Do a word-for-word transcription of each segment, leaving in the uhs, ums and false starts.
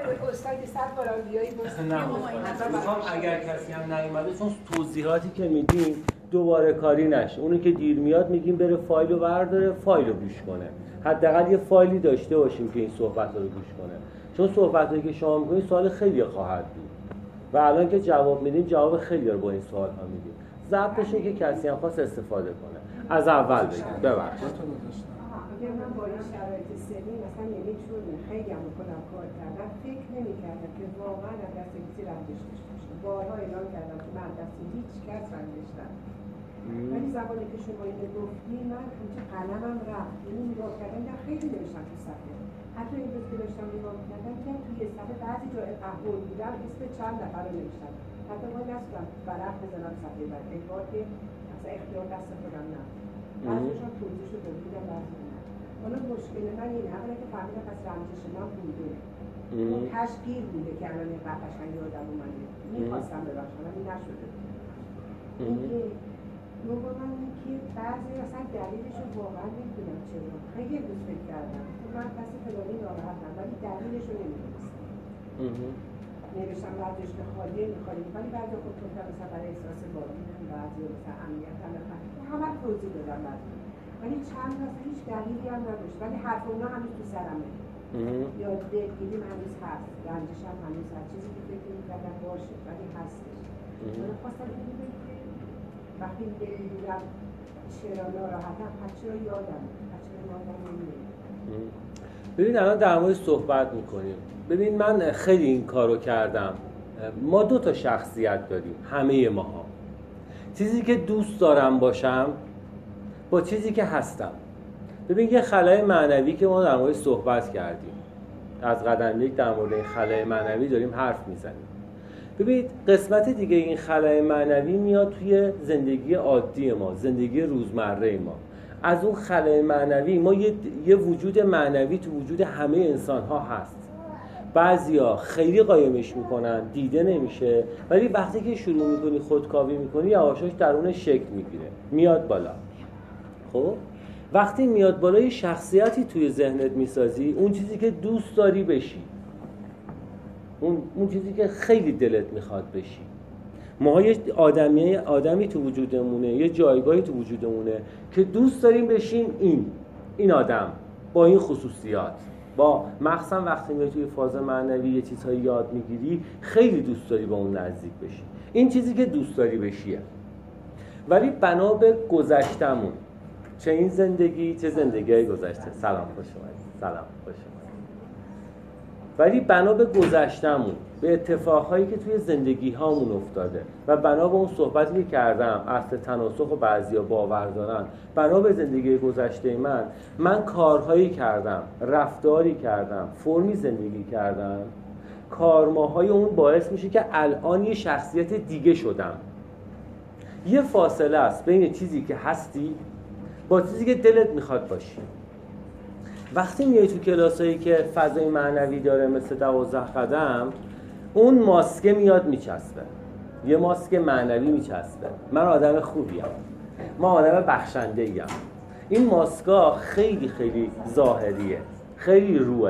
استاد صد بار بیایی نه اگر کسی هم نیومده چون توضیحاتی که میدیم دوباره کاری نشه. اونی که دیر میاد میگیم بره فایل رو برداره فایل رو گوش کنه. حداقل یه فایلی داشته باشیم که این صحبت رو گوش کنه. چون صحبتایی که شما میکنید سوال خیلی خواهد بود و الان که جواب میدیم جواب خیلی رو با این سوال ها میدیم. ضبطشه که کسی هم خواست استفاده کنه. از اول بگیم ببخشید. اگر من با این شرایط سنی مثلا یعنی چون خیلی هم خودم کار کردم فکر نمی‌کردم که واقعا از دست کسی رنجش داشته باشم. بارها اعلام کردم که من دست هیچ کس رنجش ندارم. ولی زمانی که شما اینو گفتی من همچه قلمم رفت. اینو نگاه کردم که خیلی نوشتم تو صفحه. حتی این روز که داشتم نگاه می‌کردم که توی صفحه بعضی جا قهوه‌ای بودم اسم چند نفر رو نوشتم. حتی من نستم برق بزنم صفحه بعد انگار که مثلا اختیار دست خودم نه. بعضیشون توضیح شده بودم بعضی حالا مشکل من اینه اولا که فهمیدم پس رنجش من بوده اون تشکیل بوده که الان این قد قشنگی آدم اومده میخواستم ببخشم ولی نشده اینکه دوم این که بعضی اصلا دلیلش رو واقعا نمیدونم چرا خیلی روز فکر کردم من پس فلانی ناراحتم ولی دلیلش رو نمیدونستم نوشتم ورزش به خالیه میخواییم ولی بعضی خود توتر مثلا برای احساس بازی هم بعضی مثلا امنیت هم همه توضیح دادم بعضی ولی چند واسه هیچ دلیلی هم نداشت ولی حرف اونا هنوز تو سرمه یا دلگیریم هنوز هست رنجش هم هنوز هست چیزی که فکر می‌کردم باشه ولی هستش من خواستم این بگم که وقتی می‌دونم چرا ناراحتم پس چرا یادم پس چرا یادم نمیاد ببین الان در مورد صحبت می‌کنیم ببین من خیلی این کارو کردم ما دو تا شخصیت داریم همه ماها چیزی که دوست دارم باشم با چیزی که هستم. ببین یه خلأ معنوی که ما در مورد صحبت کردیم از قدم یک در مورد این خلأ معنوی داریم حرف میزنیم. ببینید قسمت دیگه این خلأ معنوی میاد توی زندگی عادی ما زندگی روزمره ما از اون خلأ معنوی ما یه, یه وجود معنوی تو وجود همه انسان ها هست بعضیا خیلی قایمش میکنن دیده نمیشه ولی وقتی که شروع میکنی خودکاوی میکنی یواشاش درونش شکل میگیره میاد بالا. خب وقتی میاد بالا یه شخصیتی توی ذهنت میسازی اون چیزی که دوست داری بشی اون اون چیزی که خیلی دلت میخواد بشی. ما یه آدمی آدمی تو وجودمونه یه جایگاهی تو وجودمونه که دوست داریم بشیم این این آدم با این خصوصیات با مخصوصا وقتی میای توی فاز معنوی یه چیزهایی یاد میگیری خیلی دوست داری با اون نزدیک بشی این چیزی که دوست داری بشیه. ولی بنا به گذشتمون چه این زندگی چه زندگی گذشته سلام خوش اومدید سلام خوش اومدید ولی بنا به گذشتمون به اتفاقهایی که توی زندگی هامون افتاده و بنا به اون صحبتی که کردم اصل تناسخ و بعضیا باور دارن بنا به زندگی گذشته من من کارهایی کردم رفتاری کردم فرمی زندگی کردم کارماهای اون باعث میشه که الان یه شخصیت دیگه شدم. یه فاصله است بین چیزی که هستی با چیزی که دلت میخواد باشی. وقتی میای تو کلاسایی که فضای معنوی داره مثل دوازده قدم اون ماسکه میاد میچسبه یه ماسک معنوی میچسبه من آدم خوبیم ما آدم بخشنده ایم این ماسکا خیلی خیلی ظاهریه خیلی روه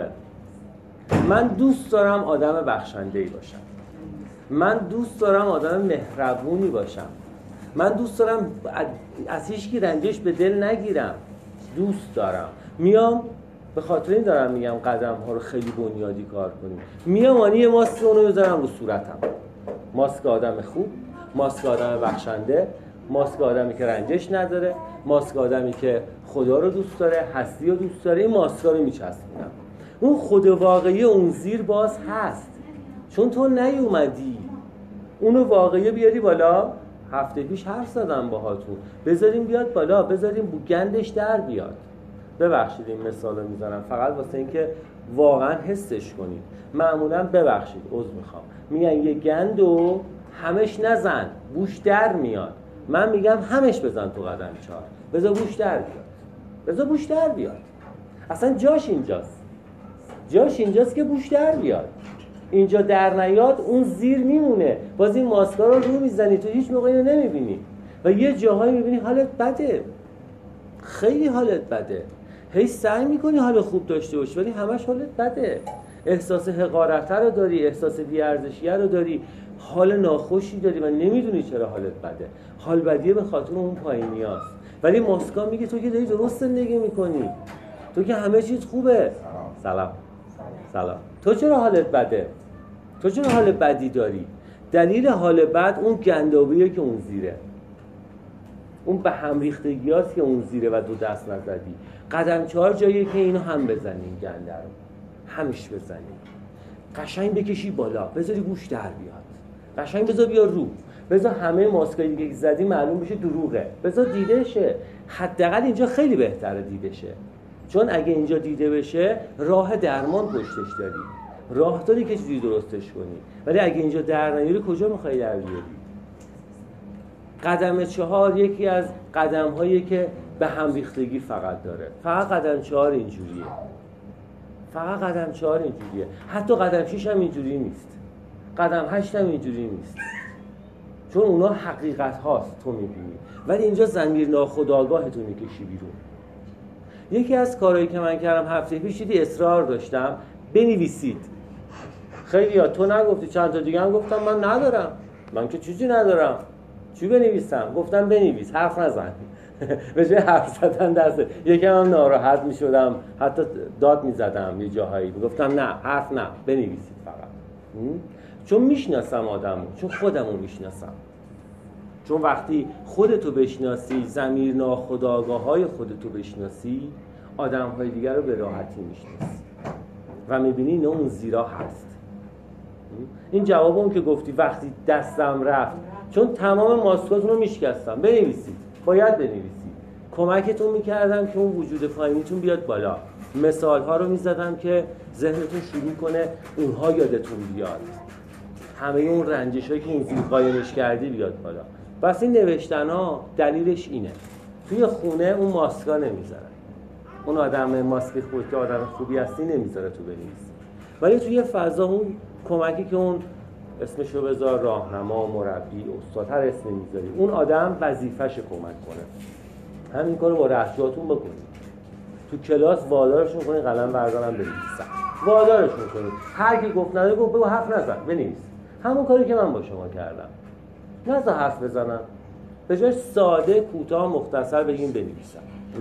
من دوست دارم آدم بخشنده ای باشم من دوست دارم آدم مهربونی باشم من دوست دارم از هیچکی رنجش به دل نگیرم دوست دارم میام به خاطر این دارم میگم قدم ها رو خیلی بنیادی کار کنیم میام آنی یه ماسک اونو بذارم رو صورتم ماسک آدم خوب ماسک آدم بخشنده ماسک آدمی که رنجش نداره ماسک آدمی که خدا رو دوست داره هستی رو دوست داره این ماسکا رو میچسبونم اون خود واقعی اون زیر باز هست چون تو نیومدی اونو واقعی بیاری بالا هفته پیش حرف زدم باهاتون بذاریم بیاد بالا بذاریم گندش در بیاد ببخشید این مثال رو میزنم فقط واسه اینکه واقعا حسش کنید معمولا ببخشید عذر میخوام میگن یه گندو همش نزن بوش در میاد من میگم همش بزن تو قدم چهار بذار بوش در بیاد بذار بوش در بیاد اصلا جاش اینجاست جاش اینجاست که بوش در بیاد اینجا در نیاد اون زیر میمونه باز این ماسکا رو رو میزنی تو هیچ موقع اینو نمیبینی و یه جاهایی میبینی حالت بده خیلی حالت بده هی سعی میکنی حال خوب داشته باشی ولی همش حالت بده احساس حقارت رو داری، احساس بی‌ارزشی رو داری، حال ناخوشی داری و نمیدونی چرا حالت بده. حال بدیه به خاطر اون پایینیاست. ولی ماسکا میگه تو که داری درست زندگی میکنی، تو که همه چیز خوبه. سلام سلام. تو چرا حالت بده؟ تو چرا حال بدی داری؟ دلیل حال بد اون گندابیه که اون زیره، اون به هم ریختگی هاست که اون زیره و دو دست نزدی. قدم چهار جاییه که اینو هم بزنی، گنده رو همش بزنی، قشنگ بکشی بالا، بذاری گوش در بیاد، قشنگ بذار بیا رو، بذار همه ماسکای دیگه که زدی معلوم بشه دروغه، بذار دیده شه. حداقل اینجا خیلی بهتره دیده شه، چون اگه اینجا دیده بشه راه درمان پشتش داری، راه داری که چیزی درستش کنی. ولی اگه اینجا در نیاری کجا میخوای در بیاری؟ قدم چهار یکی از قدم هایی که به هم ریختگی فقط داره. فقط قدم چهار اینجوریه، فقط قدم چهار اینجوریه. حتی قدم شیش هم اینجوری نیست، قدم هشت هم اینجوری نیست، چون اونا حقیقت هاست تو میبینی. ولی اینجا ضمیر ناخودآگاه تو میکشی بیرون. یکی از کارهایی که من کردم هفته پیش دیدی اصرار داشتم بنویسید. خیلی ها تو نگفتی، چند تا دیگه هم گفتم من ندارم، من که چیزی ندارم، چی بنویسم؟ گفتم بنویس، حرف نزن. به جای حرف زدن دست یکم هم ناراحت می شدم، حتی داد می زدم یه جاهایی، گفتم نه حرف نه، بنویسید فقط. چون میشناسم آدمو، چون خودمو میشناسم. چون وقتی خودتو بشناسی، ضمیر ناخودآگاه های خودتو بشناسی، آدم های دیگر رو به راحتی میشناسی و میبینی نه اون زیرا هست. این جوابم که گفتی وقتی دستم رفت، چون تمام ماسکاتون رو میشکستم. بنویسید، باید بنویسید. کمکتون میکردم که اون وجود پایینیتون بیاد بالا. مثال ها رو میزدم که ذهنتون شروع کنه اونها یادتون بیاد، همه اون رنجش هایی که اون زیر قایمش کردی بیاد بالا. بس این نوشتن ها دلیلش اینه. توی خونه اون ماسکا نمیذاره، اون آدم ماسک خود که آدم خوبی هستی نمیذاره تو بنویسی. ولی توی فضا اون کمکی که اون اسمشو بذار راهنما، مربی، استاد، هر اسمی میذاری، اون آدم وظیفه‌ش کمک کنه. همین کارو با رهجاتون بکنید. تو کلاس وادارشون کنید قلم بردارن بنویسن، وادارشون کنید. هر کی گفت نده گفت بگو حرف نزن، بنویس. همون کاری که من با شما کردم. نذار حرف بزنم، به جای ساده، کوتاه، مختصر بگیم بنویسم.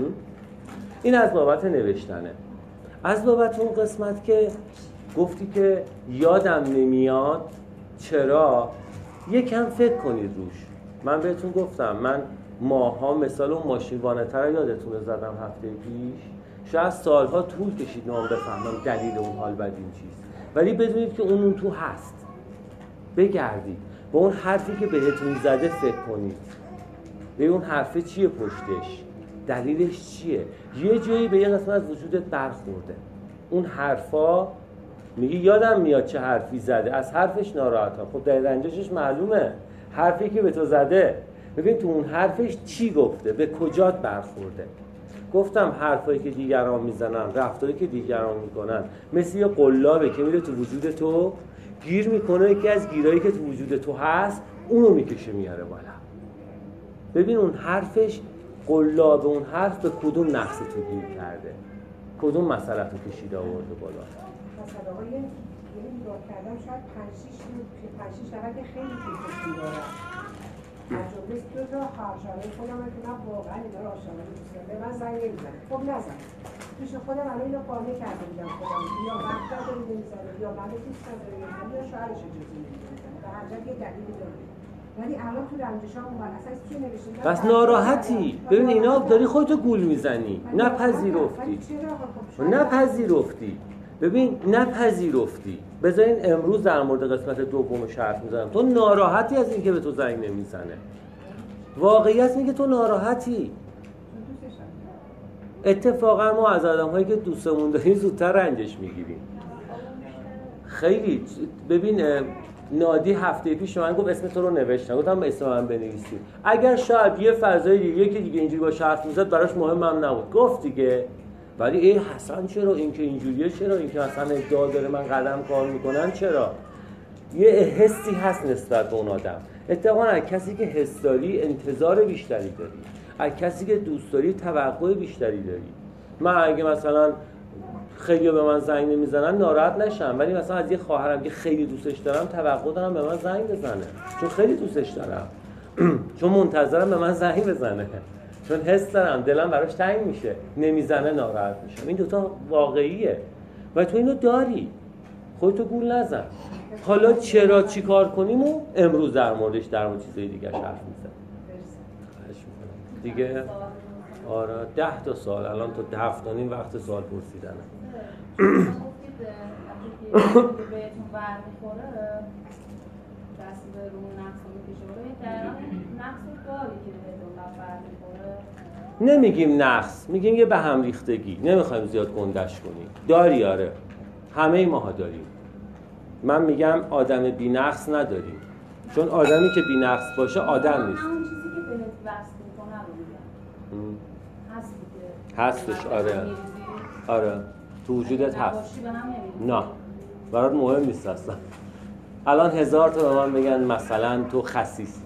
این از بابت نوشتنه. از بابت اون قسمت که گفتی که یادم نمیاد چرا، یکم فکر کنید روش. من بهتون گفتم من ماها مثال اون ماشین وانتر یادتونه زدم هفته پیش، شاید سالها طول کشید نام بفهمم دلیل اون حال بد این چیز، ولی بدونید که اون اون تو هست. بگردید با اون حرفی که بهتون زده فکر کنید، به اون حرفه چیه پشتش، دلیلش چیه. یه جایی به یه قسمت از وجودت برخورده، اون حرفا میگی یادم میاد چه حرفی زده، از حرفش ناراحتم. خب دلیل رنجشش معلومه، حرفی که به تو زده. ببین تو اون حرفش چی گفته، به کجات برخورده. گفتم حرفایی که دیگران میزنن، رفتاری که دیگران میکنن، مثل یه قلابه که میره تو وجود تو، گیر میکنه، یکی از گیرایی که تو وجود تو هست اونو میکشه میاره بالا. ببین اون حرفش، قلاب اون حرف به کدوم نقص تو گیر کرده، کدوم مسئله تو کشیده آورده بالا. مسئله های یه نگاه کردم شاید پنج شیش پنج شیش نفر خیلی پیششون دارم. تجربه دو تا خواهرشانه خودم که من واقعا اینا رو آشنا می‌کنم. به من زنگ نمی‌زنه. خب نزن. پیش خودم الان اینو قانع کرده بودم خودم. یا وقت داره نمی‌زنه، یا من دوست نداره، یا شوهرش اجازه نمی‌ده. به هر جا یه دلیلی داره. ولی الان تو رنجشام اون اصلا چی نوشته؟ بس ناراحتی. ببین اینا داری خودتو گول میزنی. نپذیرفتی. نپذیرفتی. ببین نپذیرفتی. بذارین امروز در مورد قسمت دومش حرف میزنم. تو ناراحتی از اینکه به تو زنگ نمیزنه. واقعیت اینه که تو ناراحتی. اتفاقا ما از آدم‌هایی که دوستمون داریم زودتر رنجش میگیریم. خیلی ببین نادی هفته پیش من گفت اسم تو رو نوشتم، گفتم اسم من بنویسید. اگر شاید یه فضای دیگه یکی دیگه اینجوری با حرف میزد براش مهمم نبود، گفت دیگه. ولی ای حسن چرا این که اینجوریه، چرا این که حسن ادعا داره من قدم کار میکنن، چرا؟ یه حسی هست نسبت به اون آدم. اتفاقا از کسی که حس داری انتظار بیشتری داری، از کسی که دوست داری توقع بیشتری داری. من اگه مثلا خیلی به من زنگ نمیزنن ناراحت نشم، ولی مثلا از یه خواهرم که خیلی دوستش دارم توقع دارم به من زنگ بزنه، چون خیلی دوستش دارم چون منتظرم به من زنگ بزنه، چون حس دارم دلم براش تنگ میشه، نمیزنه ناراحت میشم. این دوتا واقعیه و تو اینو داری، خودتو گول نزن. حالا چرا چی کار کنیم و امروز در موردش در مورد چیزای دیگه حرف میزنم دیگه. آره ده تا سال الان تا هفت و نیم وقت سال پرسیدنه. بهتون برمیخوره دست به رو نقص رو میکشه برو این دقیقا نقص رو داری که بهتون برمیخوره؟ نمیگیم نقص، میگیم یه به هم ریختگی، نمیخوایم زیاد گندش کنیم. داری آره، همه ماها داریم. من میگم آدم بی نقص نداریم، چون آدمی که بی نقص باشه آدم نیست. اون چیزی که بهت وصل میکنه رو میگم هست دیگه، هستش آره آره تو وجودت هست. نه برات مهم نیست اصلا. الان هزار تا به من بگن مثلا تو خسیسی،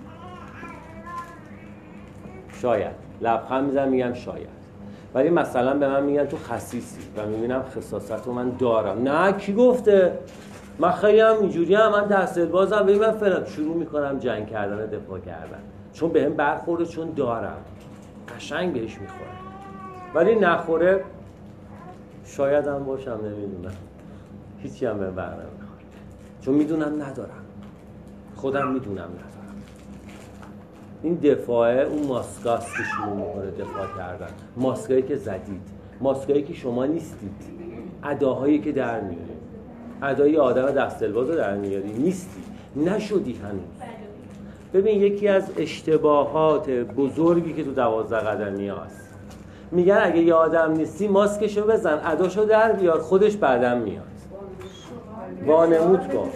شاید لبخند میزنم میگم شاید، ولی مثلا به من میگن تو خسیسی و میبینم خصاصت رو من دارم. نه کی گفته؟ من خیلی هم اینجوری هم، من دست بازم ببین من فعلا شروع میکنم جنگ کردن، دفاع کردن، چون بهم برخورده، چون دارم، قشنگ بهش میخوره. ولی نخوره شاید هم باشم، نمیدونم، هیچی هم بهم بر نمیخوره، چون میدونم ندارم، خودم میدونم ندارم. این دفاعه اون ماسکاست که شروع میکنه دفاع کردن، ماسکایی که زدید، ماسکایی که شما نیستید، اداهایی که در میارید، ادای آدم دست‌الباز رو در میاری، نیستی، نشدی هنوز. ببین یکی از اشتباهات بزرگی که تو دوازده قدمی هست، میگن اگه یه آدم نیستی ماسکشو بزن، اداشو در بیار، خودش بعدم میاد. وانمود کن.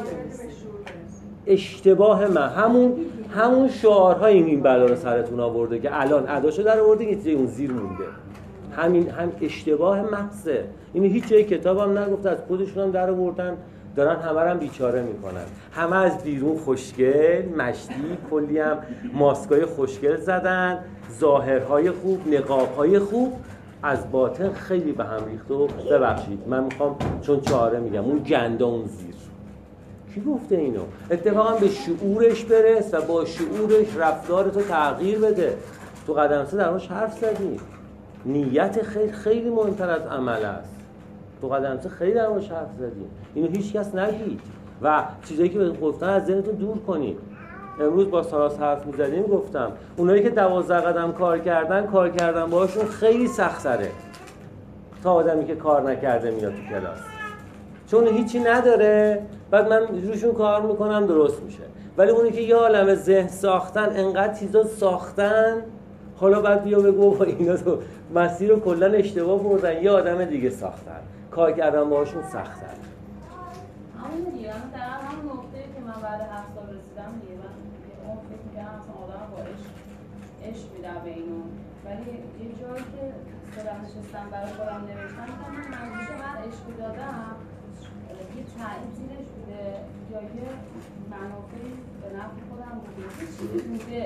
اشتباه من همون همون شعارهای این این بلا رو سرتون آورده که الان اداشو در آورده که اون زیر مونده. همین هم اشتباه محضه. اینو هیچ جای کتابم نگفته، از خودشون هم در آوردن، دارن همه رو هم بیچاره میکنن. همه از بیرون خوشگل، مشتی، کلی هم ماسکای خوشگل زدن، ظاهرهای خوب، نقابهای خوب، از باطن خیلی به هم ریخته. و ببخشید من میخوام چون چاره میگم، اون گنده اون زیر. کی گفته اینو؟ اتفاقا به شعورش برس و با شعورش رفتارتو تغییر بده. تو قدم سه در موردش حرف زدیم. نیت خیلی خیلی مهمتر از عمل است. تو قدم سه خیلی در موردش حرف زدیم. اینو هیچ کس نگید و چیزایی که بهتون گفتن از ذهنتون دور کنید. امروز با ساناس حرف می‌زدیم، گفتم اونایی که دوازده قدم کار کردن، کار کردن باهاشون خیلی سخت‌تره تا آدمی که کار نکرده میاد تو کلاس، چون هیچی نداره. بعد من روشون کار میکنم درست میشه. ولی اونی که یه عالمه ذهن ساختن، انقدر چیزا ساختن، حالا بعد بیا بگو با اینا تو مسیر رو کلا اشتباه بردن، یه آدم دیگه ساختن، کار کردن باهاشون سخت‌تر. همون دیگه در همون نقطه‌ای که من بعد هفت سال رسیدم دیگه، من اون فکر می‌کردم اصلا آدم با عشق عشق می‌ده به اینو، ولی یه جایی که خودم نشستم برای خودم نوشتم که من منظورش هر عشقی دادم یه تعیین زیرش بوده، جایی منافعی به نفع خودم بوده، یه چیزی بوده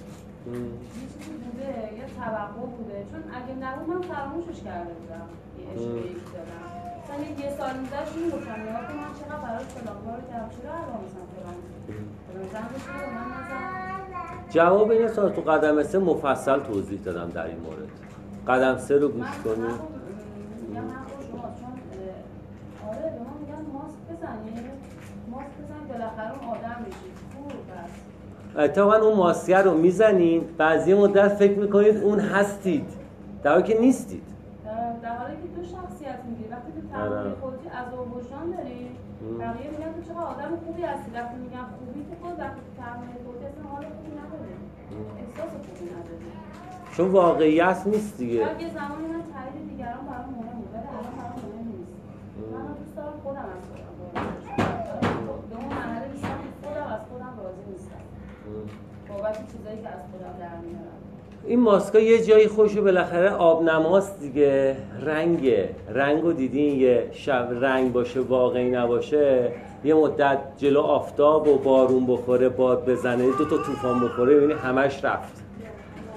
یه چیزی بوده، یه توقع بوده، چون اگه نبود من فراموشش کرده بودم یه عشقی یکی دادم. مثلا یه سال می‌گذشت این گفتم یا که من چقدر براش فلان کارو کردم، چرا الان مثلا فلان فلان چرا به من نزن. جواب این سال تو قدم سه مفصل توضیح دادم در این مورد. قدم سه رو گوش کنید. میگم من خوش شما چون آره به من میگن ماسک بزنی، ماسک بزن بالاخره اون آدم میشی. خوب بس اتفاقا اون ماسک رو میزنین، بعضی مدت فکر میکنید اون هستید، در حالی که نیستید. در حالی که دو شخصیت میگی، وقتی که تحمل خودی عذاب وجدان داری، بقیه میگن تو چقدر آدم خوبی هستی، وقتی میگن خوبی تو خود وقتی تحمل خودی اصلا حال خوبی نداری، احساس خوبی نداری، چون واقعیت نیست دیگه. شاید یه زمانی من تایید دیگران برام مهم بود، ولی الان برام مهم نیست. من دوست دارم خودم از خودم راضی باشم. به اون مرحله رسیدم که خودم از خودم راضی نیستم بابت چیزایی که از خودم در میارم. این ماسکا یه جایی خوشو بالاخره آبنماست دیگه، رنگه، رنگو دیدین یه شب رنگ باشه واقعی نباشه، یه مدت جلو آفتاب و بارون بخوره، باد بزنه، دو تا طوفان بخوره، ببینی همش رفت.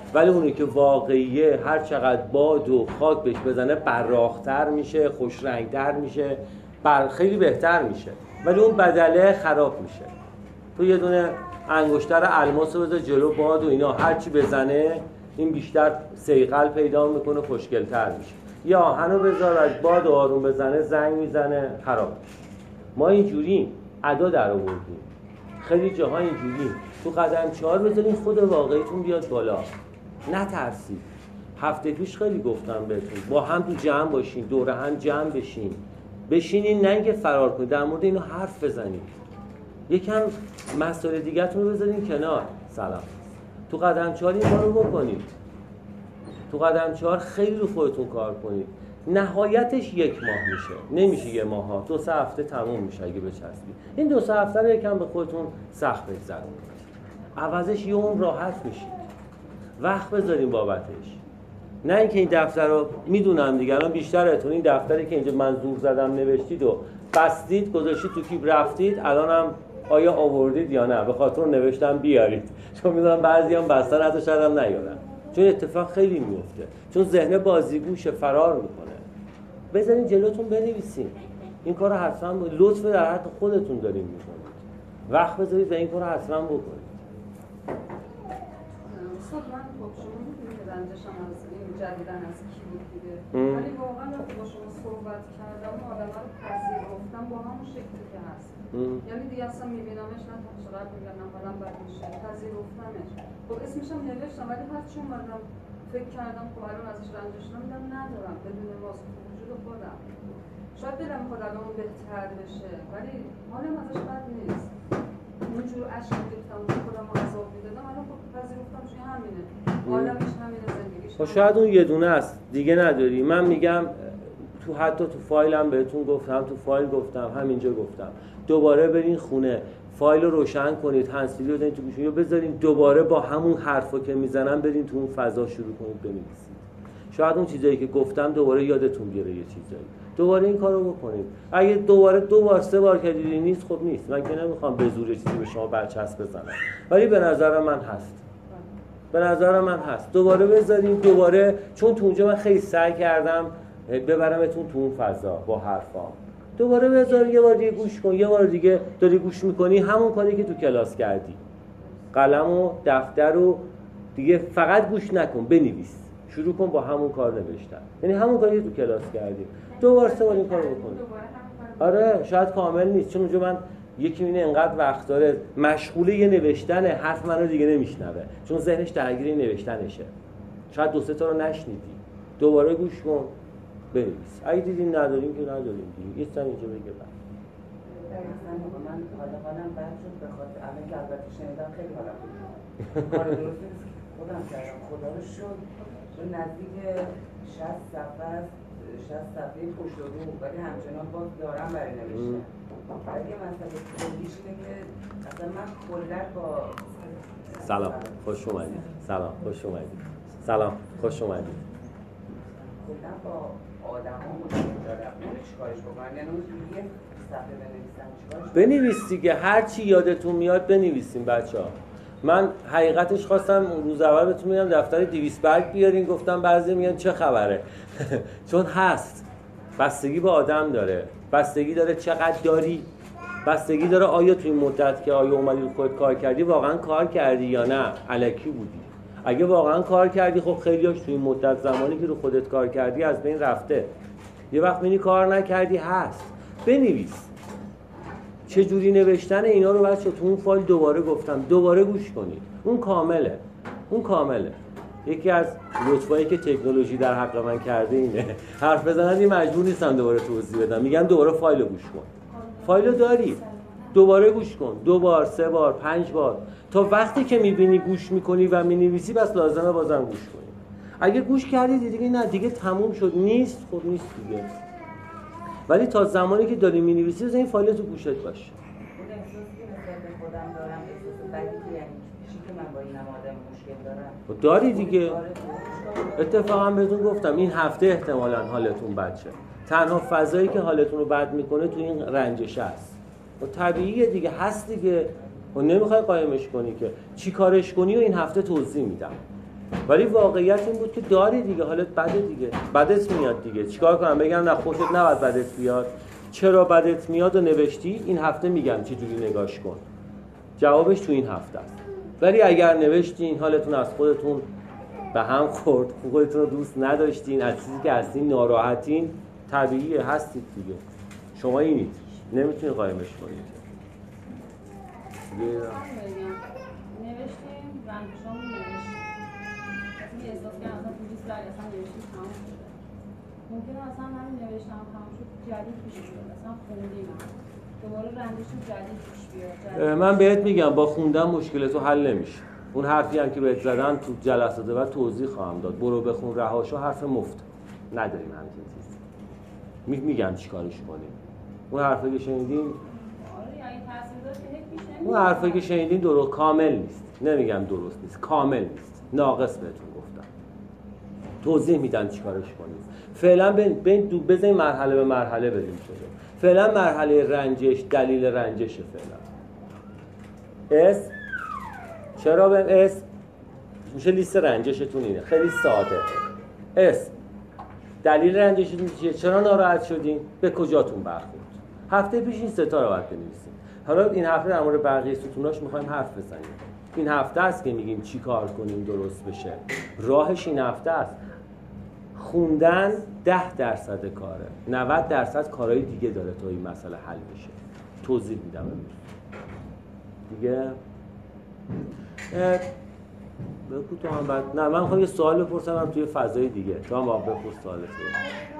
ولی اونی که واقعیه هر چقدر باد و خاک بهش بزنه براق‌تر میشه، خوش رنگتر میشه، بر خیلی بهتر میشه، ولی اون بدله خراب میشه. تو یه دونه انگشتر الماس رو بذار جلو باد و اینا، هر چی بزنه این بیشتر صیقل پیدا میکنه، خوشگل‌تر میشه. یا آهن رو بذار از باد و آروم بزنه زنگ میزنه، خراب میشه. ما اینجوریم، ادا در آوردیم، خیلی جاها اینجوریم. تو قدم چهار بذارین خود واقعیتون بیاد بالا، نترسید. هفته پیش خیلی گفتم بهتون با هم تو جمع باشین، دور هم جمع بشین، بشینین، نه اینکه فرار کنید، در مورد اینو حرف بزنید. یکم مسائل دیگه‌تون رو بذارین کنار. سلام. تو قدم چهار این کارو بکنید. تو قدم چهار خیلی رو خودتون کار کنید. نهایتش یک ماه میشه، نمیشه یه ماه ها، دو سه هفته تموم میشه اگه بچسبید. این دو سه هفته رو یکم به خودتون سخت بگذرونید. عوضش یه عمر راحت میشید. وقت بذارین بابتش. نه اینکه این دفتر رو میدونم دیگه، الان بیشترتون این دفتری که اینجا من زور زدم نوشتید و بستید گذاشتید تو کیف رفتید، الانم آیا آوردید یا نه؟ به خاطر نوشتم بیارید، چون میدونم بعضیام بستن حتی شاید هم نیارن، چون اتفاق خیلی میفته، چون ذهن بازیگوش فرار میکنه. بذارین جلوتون بنویسین. این کارو حتما لطف در حق خودتون دارین میکنید. وقت بذارید و این کارو حتما بکنید. استاد من خب شما می‌دونید رنجشم از این جدیدن از کی بود دیگه، ولی واقعا وقتی با شما صحبت کردم و آدم رو پذیرفتم با همون شکلی که هست. یعنی دیگه اصلا میبینمش نه چقدر میگم نه حالا بد میشه، پذیرفتمش. خب اسمش هم نوشتم، ولی هر چی اومدم فکر کردم خب الان ازش رنجش نمیدم، ندارم بدون واسه وجود خودم. شاید دلم میخواد الان بهتر بشه، ولی حالم ازش بد نیست. اونجور عشق گرفتم و خودم عذاب میدادم، الان خب پذیرفتم چون همینه، حالمش همینه، زندگیش همینه. شاید اون یه دونه است دیگه نداری. من میگم تو حتی تو فایلم بهتون گفتم، تو فایل گفتم، همینجا گفتم، دوباره برین خونه فایل رو روشن کنید، هندزفری رو بزنید تو گوشی، یا بذارین دوباره با همون حرفا که میزنم برین تو اون فضا شروع کنید بنویسید. شاید اون چیزایی که گفتم دوباره یادتون بیاره، یه چیزایی دوباره این کارو بکنید. اگه دوباره دو بار سه بار که دیدین نیست، خب نیست. من که نمیخوام به زور چیزی به شما برچسب بزنم، ولی به نظر من هست. به نظر من هست. دوباره بذارین، دوباره، چون تو اونجا من خیلی سعی کردم ببرمتون تو اون فضا با حرفام. دوباره بذار، یه بار دیگه گوش کن، یه بار دیگه داری گوش میکنی، همون کاری که تو کلاس کردی. قلم و دفتر و دیگه فقط گوش نکن، بنویس. شروع کن با همون کار نوشتن. یعنی همون کاری که تو کلاس کردی. دو بار سه بار این کارو بکن. آره شاید کامل نیست، چون اونجا من یکی میونه انقدر وقت داره مشغول یه نوشتنه، حرف منو دیگه نمیشنوه، چون ذهنش درگیر نوشتنشه. شاید دو سه تا رو نشنیدی. دوباره گوش کن، بنویس. اگه دیدین نداریم که نداریم دیگه. یه سن اینجا بگه بعد. من حالا حالم بد شد به خاطر الان که البته شنیدم خیلی حالم بود. کار درست نیست خودم کردم، خدا رو شکر. چون نزدیک شصت صفحه است، شصت صفحه پشت و رو، ولی همچنان باز دارم برای نوشتن. ولی یه مسئله کلیش اینه که اصلا من کلا با سلام، خوش اومدید. سلام، خوش اومدید. سلام، خوش اومدید. کلا با آدم‌ها مشکل دارم. اون چیکارش بکنم؟ یعنی اون یه صفحه بنویسم چیکارش؟ بنویس دیگه، هر چی یادتون میاد بنویسین بچه‌ها. من حقیقتش خواستم روز اول بهتون میگم دفتر دویست برگ بیارین، گفتم بعضی میگن چه خبره. چون هست. بستگی به آدم داره. بستگی داره چقدر داری. بستگی داره آیا تو این مدت که آیا اومدی رو خودت کار کردی واقعا کار کردی یا نه الکی بودی. اگه واقعا کار کردی خب خیلیاش تو این مدت زمانی که رو خودت کار کردی از بین رفته. یه وقت می‌بینی کار نکردی، هست. بنویس. چه جوری نوشتن اینا رو بچه‌ها تو اون فایل دوباره گفتم، دوباره گوش کنید. اون کامله. اون کامله. یکی از لطفایی که تکنولوژی در حق من کرده اینه. حرف بزنن این مجبور نیستم دوباره توضیح بدم. میگن دوباره فایل رو گوش کن. فایل رو داری. دوباره گوش کن. دو بار، سه بار، پنج بار. تا وقتی که میبینی گوش میکنی و مینویسی بس لازمه بازم گوش کنی. اگه گوش کردی دیگه نه دیگه تموم شد، نیست، خب نیست دیگه. ولی تا زمانی که داری مینویسی بزن این فایل تو گوشت باشه. اون احساسی که نسبت به خودم دارم، احساس بدی که یعنی چی که من با این آدم مشکل دارم. داری دیگه. اتفاقا بهتون گفتم این هفته احتمالاً حالتون بد شه. تنها فضایی که حالتون رو بد میکنه تو این رنجش است. و طبیعیه دیگه، هست دیگه. و نمیخوای قایمش کنی که چی کارش کنی و این هفته توضیح میدم. ولی واقعیت این بود که داری دیگه، حالت بده دیگه، بدت میاد دیگه. چیکار کنم بگم نه خوشت نباید بدت بیاد؟ چرا بدت میاد و نوشتی این هفته میگم چه جوری نگاش کن. جوابش تو این هفته است. ولی اگر نوشتین حالتون از خودتون به هم خورد، خودتون رو دوست نداشتین، از چیزی که هستین ناراحتین، طبیعیه، هستید دیگه. شما اینید، نمیتونی قایمش کنید. نوشتیم رنگشامون نوشتیم کسی احساس کرد اصلا تو لیست برگ اصلا نوشتیم تمام شده. ممکنه اصلا همین نوشتم تمام شد جدید پیش بیاد، اصلا خوندیم دوباره رنگشون جدید پیش بیاد. من بهت میگم با خوندن مشکلتو حل نمیشه. اون حرفی هم که بهت زدن تو جلسات بعد توضیح خواهم داد. برو بخون رهاشو، حرف مفت نداریم همچین چیزی. می میگم چیکارش کنیم. اون حرفی که شنیدین اون حرفی که شنیدین درست کامل نیست. نمیگم درست نیست، کامل نیست، ناقص بهتون گفتم. توضیح میدم چیکارش کنیم. فعلا ببین دو بزنین مرحله به مرحله بریم شده. فعلا مرحله رنجش، دلیل رنجشه فعلا. اس چرا به اس میشه لیست رنجشتون اینه، خیلی ساده. اس دلیل رنجشتون چیه؟ چرا ناراحت شدین؟ به کجاتون برخورد؟ هفته پیش این سه تا رو باید بنویسیم. حالا این هفته در مورد بقیه ستوناش میخوایم حرف بزنیم. این هفته است که میگیم چی کار کنیم درست بشه. راهش این هفته است. خوندن ده درصد کاره، نود درصد کارهای دیگه داره تا این مسئله حل بشه. توضیح میدم امروز دیگه. بگو تو هم بعد نه من میخوام یه سوال بپرسم هم توی فضای دیگه. تو هم باید بپرس سوالت رو.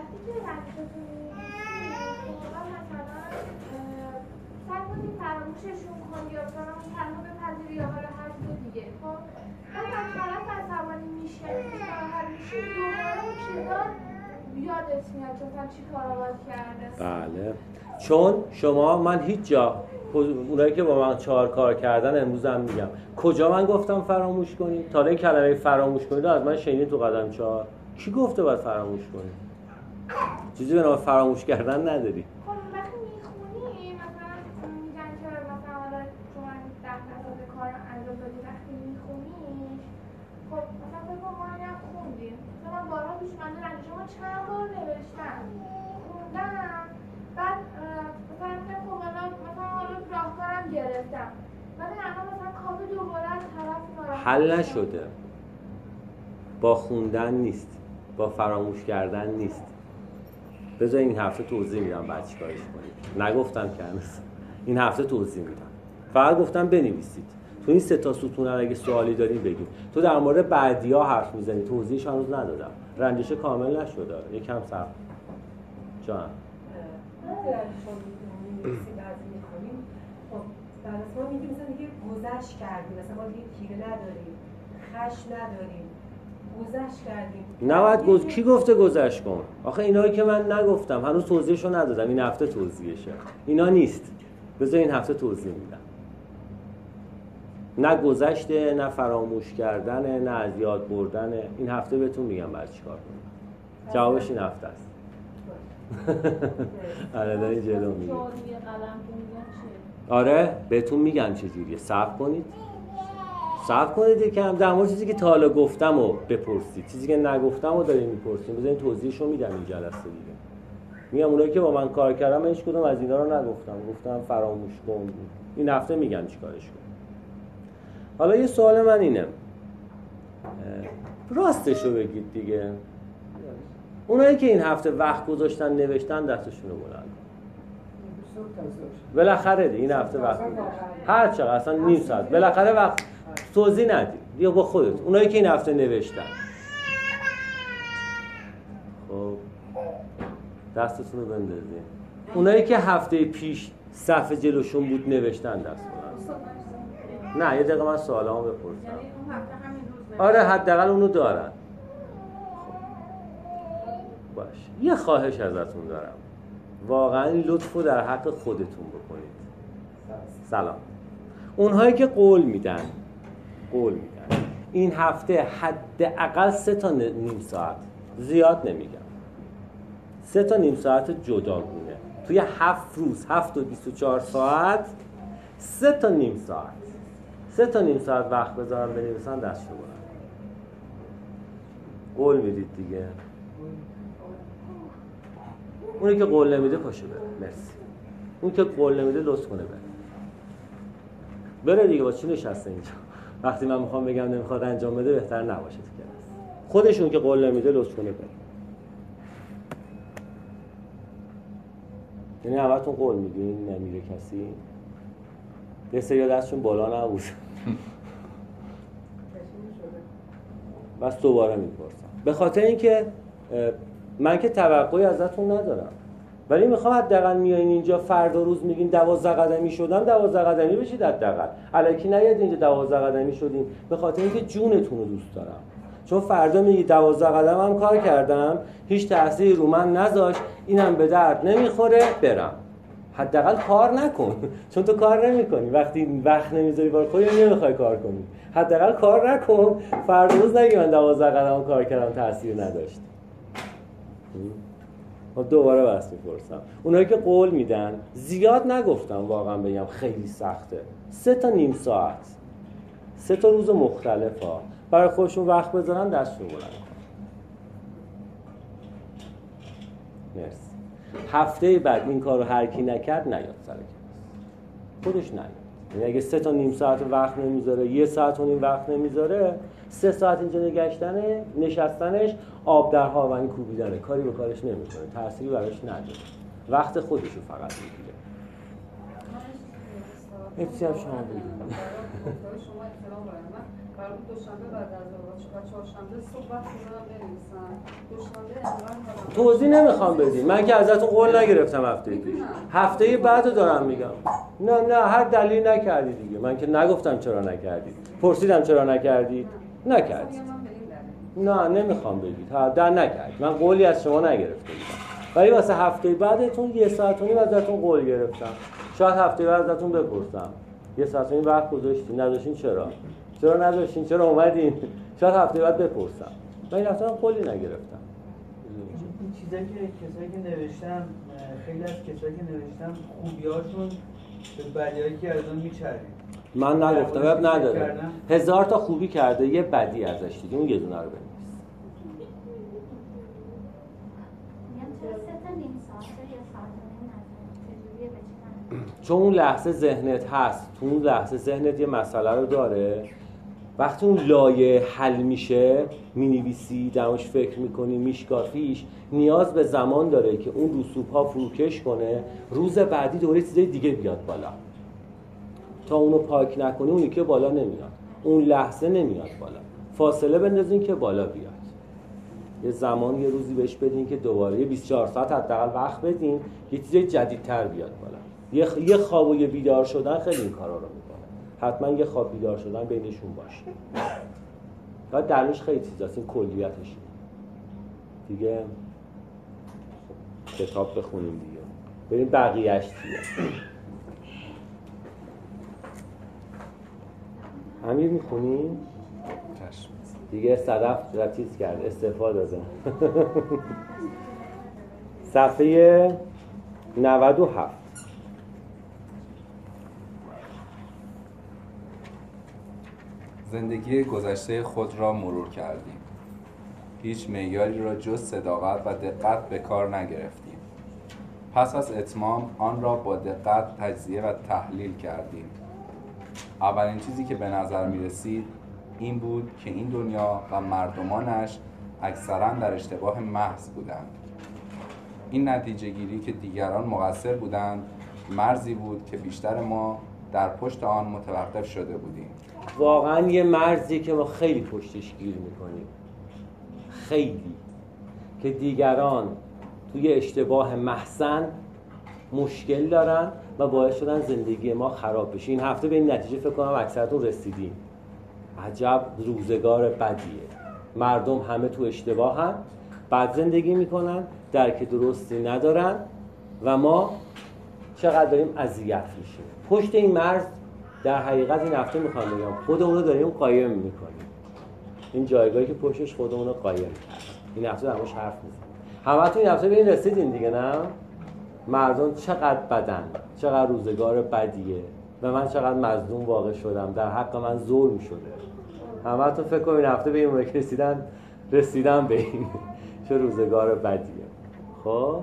فراموششون کن یا فراموش تنها بپذیری یا حالا هر چیز دیگه. خب اگر طرف عصبانی میشه هر میشه دوباره اون چیزا یادت میاد که چی کارا باید کرده. بله چون شما من هیچ جا اونایی که با من چهار کار کردن امروز هم میگم کجا من گفتم فراموش کنید؟ تا این کلمه فراموش کنید از من شنیدین تو قدم چهار؟ کی گفته باید فراموش کنید؟ چیزی به نام فراموش کردن نداری. چند بار نوشتم خوندم بعد مثلا خب مثلا مثلا حالا راهکارم گرفتم ولی الان مثلا کافی دوباره از طرف ناراحت حل نشده. با خوندن نیست، با فراموش کردن نیست. بذار این هفته توضیح میدم بعد چیکارش کنید. نگفتم که هنوز این هفته توضیح میدم، فقط گفتم بنویسید. تو این سه تا ستون اگه سوالی دارین بگید. تو در مورد بعدی‌ها حرف میزنی، توضیحش هنوز ندادم. رنجش کامل نشده، یکم صبر. جان وقتی رنجش رو می‌نویسیم بعضی می‌خونیم خب بعد از ما میگیم مثلا دیگه گذشت کردیم، مثلا ما دیگه تیره نداریم، خش نداریم، گذشت کردیم. نباید گذ... کی گفته گذشت کن؟ آخه اینایی که من نگفتم هنوز توضیحشو ندادم. این هفته توضیحشه. اینا نیست. بذار این هفته توضیح میدم. نه گذشته، نه فراموش کردنه، نه از یاد بردنه. این هفته بهتون میگم بعد چیکار کنیم. جوابش این هفته است. آره دارین جلو میگه. آره بهتون میگم چجوریه. صبر کنید. صبر کنید یکم. در مورد چیزی که تا حالا گفتم رو بپرسید. چیزی که نگفتم رو دارین میپرسید. بذارین توضیحشو میدم این جلسه دیگه. میگم اونایی که با من کار کردم من هیچ کدوم از اینا رو نگفتم. گفتم فراموش کن. این هفته میگم چیکارش کنید. حالا یه سوال من اینه، راستشو بگید دیگه. اونایی که این هفته وقت گذاشتن نوشتن دستشون رو بلند کن. بالاخره این هفته وقت گذاشتن هر چقدر اصلا نیم ساعت بالاخره وقت توضیح ندید. بیا با خودت. اونایی که این هفته نوشتن خب دستتون رو بندازین. اونایی که هفته پیش صفحه جلوشون بود نوشتن دست بلند. نه یه دقیقه من سوالامو بپرسم. آره حداقل اونو دارن. باش. یه خواهش ازتون دارم. واقعا لطفو در حق خودتون بکنید. سلام. اونهایی که قول میدن قول میدن این هفته حداقل سه تا نیم ساعت، زیاد نمیگم، سه تا نیم ساعت جداگونه توی هفت روز، هفت و بیست و چهار ساعت، سه تا نیم ساعت سه تا نیم ساعت وقت بذارم بنویسن دستشو بلند. قول میدید دیگه. اونی که قول نمیده پاشه بره. مرسی. اون که قول نمیده لطف کنه بره. بره دیگه. با چی نشسته اینجا؟ وقتی من میخوام بگم نمیخواد انجام بده بهتر نباشه تو کلاس. خودشون که قول نمیده لطف کنه بره. یعنی همتون قول میدین نمیره کسی؟ یه سری دستشون بالا نبود. بس دوباره میپرسم به خاطر اینکه من که توقعی ازتون ندارم، ولی میخوام حداقل میایین اینجا فردا روز میگین دوازده قدمی شدم، دوازده قدمی بشید حداقل. الکی نیاد اینجا دوازده قدمی شدیم، به خاطر اینکه جونتون رو دوست دارم. چون فردا میگی دوازده قدم هم کار کردم، هیچ تأثیری رو من نذاشت، اینم به درد نمیخوره، برم. حداقل کار نکن، چون تو کار نمیکنی. وقتی وقت نمیذاری بار خودت نمیخوای کار کنی، حداقل کار نکن. فردا روز نگی من دوازده قدم کار کردم تأثیر نداشت. دوباره بس میپرسم اونایی که قول میدن، زیاد نگفتم واقعا بگم خیلی سخته، سه تا نیم ساعت سه تا روز مختلف ها برای خودشون وقت بذارن، دستشون بلند کن. مرسی. هفته بعد این کارو هر کی نکرد نیاد سر کلاس، خودش نیاد. یعنی اگه سه تا نیم ساعت وقت نمیذاره، یه ساعت و نیم وقت نمیذاره، سه ساعت اینجا نگشتنه، نشستنش، آب در هاون کوبیدنه، کاری به کارش نمیکنه، تأثیری براش نداره، وقت خودشو فقط میگیره. افتی هم شما بگید. شما احترام باید من برای دوشنبه بعد از ازدواج و چهارشنبه صبح وقت میذارم بنویسم. دوشنبه انقدر توضیح نمیخوام بدی، من که ازتون قول نگرفتم هفته پیش. هفته بعدو دارم میگم. نه نه هر دلیل نکردی دیگه. من که نگفتم چرا نکردی. پرسیدم چرا نکردی؟ نکردی. نه نمیخوام بگید. ها در نکرد. من قولی از شما نگرفته بودم. ولی واسه هفته بعدتون یه ساعت و نیم ازتون قول گرفتم. شاید هفته بعد ازتون بپرسم. یه ساعت و نیم وقت گذاشتین، نداشتین چرا؟ چرا نداشتین؟ چرا اومدین؟ شاید هفته بعد بپرسم. من این اصلا قولی نگرفتم. این چیزایی که کسایی که نوشتم، خیلی از کسایی که نوشتم خوبیاشون به بدیایی که ازون میچرید. من نگفتم، اب نداره. هزار تا خوبی کرده، یه بدی ازش دیدی، اون یه دونه رو بنویس. چون اون لحظه ذهنت هست، تو اون لحظه ذهنت یه مسئله رو داره، وقتی اون لایه حل میشه، مینویسی، دمش فکر میکنی، میشکافیش، نیاز به زمان داره که اون رسوب ها فروکش کنه، روز بعدی دوره چیزای دیگه بیاد بالا. تا اونو پاک نکنی اونی که بالا نمیاد، اون لحظه نمیاد بالا. فاصله بندازین که بالا بیاد. یه زمان یه روزی بهش بدین که دوباره یه بیست و چهار ساعت حداقل وقت بدین یه چیز جدیدتر بیاد بالا. یه یه خواب و یه بیدار شدن خیلی این کارا رو میکنه. حتما یه خواب بیدار شدن بینشون باشه. بعد درش خیلی چیزاست، این کلیتش. دیگه کتاب بخونیم دیگه. بریم بقیه‌اش چیه. امیر میخونیم؟ چشم. دیگه صدف رتیز کرد، استفاده داده. صفحه نود و هفت. زندگی گذشته خود را مرور کردیم. هیچ معیاری را جز صداقت و دقت به کار نگرفتیم. پس از اتمام آن را با دقت تجزیه و تحلیل کردیم. اولین چیزی که به نظر می رسید این بود که این دنیا و مردمانش اکثراً در اشتباه محض بودند. این نتیجه گیری که دیگران مقصر بودند مرزی بود که بیشتر ما در پشت آن متوقف شده بودیم. واقعاً یه مرزی که ما خیلی پشتش گیر میکنیم، خیلی، که دیگران توی اشتباه محضن مشکل دارن و باعث شدن زندگی ما خراب بشه. این هفته به این نتیجه فکر کنم اکثرتون رسیدیم. عجب روزگار بدیه. مردم همه تو اشتباهن، بد زندگی میکنن، درک درستی ندارن و ما چقدر داریم اذیت میشیم. پشت این مرز در حقیقت این هفته میخوام بگم خودمون رو داریم قایم میکنیم. این جایگاهی که پشتش خودمون رو قایم کرد. این هفته درموش حرف میزنیم. همتون این هفته به این رسیدین دیگه، نه؟ مردم چقدر بدن، چقدر روزگار بدیه و من چقدر مظلوم واقع شدم، در حق من ظلم شده. همتون فکر کنم این هفته به این رسیدن رسیدم به این چه روزگار بدیه. خب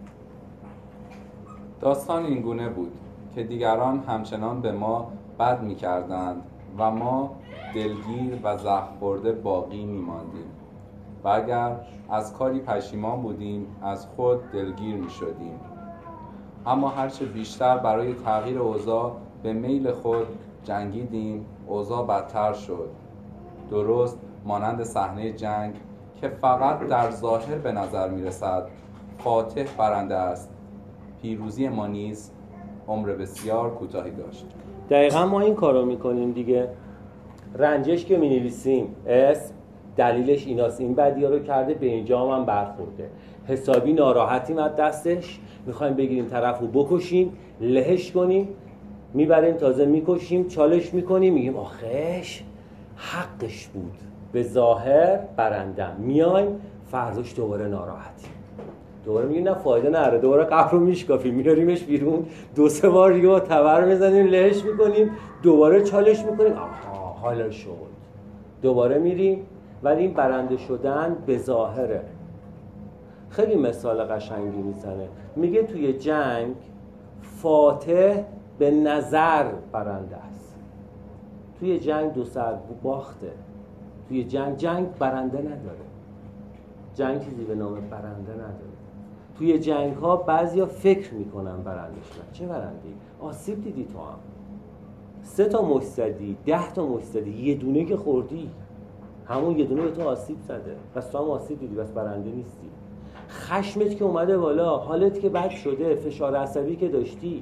داستان این گونه بود که دیگران همچنان به ما بد می‌کردند و ما دلگیر و زخم خورده باقی می‌ماندیم و اگر از کاری پشیمان بودیم از خود دلگیر می‌شدیم. اما هرچه بیشتر برای تغییر اوضاع به میل خود جنگیدیم اوضاع بدتر شد، درست مانند صحنه جنگ که فقط در ظاهر به نظر می‌رسد فاتح برنده است، پیروزی ما نیز عمر بسیار کوتاهی داشت. دقیقا ما این کارو میکنیم دیگه. رنجش که مینویسیم اسم دلیلش ایناست، این بدی‌ها رو کرده، به اینجا هم برخورده، حسابی ناراحتیم از دستش، میخوایم بگیریم طرف رو بکشیم، لهش کنیم، میبریم تازه میکشیم، چالش میکنیم، میگیم آخش حقش بود، به ظاهر برندم، میایم فرداش دوباره ناراحتیم، دوباره میگیم نه فایده نداره، دوباره قبر رو میشکافیم، میاریمش بیرون، دو سه بار دیگه با تبر میزنیم، لهش میکنیم، دوباره چالش میکنیم، آها حالا شد، دوباره میریم. ولی این برنده شدن به ظاهره. خیلی مثال قشنگی میزنه، میگه توی جنگ فاتح به نظر برنده است، توی جنگ دو سر باخته، توی جنگ جنگ برنده نداره، جنگ چیزی به نام برنده نداره. توی جنگ ها بعضیا فکر میکنن برنده شدن. چه برنده‌ای؟ آسیب دیدی تو هم، سه تا مشت زدی، ده تا مشت زدی، یه دونه که خوردی، همون یه دونه به تو آسیب زده، پس تو هم آسیب دیدی، بس برنده نیستی. خشمت که اومده بالا، حالت که بد شده، فشار عصبی که داشتی،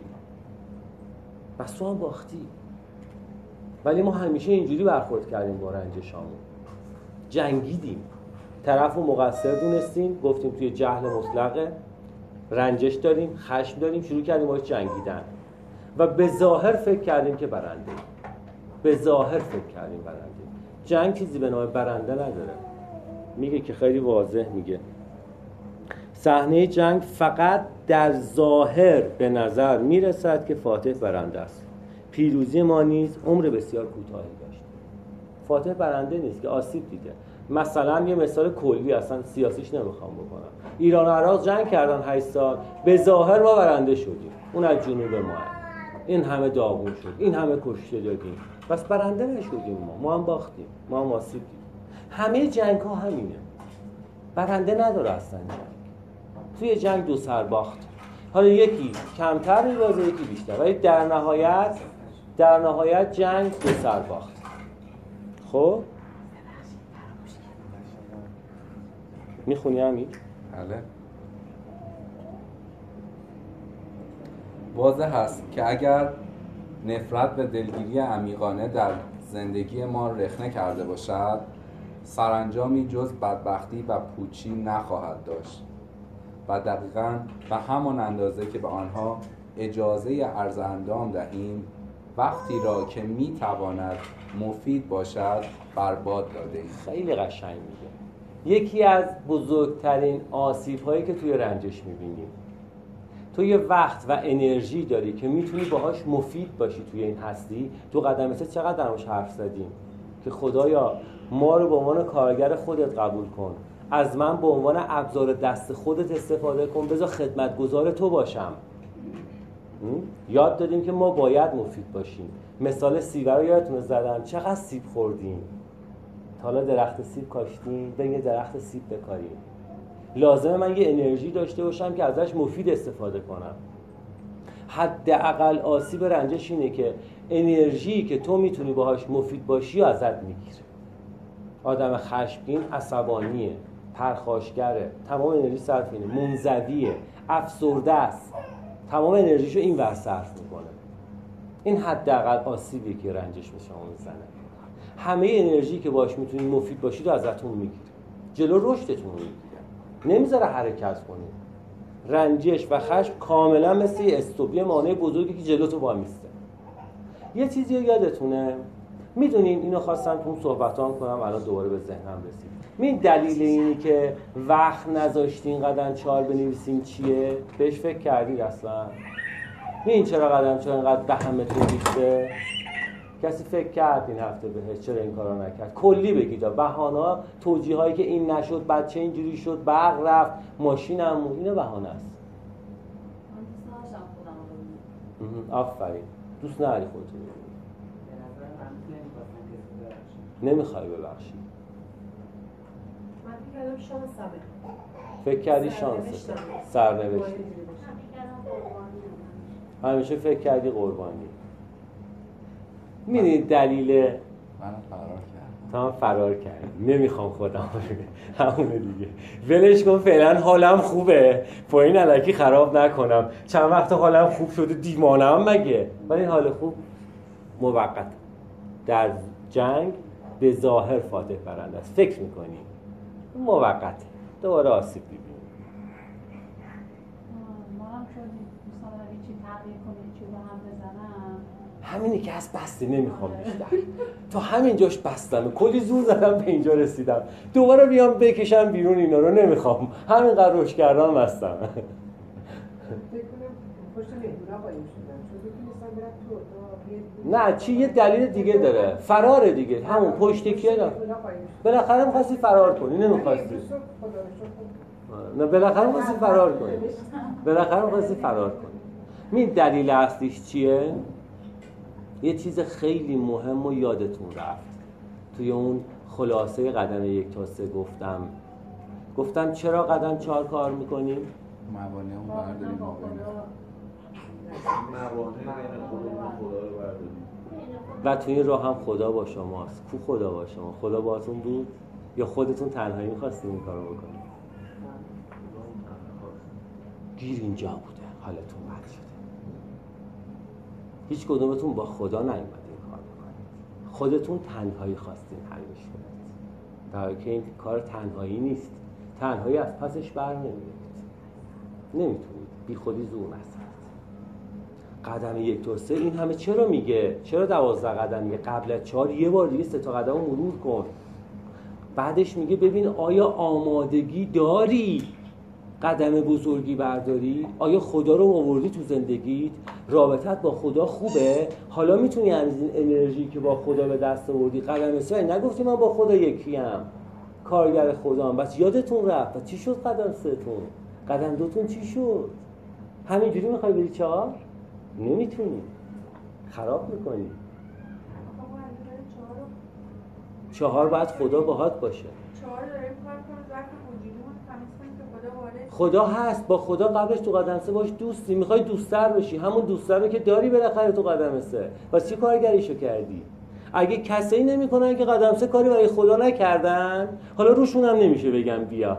پس تو هم باختی. ولی ما همیشه اینجوری برخورد کردیم با رنجشامون، جنگیدیم، طرف رو مقصر دونستیم، گفتیم توی جهل مطلقه، رنجش داریم، خشم داریم، شروع کردیم باش جنگیدن و به ظاهر فکر کردیم که برنده، به ظاهر فکر کردیم برنده. جنگ چیزی به نام برنده نداره. میگه که خیلی واضح میگه صحنه جنگ فقط در ظاهر به نظر میرسد که فاتح برنده است، پیروزی ما نیز عمر بسیار کوتاهی داشت. فاتح برنده نیست که آسیب دیده. مثلا یه مثال کلی، اصلا سیاسیش نمیخوام بکنم، ایران و عراق جنگ کردن هشت سال، به ظاهر ما برنده شدیم، اون از جنوب ما، این همه داغون شد، این همه کشته دادیم، بس برنده نشدیم، ما ما هم باختیم، ما هم آسیب دیدیم. همه جنگ ها همینه، برنده نداره اصلا جنگ. توی جنگ دو سر باخت، حالا یکی کمتر میبازه یکی بیشتر، ولی در نهایت در نهایت جنگ دو سر باخت. خب میخونی همین؟ بله. واضح است که اگر نفرت و دلگیری عمیقانه در زندگی ما رخنه کرده باشد، سرانجامی جز بدبختی و پوچی نخواهد داشت و دقیقاً به همان اندازه که به آنها اجازه عرض اندام دهیم، وقتی را که میتواند مفید باشد برباد داده ایم. خیلی قشنگ میگه. یکی از بزرگترین آسیب هایی که توی رنجش میبینیم، تو یه وقت و انرژی داری که میتونی باهاش مفید باشی توی این هستی. تو قدم سه چقدر درموش حرف زدیم که خدایا ما رو به عنوان کارگر خودت قبول کن، از من به عنوان ابزار دست خودت استفاده کن، بذار خدمتگزار تو باشم. یاد دادیم که ما باید مفید باشیم. مثال سیب رو یادتونه زدم، چقدر سیب خوردیم، حالا درخت سیب کاشتیم، بریم یه درخت سیب بکاریم. لازمه من یه انرژی داشته باشم که ازش مفید استفاده کنم. حداقل آسیب رنجش اینه که انرژی که تو میتونی باهاش مفید باشی و ازت میگیره. آدم خشمگین عصبانیه، پرخاشگره، تمام انرژی صرف اینه، منزویه، افسرده است، تمام انرژیشو این ور صرف میکنه. این حداقل آسیبی که رنجش به شما میزنه. همه انرژی که باهاش میتونی مفید باشی رو ازتون میگیره، جلو رشدتون رو میگیره، نمیذاره حرکت کنید. رنجش و خشم کاملا مثل یه استوپی مانع بزرگی که جلو تو با میسته. یه چیزی رو یادتونه، میدونین اینو خواستم تو صحبتام کنم، الان دوباره به ذهنم رسید. این دلیل اینی که وقت نذاشتین قدم چهار بنویسیم چیه؟ بهش فکر کردید اصلا؟ این چرا قدم چهار اینقدر به همتون ریخته؟ کسی فکر کرد این هفته بهش چرا این کارا نکرد؟ کلی بگید، بهانه‌ها، توجیهایی که این نشد، بچه اینجوری شد، برق رفت، ماشینم مون، اینا بهانه است. من دوست نداشتم خودم رو ببینم. آفرین. دوست نداری خودت رو ببینی. به نظر من نمی‌خواستم کسی ببخشید. نمیخوای ببخشی. من فکر کردم شانسمه. فکر کردی شانسه. سرنوشت. همیشه فکر کردی قربانی. می‌دونی دلیل من فرار کردم. تا من فرار کردم. نمیخوام خودم همونه دیگه. ولش کن فعلا حالم خوبه. پایین الکی خراب نکنم. چند وقت حالم خوب شده دیوانه‌ام مگه؟ ولی حال خوب موقت. در جنگ به ظاهر فاتح برنده است. فکر می‌کنی موقت. دوباره آسیب می‌بینی. منم شدی دوستان دارم چی تغییر کنه چی رو هم بزنم. همینی که از بسته نمیخوام بیشتر. تا همین جاش بستم. کلی زور زدم به اینجا رسیدم. دوباره بیام بکشم بیرون اینا رو نمیخوام. همینقدر روش کردم بستم. فکر کنم پشت مهمونا قایم شدم چون میتونستم برم تو اتاق. نه چی یه دلیل دیگه داره. فراره دیگه. همون پشت کیه داره. بالاخره می‌خواستی فرار کنی نمی‌خواستی. نه بالاخره می‌خواستی فرار کنی. بالاخره می‌خواستی فرار کنی. این دلیل اصلیش چیه؟ یه چیز خیلی مهم و یادتون رفت. توی اون خلاصه قدم یک تا سه گفتم. گفتم چرا قدم چهار کار می‌کنیم؟ موانع اون برداریم و توی این راه هم خدا با شماست. کو خدا با شما؟ خدا باهاتون بود یا خودتون تنهایی می‌خواستین این کارو بکنید؟ گیر اینجا بوده. حالتون بد شده. هیچ کدومتون با خدا نیومدین کار بکنید. خودتون تنهایی خواستین حلش کنید. در حالی که این کار تنهایی نیست. تنهایی از پسش بر نمیاد. نمیتونید. بی خودی زور نزنید. قدم یک تا سه این همه چرا میگه؟ چرا دوازده قدم میگه؟ قبل از چهار یه بار دیگه سه تا قدم رو مرور کن. بعدش میگه ببین آیا آمادگی داری قدم بزرگی برداری؟ آیا خدا رو آوردی تو زندگیت؟ رابطت با خدا خوبه؟ حالا میتونی از این انرژی که با خدا به دست آوردی قدم سه نگفتی من با خدا یکیم کارگر خدام بس یادتون رفت. و چی شد قدم سه تون؟ قدم دوتون چی شد؟ همینجوری میخوای بری چهار؟ نمیتونی. خراب میکنی. چهار باید خدا باهات باشه. چهار داریم کار کنیم وقت وجودمون تمیز کنیم که خدا وارد خدا هست. با خدا قبلش تو قدم سه باش دوستی. میخوای دوست‌تر بشی. همون دوست‌تر رو که داری بالاخره تو قدم سه. واسه چی کارگریشو کردی؟ اگه کسی نمیکنن که قدم سه کاری برای خدا نکردن، حالا روشون هم نمیشه بگم بیا.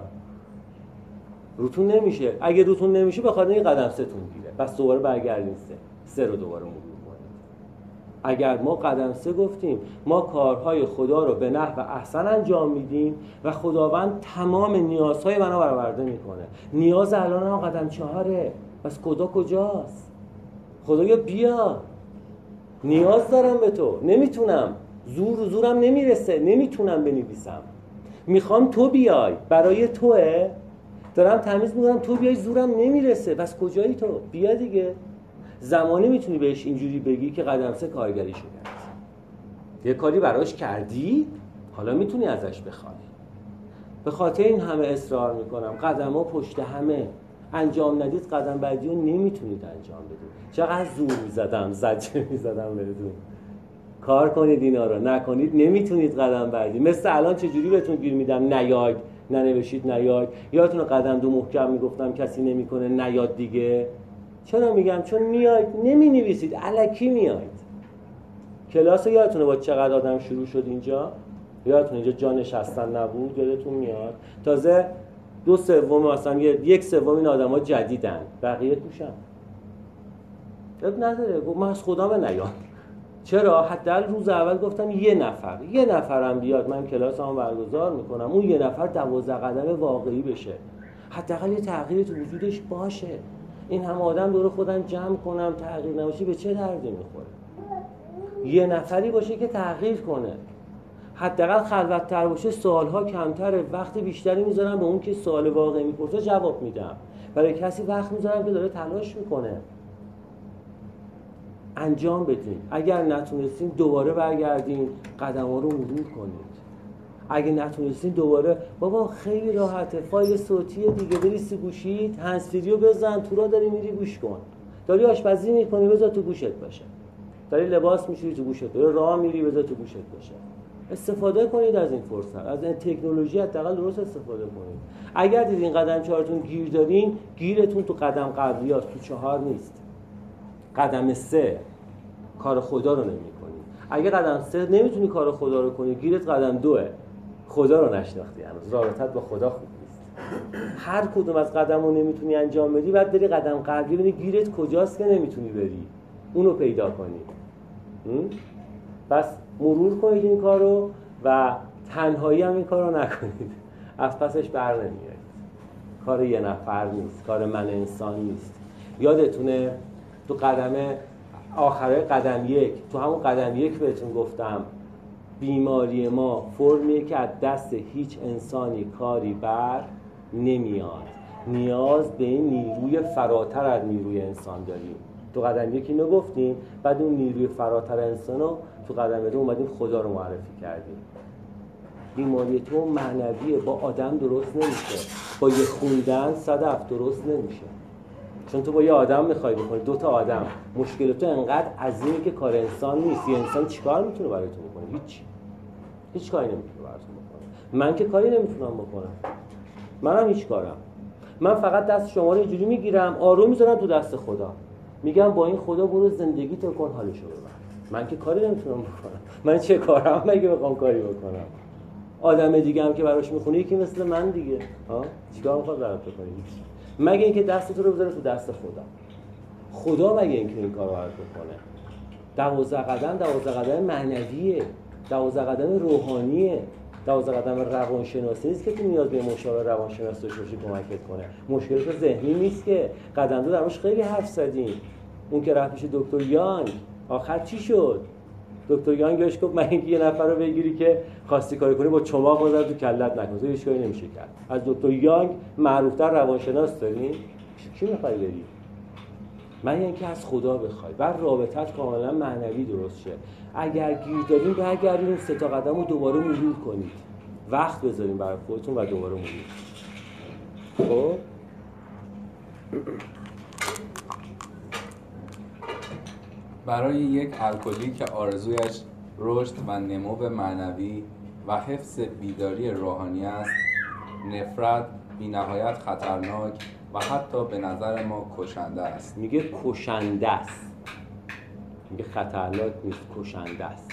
روتون نمیشه. اگه روتون نمیشه بخاطر این قدم سه تون گیره. پس دوباره برگردین سه. سه رو دوباره مرور کنید. اگر ما قدم سه گفتیم ما کارهای خدا رو به نحو احسن انجام میدیم و خداوند تمام نیازهای منو برآورده میکنه. نیاز الان هم قدم چهاره. پس خدا کجاست؟ خدایا بیا. نیاز دارم به تو. نمیتونم. زور و زورم نمیرسه. نمیتونم بنویسم. میخوام تو بیای. برای توئه. دارم تمیز میکنم تو بیای زورم نمیرسه. پس کجایی تو؟ بیا دیگه. زمانی میتونی بهش اینجوری بگی که قدم سه کارگریشو کرد. یه کاری براش کردی حالا میتونی ازش بخوای. به خاطر این همه اصرار میکنم قدم‌ها پشت همه. انجام ندید قدم بعدی رو نمیتونید انجام بدید. چقدر زور میزدم زجر میزدم بهتون کار کنید اینا رو. نکنید نمیتونید قدم بعدی. مثل الان چجوری بهتون گیر میدم نیاید ننوشید نیاید. یادتون قدم دو محکم میگفتم کسی نمیکنه نیاد دیگه. چرا میگم؟ چون میاید نمی نویسید الکی میاید. کلاس یادتونه با چقدر آدم شروع شد اینجا؟ یادتونه اینجا جا نشستن نبود؟ یادتون میاد؟ تازه دو سوم اصلا یک سوم این آدما جدیدن بقیه توشن. اب نداره من از خودم نیام. چرا؟ حداقل روز اول گفتم یه نفر یه نفرم بیاد من کلاسمو برگزار میکنم اون یه نفر دوازده قدم واقعی بشه. حداقل یه تغییری تو وجودش باشه. این همه آدم دور خودم جمع کنم تغییر نباشه به چه دردی میخوره؟ یه نفری باشه که تغییر کنه. حداقل خلوت‌تر باشه سوال‌ها کمتره. وقت بیشتری میذارم به اون که سوال واقعی میپرسه جواب میدم. برای کسی وقت میذارم که داره تلاش میکنه. انجام بدین. اگر نتونستین دوباره برگردین قدم‌ها رو مرور کنید. اگه نتونستین دوباره، بابا خیلی راحته، فایل صوتی دیگه بریسی گوشیت، هندزفری رو بزن، تو را داری میری گوش کن. داری آشپزی میکنی بذار تو گوشت باشه. داری لباس میشوری تو گوشت، داری راه میری بذار تو گوشت باشه. استفاده کنید از این فرصت، از این تکنولوژی حداقل درست استفاده کنید. اگر دیدین قدم چهارتون گیر دارین، گیرتون تو قدم قبلیاست، تو چهار نیست. قدم سه کار خدا رو نمی‌کنی. اگه قدم سه نمیتونی کار خدا رو کنی، گیرت قدم دوه. خدا رو نشناختی هنوز، رابطت با خدا خوب نیست. هر کدوم از قدم رو نمیتونی انجام بدی، بعد بری قدم قبلی ببینی گیرت کجاست که نمیتونی بری، اونو پیدا کنی. پس مرور کنید این کار رو و تنهایی هم این کار رو نکنید، از پسش بر نمیارید. کار یه نفر نیست، کار من انسان نیست. یادتونه تو قدم آخره قدم یک، تو همون قدم یک بهتون گفتم بیماری ما فرمیه که از دست هیچ انسانی کاری بر نمیاد. نیاز به این نیروی فراتر از نیروی انسان داریم. تو قدم یک اینو گفتیم، بعد اون نیروی فراتر انسان رو تو قدم دو اومدیم خدا رو معرفی کردیم. بیماری تو معنویه، با آدم درست نمیشه، با یه خوندن صدف درست نمیشه. چون تو با یه آدم میخوای بکنی، دو تا آدم، مشکل تو انقدر عظیمه که کار انسان نیست. یه انسان چیکار میتونه برای تو بکنه؟ هیچ هیچ کاری نمیتونه براتون بکنه. من که کاری نمیتونم بکنم، منم هیچ کارم. من فقط دست شما رو اینجوری میگیرم، آروم میذارم تو دست خدا، میگم با این خدا برو زندگی تو کن، حالشو ببر. من که کاری نمیتونم بکنم. من چه کارم مگه بخوام کاری بکنم؟ آدم دیگه هم که براش میخونه یکی مثل من دیگه، ها چیکار میخواد برات بکنه؟ مگه اینکه دست تو رو بذاره تو دست خدا. خدا مگه اینکه این کارو برات بکنه؟ دوازده قدم دوازده قدم معنویه، دوازده قدم روحانیه، دوازده قدم روانشناسی نیست که تو نیاز به مشاور روانشناس داشته باشی کمکت کنه. مشکلش ذهنی نیست که. قدم دو درموش خیلی حرف زدیم. اون که رفت پیش دکتر یانگ، آخر چی شد؟ دکتر یانگ بهش گفت من اینکه یه نفر رو بگیری که خواستی کاری کنی با چماق بزن تو کلت نکن، تو هیچ کاری نمیشه کرد. از دکتر یانگ معروف‌تر روانشناس دارین؟ کی می‌خوای بری؟ من اینکه از خدا بخوای، بعد رابطت کاملا معنوی درست شه. اگر گیر دارین برگردین اون سه تا قدم رو دوباره مرور کنید، وقت بذارین برای خودتون و دوباره مرور. خب برای یک الکلی که آرزویش رشد و نمو معنوی و حفظ بیداری روحانی است، نفرت بی‌نهایت خطرناک و حتی به نظر ما کشنده است. میگه کشنده است، میگه خطرناک نیست، کشنده است.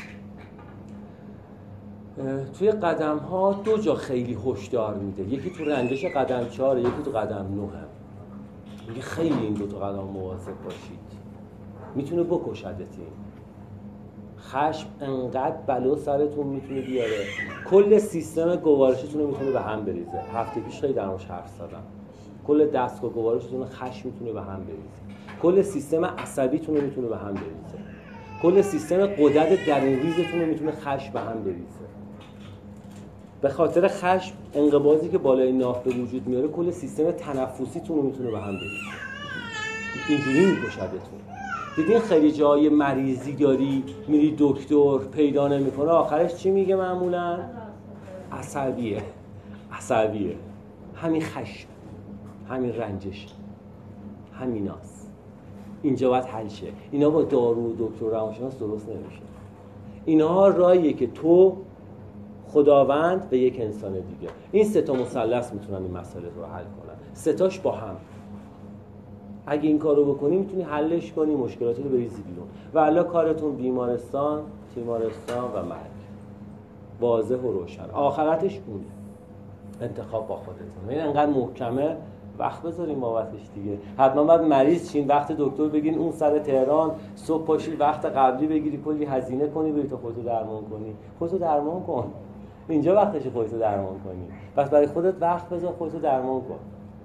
توی قدم ها دو جا خیلی هشدار میده، یکی تو رنجش قدم چهار، یکی تو قدم نه هم. میگه خیلی این دو تا قدم مواظب باشید، میتونه بکشدتین. خشم انقدر بلا سرتون میتونه بیاره، کل سیستم گوارشتون رو میتونه به هم بریزه. هفته پیش خیلی درموش حرف زدم. کل دستگاه گوارشتون خشم میتونه به هم بریزه، کل سیستم عصبیتون رو میتونه به هم بریزه، کل سیستم غدد درون‌ریزتون رو میتونه خشم به هم بریزه. به خاطر خشم انقباضی که بالای ناف به وجود میاره، کل سیستم تنفسیتون رو میتونه به هم بریزه. اینجوری میکشدتون. دیدین خیلی جای مریضی داری میری دکتر پیدا نمیکنه، آخرش چی میگه معمولا؟ عصبیه. عصبیه. همین خشم، همین رنجش، همیناست. اینجا باید حل شه. اینا با دارو و دکتر روانشناس درست نمیشه. اینها راهیه که تو، خداوند و یک انسان دیگه، این سه تا مثلث میتونن این مسئله رو حل کنن. سه تاش با هم. اگه این کارو بکنی میتونی حلش کنی، مشکلاتو رو بریزی بیرون. و الا کارتون بیمارستان، تیمارستان و مرگ. واضح و روشن. آخرتش اونه. انتخاب با خودتون. این انقدر محکمه، وقت بذاریم بابتش دیگه. حتما باید مریض شین، وقت دکتر بگین اون سر تهران، صبح پاشی وقت قبلی بگیری، کلی هزینه کنی بری تا خودتو درمان کنی. خودتو درمان کن. اینجا وقتش خودتو درمان کنی. پس برای خودت وقت بذار، خودتو درمان کن.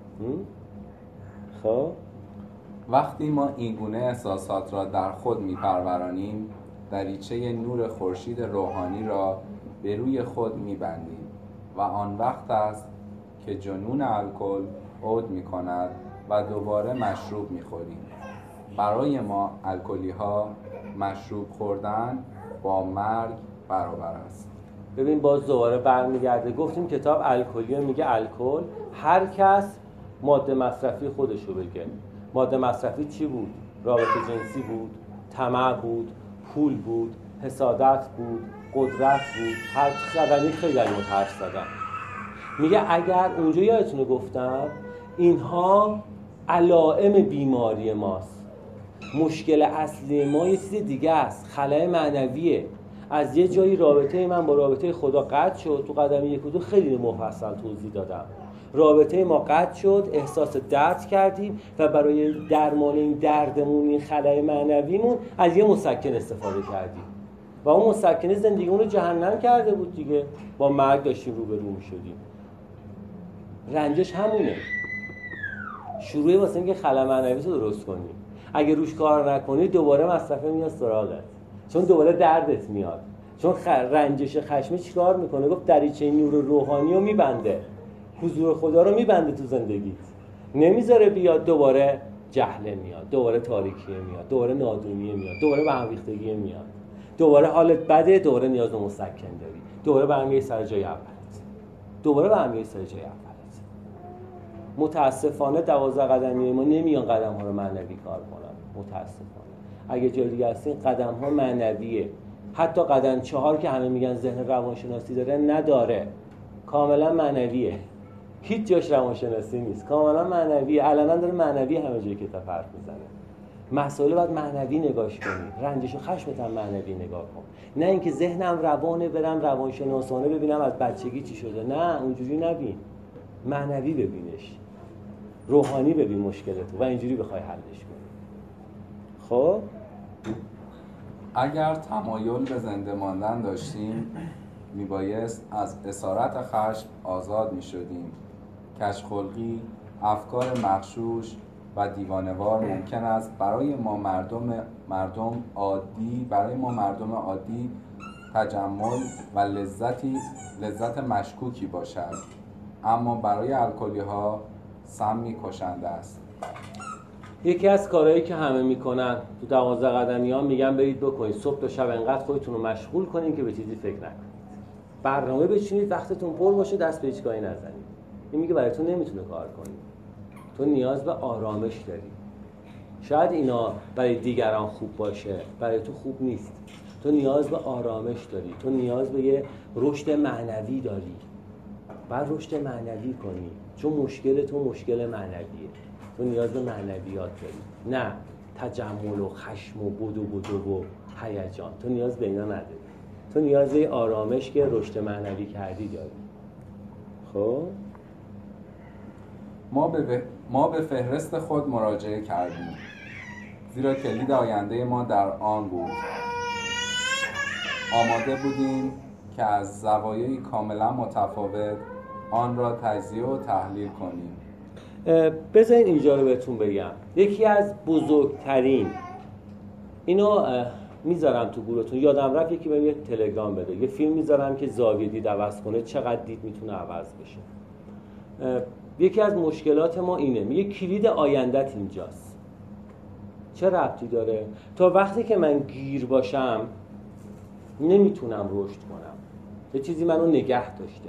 خب وقتی ما این گونه احساسات را در خود میپرورانیم، دریچه نور خورشید روحانی را به روی خود میبندیم و آن وقت است که جنون الکل عود میکند و دوباره مشروب میخوریم. برای ما الکلی ها مشروب خوردن با مرگ برابر است. ببین باز دوباره برمیگرده، گفتیم کتاب الکلی میگه الکل هر کس ماده مصرفی خودشو بگه. ماده مصرفی چی بود؟ رابطه جنسی بود، طمع بود، پول بود، حسادت بود، قدرت بود، هر خدمی خیلی علمو حرف زدن. میگه اگر اونجا یادتونه گفتم اینها علائم بیماری ماست. مشکل اصلی ما یه چیز دیگه است، خلأ معنویه. از یه جایی رابطه من با رابطه خدا قطع شد. تو قدم یک و دو خیلی مفصل توضیح دادم. رابطه ما قطع شد، احساس درد کردیم و برای درمان این دردمون، این خلأ معنویمون از یه مسکن استفاده کردیم و اون مسکن زندگیمون رو جهنم کرده بود دیگه. با مرگ داشتیم روبرو می‌شدیم. رنجش همونه. شروعی واسه اینکه خلأ معنوی رو درست کنی. اگه روش کار نکنی دوباره مصرفه میاد سراغت، چون دوباره دردت میاد. چون خ... رنجش خشمی چیکار میکنه؟ گفت دریچه نور روحانی رو میبنده، حضور خدا رو میبنده تو زندگیت، نمیذاره بیاد. دوباره جهل میاد، دوباره تاریکی میاد، دوباره نادونی میاد، دوباره به هم ریختگی میاد، دوباره حالت بده، دوباره نیاز به مسکن داری، دوباره برمیگردی سر جای اولت، دوباره برمیگردی سر جای اولت. متاسفانه دوازده قدمی ما نمیان قدم ها رو معنوی کار کنن. متاسفانه اگه جای دیگه هستین قدم ها معنویه. حتی قدم چهار که همه میگن ذهن روانشناسی داره، نداره، کاملا معنویه. هیچ جاش روانشناسی نیست، کاملا معنویه. علنا داره معنوی همه جای کتاب حرف میزنه. مسائل باید معنوی نگاش کنی. رنجش و خشمت هم معنوی نگاه کن، نه اینکه ذهنم روانه برم روانشناسانه ببینم از بچگی چی شده. نه، اونجوری نبین، معنوی ببینش، روحانی ببین مشکلتو و اینجوری بخوای حلش کنی. خب اگر تمایل به زنده ماندن داشتیم میبایست از اسارت خشم آزاد میشدیم. کژخلقی، افکار مغشوش و دیوانه‌وار ممکن است برای ما مردم مردم عادی برای ما مردم عادی تجمل و لذتی لذت مشکوکی باشد، اما برای الکلی ها سمی کشنده است. یکی از کارهایی که همه میکنن تو دوازده قدمی ها میگن برید بکنید صبح تا شب انقدر خودتون رو مشغول کنین که به چیزی فکر نکنید، برنامه بچینید، وقتتون پر باشه، دست به هیچ کاری نزنید. این میگه برای تو نمیتونه کار کنی، تو نیاز به آرامش داری. شاید اینا برای دیگران خوب باشه، برای تو خوب نیست. تو نیاز به آرامش داری، تو نیاز به یه رشد معنوی داری. باید رشد معنوی کنی، چون مشکل تو مشکل معنویه. تو نیاز به معنویات داری، نه تجمل و خشم و بدو بدو و هیجان. تو نیاز به اینا نداری، تو نیاز به آرامش که رشد معنوی کردی داری. خب ما به ما به فهرست خود مراجعه کردیم، زیرا کلید آینده ما در آن بود. آماده بودیم که از زوایای کاملا متفاوت آن را تجزیه و تحلیل کنیم. بذارین اینجا رو بهتون بگم. یکی از بزرگترین، اینو میذارم تو گروهتون، یادم رفت یکی بهم یه تلگرام بده، یه فیلم میذارم که زاویه دید عوض کنه، چقدر دید میتونه عوض بشه. یکی از مشکلات ما اینه، میگه کلید آیندت اینجاست. چه ربطی داره؟ تا وقتی که من گیر باشم نمیتونم رشد کنم، یه چیزی منو نگه داشته.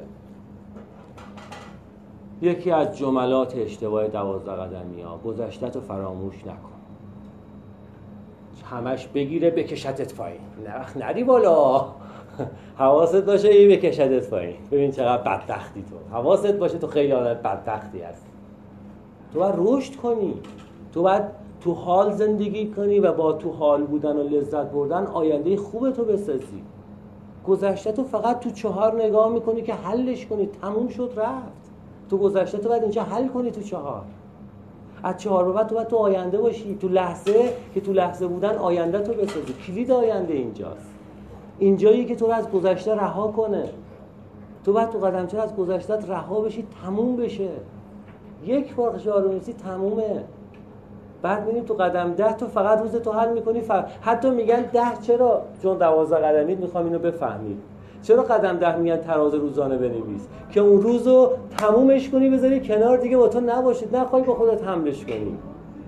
یکی از جملات اشتباه دوازده قدمی ها، گذشته‌تو فراموش نکن. همش بگیره بکشتت پایین، نه نری بالا. حواست باشه یه بکشتت پایین. ببین چقدر بدبختی تو. حواست باشه تو خیلی آدم بدبختی هستی. تو باید رشد کنی، تو باید تو حال زندگی کنی و با تو حال بودن و لذت بردن آینده خوبتو بسازی. گذشته‌تو فقط تو چهار نگاه میکنی که حلش کنی، تموم شد رفت. تو گذشته تو باید اینجا حل کنی تو چهار. از چهار به بعد تو باید تو آینده باشی، تو لحظه که تو لحظه بودن آینده تو بسازی. کلید آینده اینجاست. اینجایی که تو رو از گذشته رها کنه. تو باید تو قدم چهار از گذشته‌ت رها بشی، تموم بشه. یک بار فشار رو میسی تمومه. بعد می‌بینی تو قدم ده تو فقط روز تو حل می‌کنی. فر... حتی میگن ده چرا؟ چون دوازده قدمیت می‌خوام اینو بفهمید. چرا قدم ده میگن تراز روزانه بنویس؟ که اون روزو تمومش کنی، بذاری کنار، دیگه با تو نباشید، نخوای با خودت حملش کنی.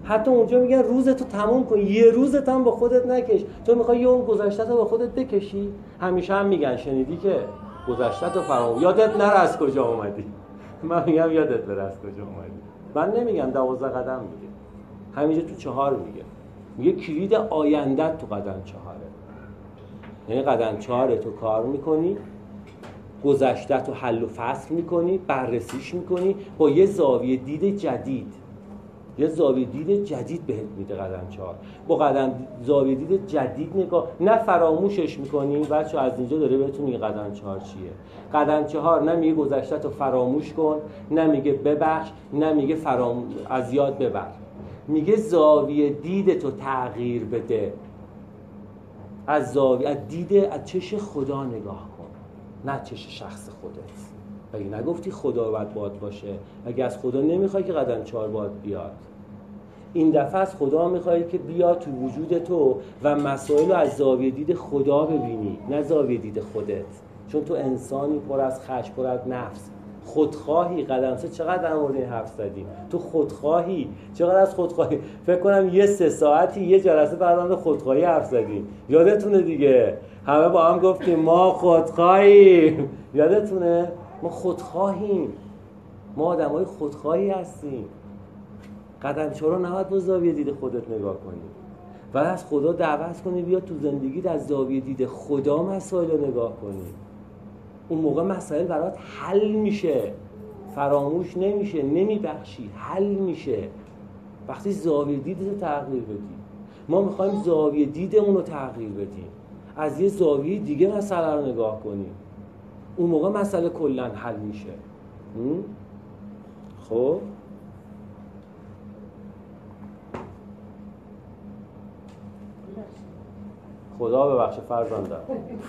حتی اونجا میگن روزتو تموم کن، یه روزت هم با خودت نکش. تو میخوای یه اون گذشته‌تو با خودت بکشی؟ همیشه هم میگن شنیدی که گذشته‌تو فراموش، یادت نره از کجا اومدی. من میگم یادت بره از کجا اومدی. من نمیگم دوازده قدم میگه، همینجا تو چهار میگه، میگه کلید آیندت تو قدم چهاره. یعنی قدم چهاره تو کار میکنی، گذشته تو حل و فصل میکنی، بررسیش میکنی با یه زاویه دید جدید. یه زاویه دید جدید بهت میده قدم چهار. با قدم زاویه دید جدید نگاه، نه فراموشش میکنی. بچه از اینجا داره بهتون میگه قدم چهار چیه. قدم چهار نه میگه گذشته تو فراموش کن، نه میگه ببخش، نه میگه فرام... از یاد ببر. میگه زاویه دید تو تغییر بده. از زاویه از دید از چش خدا نگاه کن، نه چش شخص خودت. اگه نگفتی خدا باید باد باشه، اگه از خدا نمیخوای که قدم چهار باد بیاد، این دفعه از خدا میخوای که بیاد تو وجود تو و مسائل رو از زاویه دید خدا ببینی، نه زاویه دید خودت. چون تو انسانی پر از خشم، پر از نفس، خودخواهی. قدم سه چقدر در مورد این حرف زدیم؟ تو خودخواهی، چقدر از خودخواهی. فکر کنم یه سه ساعتی یه جلسه برنامه خودخواهی حرف زدیم، یادتونه دیگه؟ همه با هم گفتیم ما خودخواهیم، یادتونه؟ ما خودخواهیم، ما آدمای خودخواهی هستیم. قدم چهار رو نباید با زاویه دید خودت نگاه کنی و از خدا دعوت کنی بیا تو زندگیت از زاویه دید خدا مسائل رو نگاه کنی. اون موقع مسائل برات حل میشه، فراموش نمیشه، نمیبخشی، حل میشه وقتی زاویه دیدت رو تغییر بدی. ما میخوایم زاویه دیدمون رو تغییر بدیم، از یه زاویه دیگه مسئله رو نگاه کنیم. اون موقع مسئله کلاً حل میشه. خب خدا ببخشه فرزندم.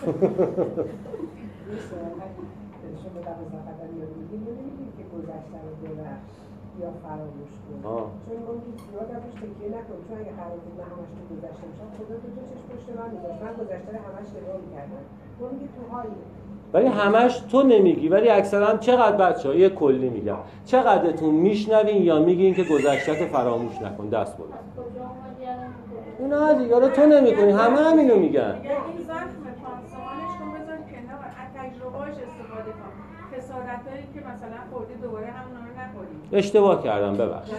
شما دوازده قدم یا میگیم نمیگیم که گذشته رو ببخش یا فراموش کن، چون ممکن زیاد روش تکیه نکن. چون اگه قرار بود من همش تو گذشته میشم، خدا تو تو چشم پشت من می‌ذاشت، من گذشته رو همش نگاه می‌کردم. تو میگی تو حالی، ولی همش تو نمیگی، ولی اکثرا چقدر بچه‌ها یه کلی میگم، چقدرتون میشنوین یا میگین که گذشته فراموش نکن؟ دست بالا. نه دیگه رو تو نمی‌کنی، همه همینو میگن. این زخم پانسمانش کن، بذار کنار، از تجربه‌اش استفاده کن. خسارتایی که مثلا خوردی دوباره همون رو نخوری. اشتباه کردم ببخشید.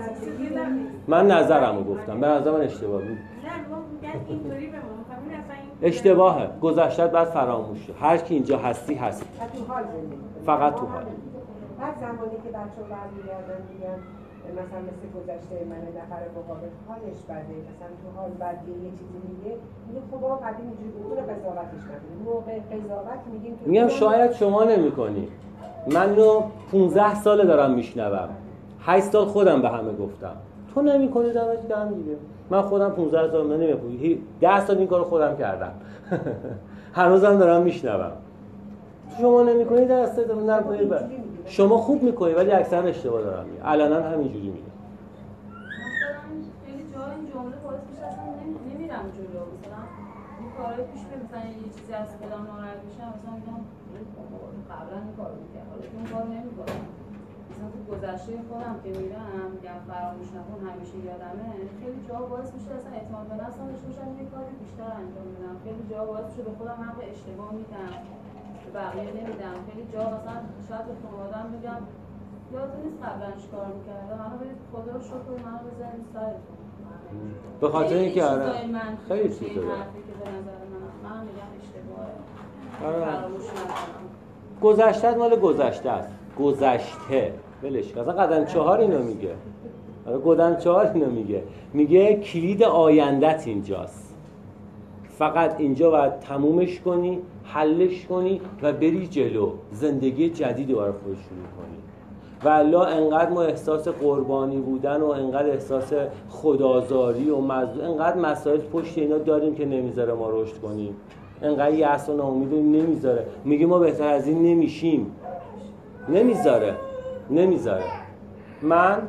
من نظرمو گفتم، به نظر من اشتباه بود. نه ما میگن اینطوری بمون، همین اصلا اشتباهه. گذشته بعد فراموش شه. هر کی اینجا هستی هست. تو حال زندگی. فقط تو حال. بعد زمانی که بچه‌ها برمیگردن میگن مثلا مثل گذشته من نفر مقابل حالش بده، مثلا تو حال بعد یه چیزی میگه، میگه خب آقا قدیم اینجوری بود، اون قضاوتش نکنید. موقع قضاوت میگیم که میگم شاید شما نمی‌کنی. منو پانزده ساله دارم میشنوم. هشت سال خودم به همه گفتم. تو نمی‌کنی دمت گرم دیگه. من خودم پانزده سال من نمی‌کنم. ده سال این کارو خودم کردم. هنوزم دارم میشنوم. شما نمی‌کنی درسته دارم نکنید. شما خوب می‌کنی ولی اکثرا اشتباه دارم میگم. علنا همینجوری میگم. مثلا خیلی جا این جمله باعث میشه اصلا نمیرم جلو. مثلا این کارهای پیش میاد، مثلا یه چیزی از خودم ناراحت میشم، مثلا میگم قبلا این کارو می‌کردم، حالا اون کارو نمی‌کنم. مثلا تو گذشته خودم که میرم میگم فراموش نکن همیشه یادمه، خیلی جا باعث میشه اصلا اعتماد به نفسم داشته باشم یه کاری بیشتر انجام بدم. خیلی جا باعث میشه به خودم حق اشتباه میدم، به بقیه نمیدم. خیلی جا مثلا شاید به خانواده‌ام میگم یادتون نیست قبلا چیکار می‌کردم، منو برید خدا رو شکر منو بزنید سرتون. به خاطر اینکه آره خیلی چیزا داره که به نظر من من میگم اشتباهه. آره. فراموش نکنم. گذشته مال گذشته است. گذشته ولش کن. اصلا قدم چهار اینو میگه. آره قدم چهار اینو میگه. میگه کلید آیندت اینجاست. فقط اینجا باید تمومش کنی، حلش کنی و بری جلو. زندگی جدیدی برای خودت شروع کنی. و الله انقدر ما احساس قربانی بودن و انقدر احساس خدازاری و مظلوم، انقدر مسائل پشت اینا داریم که نمیذاره ما رشد کنیم. انقدر یأس و ناامیدی نمیذاره. میگه ما بهتر از این نمیشیم. نمیذاره. نمیذاره. من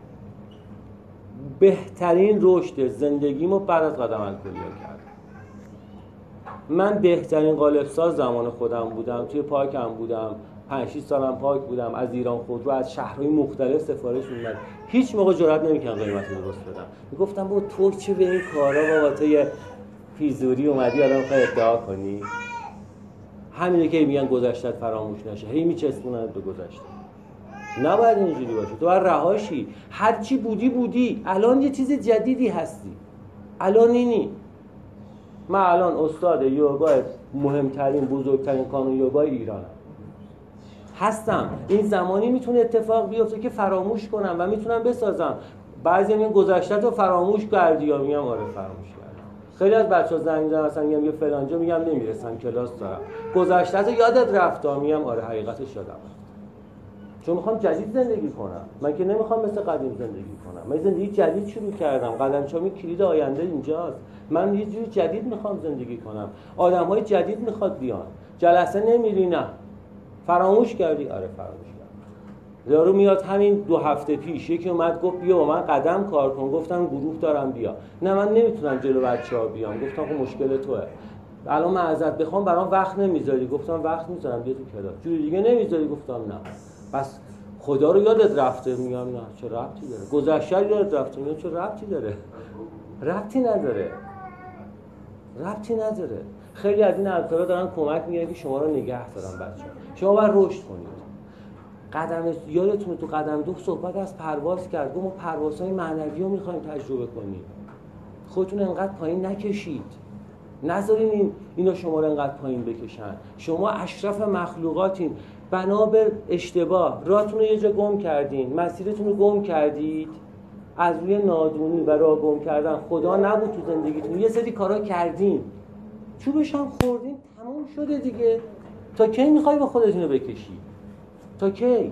بهترین رشد زندگیمو بعد از قدم الکلیه کردم. من بهترین قالب ساز زمان خودم بودم، توی پارکم بودم، پنج شش سالم پاک بودم، از ایران خودرو از شهرهای مختلف سفارش می‌اومد، هیچ موقع جرئت نمی‌کردم قیمت رو درست بدم. میگفتم بابا تو چه به این کارا بابا، تو یه پیزوری اومدی الان می‌خوای ادعا کنی؟ همینه که میگن گذشته فراموش نشه، هی میچسبونن به گذشته. نباید اینجوری باشه، تو باید رهاشی، هر چی بودی بودی، الان یه چیز جدیدی هستی، الان اینی. من الان استاد یوگا مهمترین بزرگترین کانون یوگای ایرانم هستم. این زمانی میتونه اتفاق بیفته که فراموش کنم و میتونم بسازم. بعضی میگن گذشته تو فراموش کردی، یا میگم آره فراموش کردم. خیلی از بچه‌ها زنگ میزنن مثلا میگم یه فلانجا، میگم نمیرسم کلاس دارم. گذشته تو یادت رفت؟ میگم آره حقیقتش یادم رفت. چون میخوام جدید زندگی کنم. من که نمیخوام مثل قدیم زندگی کنم. من زندگی جدید شروع کردم. قدم‌چامی کلید آینده اینجاست. من یه جوری جدید میخوام زندگی کنم. آدم‌های جدید میخواد بیان. جلسه نمیری؟ نه. فراموش کردی؟ آره فراموش کردم. یارو میاد همین دو هفته پیش یکی اومد گفت بیا با من قدم کار کن. گفتم گروه دارم بیا. نه من نمیتونم جلو بچه‌ها بیام. گفتم خب مشکل توئه. الان من ازت بخوام برام وقت نمیذاری. گفتم وقت میذارم بیا تو کلاس. جوری دیگه نمیذاری. گفتم نه. پس خدا رو یادت رفته؟ میگم نه. چه ربطی داره؟ گذشته یادت رفته؟ میگم چه ربطی داره؟ ربطی نداره. ربطی نداره. خیلی از این افکارا دارن کمک میگیرن که شما رو نگه دارن بچه‌ها. شما باید رشد کنید. قدم یادتونه تو قدم دو صحبت از پرواز کرد. ما پروازهای معنوی رو می‌خوایم تجربه کنیم. خودتون انقدر پایین نکشید. نذارین این اینا شما رو انقدر پایین بکشن. شما اشرف مخلوقاتین. بنا به اشتباه راهتون رو یه جا گم کردین، مسیرتون رو گم کردید، از روی نادونی و راه گم کردن خدا نبود تو زندگیتون، یه سری کارا کردین، چوبش هم خوردین، تموم شده دیگه. تا کی میخوای با خودت اینو بکشی؟ تا کی؟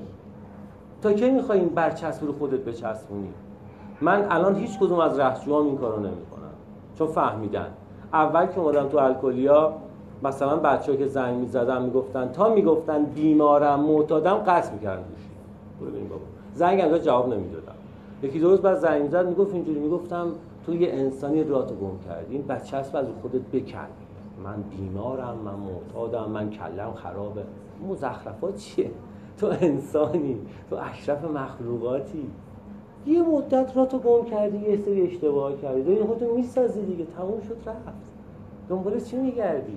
تا کی میخوای این برچسب رو خودت بچسبونی؟ من الان هیچ کدوم از رهجوام این کارو نمیکنن، چون فهمیدن. اول که اومدم تو الکلیا، مثلا بچه‌ها که زنگ می‌زدن میگفتن تا میگفتن بیمارم معتادم قطع می‌کردن گوشی. برو ببین بابا. زنگ انگار جواب نمیدادم. یکی دو روز بعد زنگ می‌زد میگفت اینجوری، میگفتم تو یه انسانی راتو گم کردی، این بچه‌ست از خودت بکن. من بیمارم، من معتادم، من کلم خرابه. مزخرفات چیه؟ تو انسانی، تو اشرف مخلوقاتی. یه مدت راتو گم کردی، یه سری اشتباه کردی. داری خودتو میسازی دیگه، تموم شد رفت. دنبال چی میگردی؟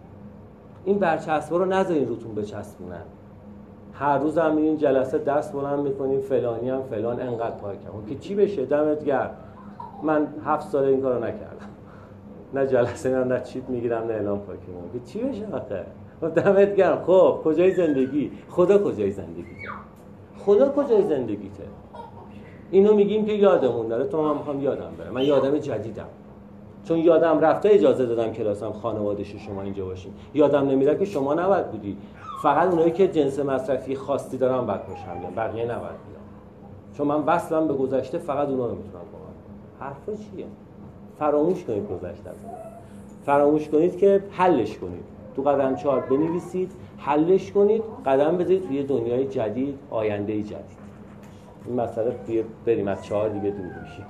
این برچسبا رو نذارین روتون بچسبونن. هر روز هم میرین جلسه دست بلند میکنین فلانی هم فلان انقدر پاکم که چی بشه؟ دمت گرم. من هفت ساله این کارو نکردم. نه جلسه نه نه چیپ میگیرم نه اعلام پاکم که چی بشه آخه؟ دمت گرم. خب کجای زندگی؟ خدا کجای زندگیته؟ خدا کجای زندگیته؟ اینو میگیم که یادمون نره. تو من میخوام یادم بره. من یادم جدیدم. چون یادم رفته اجازه دادم کلاسم خانواده‌ش شما اینجا باشین. یادم نمیره که شما نباید بودی. فقط اونایی که جنس مصرفی خاصی دارن باید باشن، یعنی بقیه نباید بیان. چون من وصلم به گذشته، فقط اونا رو میتونم کنم. حرفا چیه؟ فراموش کنید گذشته. فراموش کنید که حلش کنید. تو قدم چهار بنویسید، حلش کنید، قدم بذارید توی دنیای جدید، آینده جدید. این مسئله دیگه بریم از چهار دیگه دور میشیم.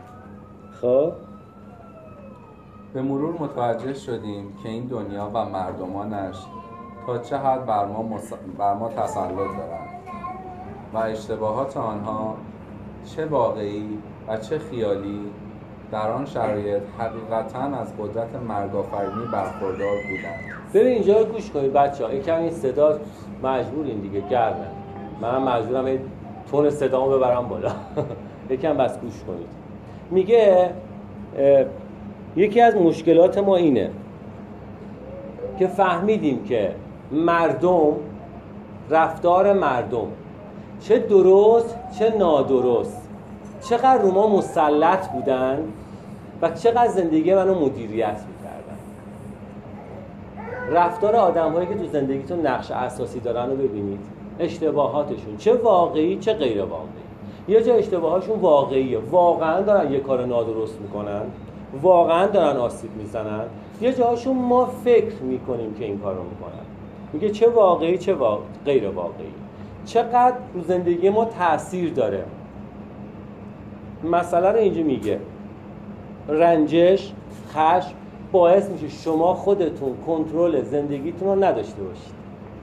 خب به مرور متوجه شدیم که این دنیا و مردمانش تا چه حد بر ما, مس... بر ما تسلط دارند و اشتباهات آنها چه واقعی و چه خیالی در آن شرایط حقیقتاً از قدرت مرگ‌آفرینی برخوردار بودند. ببین اینجا رو گوش کنید بچه‌ها. یکم این صدا مجبورین دیگه، گرمه. من مجبورم این تون صدامو ببرم بالا. یکم بس گوش کنید. میگه یکی از مشکلات ما اینه که فهمیدیم که مردم، رفتار مردم چه درست چه نادرست، چقدر رو ما مسلط بودن و چقدر زندگی منو مدیریت میکردن. رفتار آدم هایی که تو زندگیتون نقش اساسی دارن رو ببینید، اشتباهاتشون چه واقعی چه غیر واقعی. یه جا اشتباهاشون واقعیه، واقعا دارن یه کار نادرست میکنن، واقعا دارن آسیب میزنن. یه جاهاشون ما فکر میکنیم که این کار رو میکنن. میگه چه واقعی چه واقع... غیر واقعی، چقدر رو زندگی ما تأثیر داره. مسئله رو اینجا میگه رنجش، خشم باعث میشه شما خودتون کنترل زندگیتون رو نداشته باشید.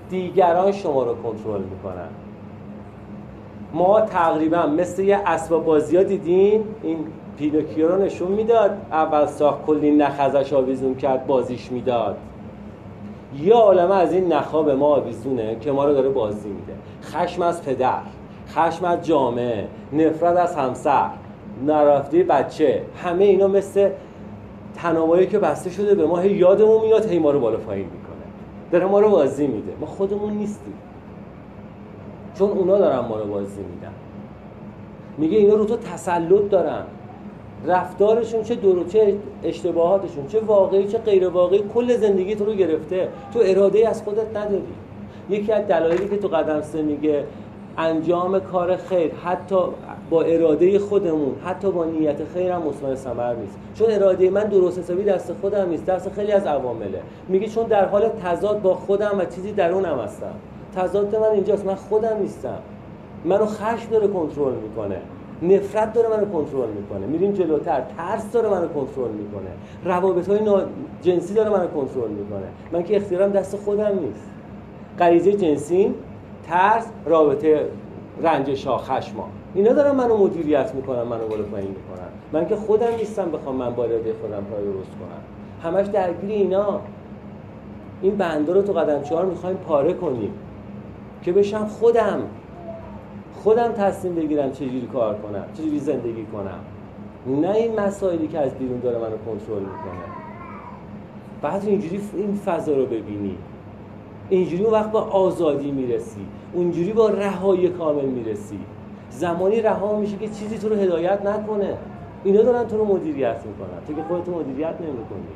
دیگران شما رو کنترل میکنن. ما تقریبا مثل یه اسباب بازی ها دیدین، این پینوکیو رو نشون میداد، اول ساخت کلی نخ ازش آویزون کرد بازیش میداد. یه عالمه از این نخها به ما آویزونه که ما رو داره بازی میده. خشم از پدر، خشم از جامعه، نفرت از همسر، نرفته بچه، همه اینا مثل تنابایی که بسته شده به ما، هی یادمون میاد، هی ما رو بالا پایین میکنه، داره ما رو بازی میده. ما خودمون نیستیم، چون اونا دارن ما رو بازی میدن. میگه اینا رو تو تسلط دارن، رفتارشون چه درو چه اشتباهاتشون چه واقعی چه غیر واقعی کل زندگی تو رو گرفته، تو اراده‌ای از خودت نداری. یکی از دلایلی که تو قدم سه میگه انجام کار خیر حتی با اراده خودمون، حتی با نیت خیر هم مثمر ثمر نیست، چون اراده من درست حسابی دست خودم نیست، دست خیلی از عوامله. میگه چون در حال تضاد با خودم و چیزی درونم هستم. تضاد من اینجاست، من خودم نیستم. منو خشم داره کنترل میکنه، نفرت داره منو کنترل میکنه، میریم جلوتر، ترس داره منو کنترل میکنه، روابط‌های جنسی داره منو کنترل میکنه. من که اختیارم دست خودم نیست. غریزه جنسی، ترس، رابطه، رنجش‌ها، خشم‌ها، اینا دارن منو مدیریت میکنن، منو بالا پایین میکنن. من که خودم نیستم بخوام من با اراده خودم کار درست کنم. همش درگیر اینا. این بنده رو تو قدم چهار میخوایم پاره کنیم که بشم خودم خودم تصمیم بگیرم چجوری کار کنم، چجوری زندگی کنم، نه این مسائلی که از بیرون داره منو کنترل میکنه. بعد اینجوری این فضا رو ببینی، اینجوری اون وقت با آزادی میرسی، اونجوری با رهایی کامل میرسی. زمانی رها میشه که چیزی تو رو هدایت نکنه. اینا دارن تو رو مدیریت میکنن، تو که خودت مدیریت نمیکنی.